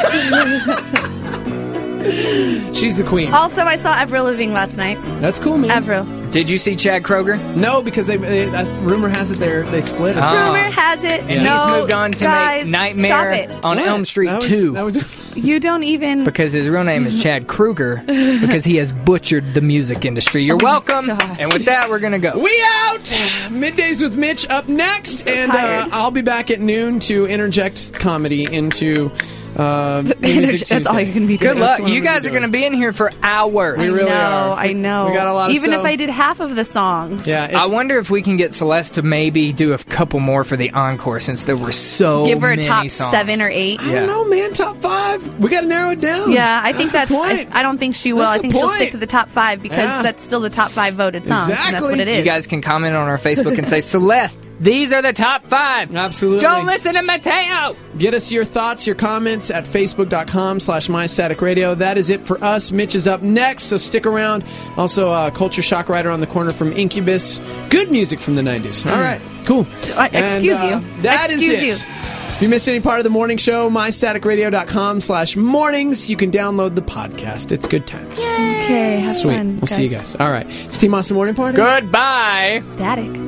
She's the queen. Also, I saw Avril Lavigne last night. That's cool, man. Avril. Did you see Chad Kroger? No, because they, they uh, rumor has it they they split. Or Ah. something. Rumor has it. And no, he's moved on to guys, make Nightmare Stop it. on What? Elm Street That was- two. that was- You don't even. Because his real name is Chad Kruger, because he has butchered the music industry. You're welcome. Oh gosh. And with that, we're going to go. We out! Middays with Mitch up next. so and uh, tired. I'll be back at noon to interject comedy into uh, the Music That's all Tuesday. you can be doing. Good luck. what You I'm gonna guys be are going to doing. be in here for hours. We really I know, are. I know. We got a lot of Even so- if I did half of the songs. Yeah, it's, I wonder if we can get Celeste to maybe do a couple more for the encore, since there were so Give her a many top songs. seven or eight. I Yeah. don't know, man. Top five. We got to narrow it down. Yeah, I think that's. the I, point. I don't think she will. That's I the think she'll point. stick to the top five because Yeah. that's still the top five voted songs. And that's Exactly. what it is. You guys can comment on our Facebook and say, Celeste, these are the top five. Absolutely. Don't listen to Mateo. Get us your thoughts, your comments at facebook.com slash mystaticradio. That is it for us. Mitch is up next, so stick around. Also, uh, Culture Shock Rider on the corner from Incubus. Good music from the nineties. All right, cool. Uh, excuse And, uh, you. That is Excuse it. you. If you missed any part of the morning show, mystaticradio.com slash mornings. You can download the podcast. It's good times. Okay, have Sweet. fun. We'll see you guys. All right. It's Team Awesome Morning Party. Goodbye. Static.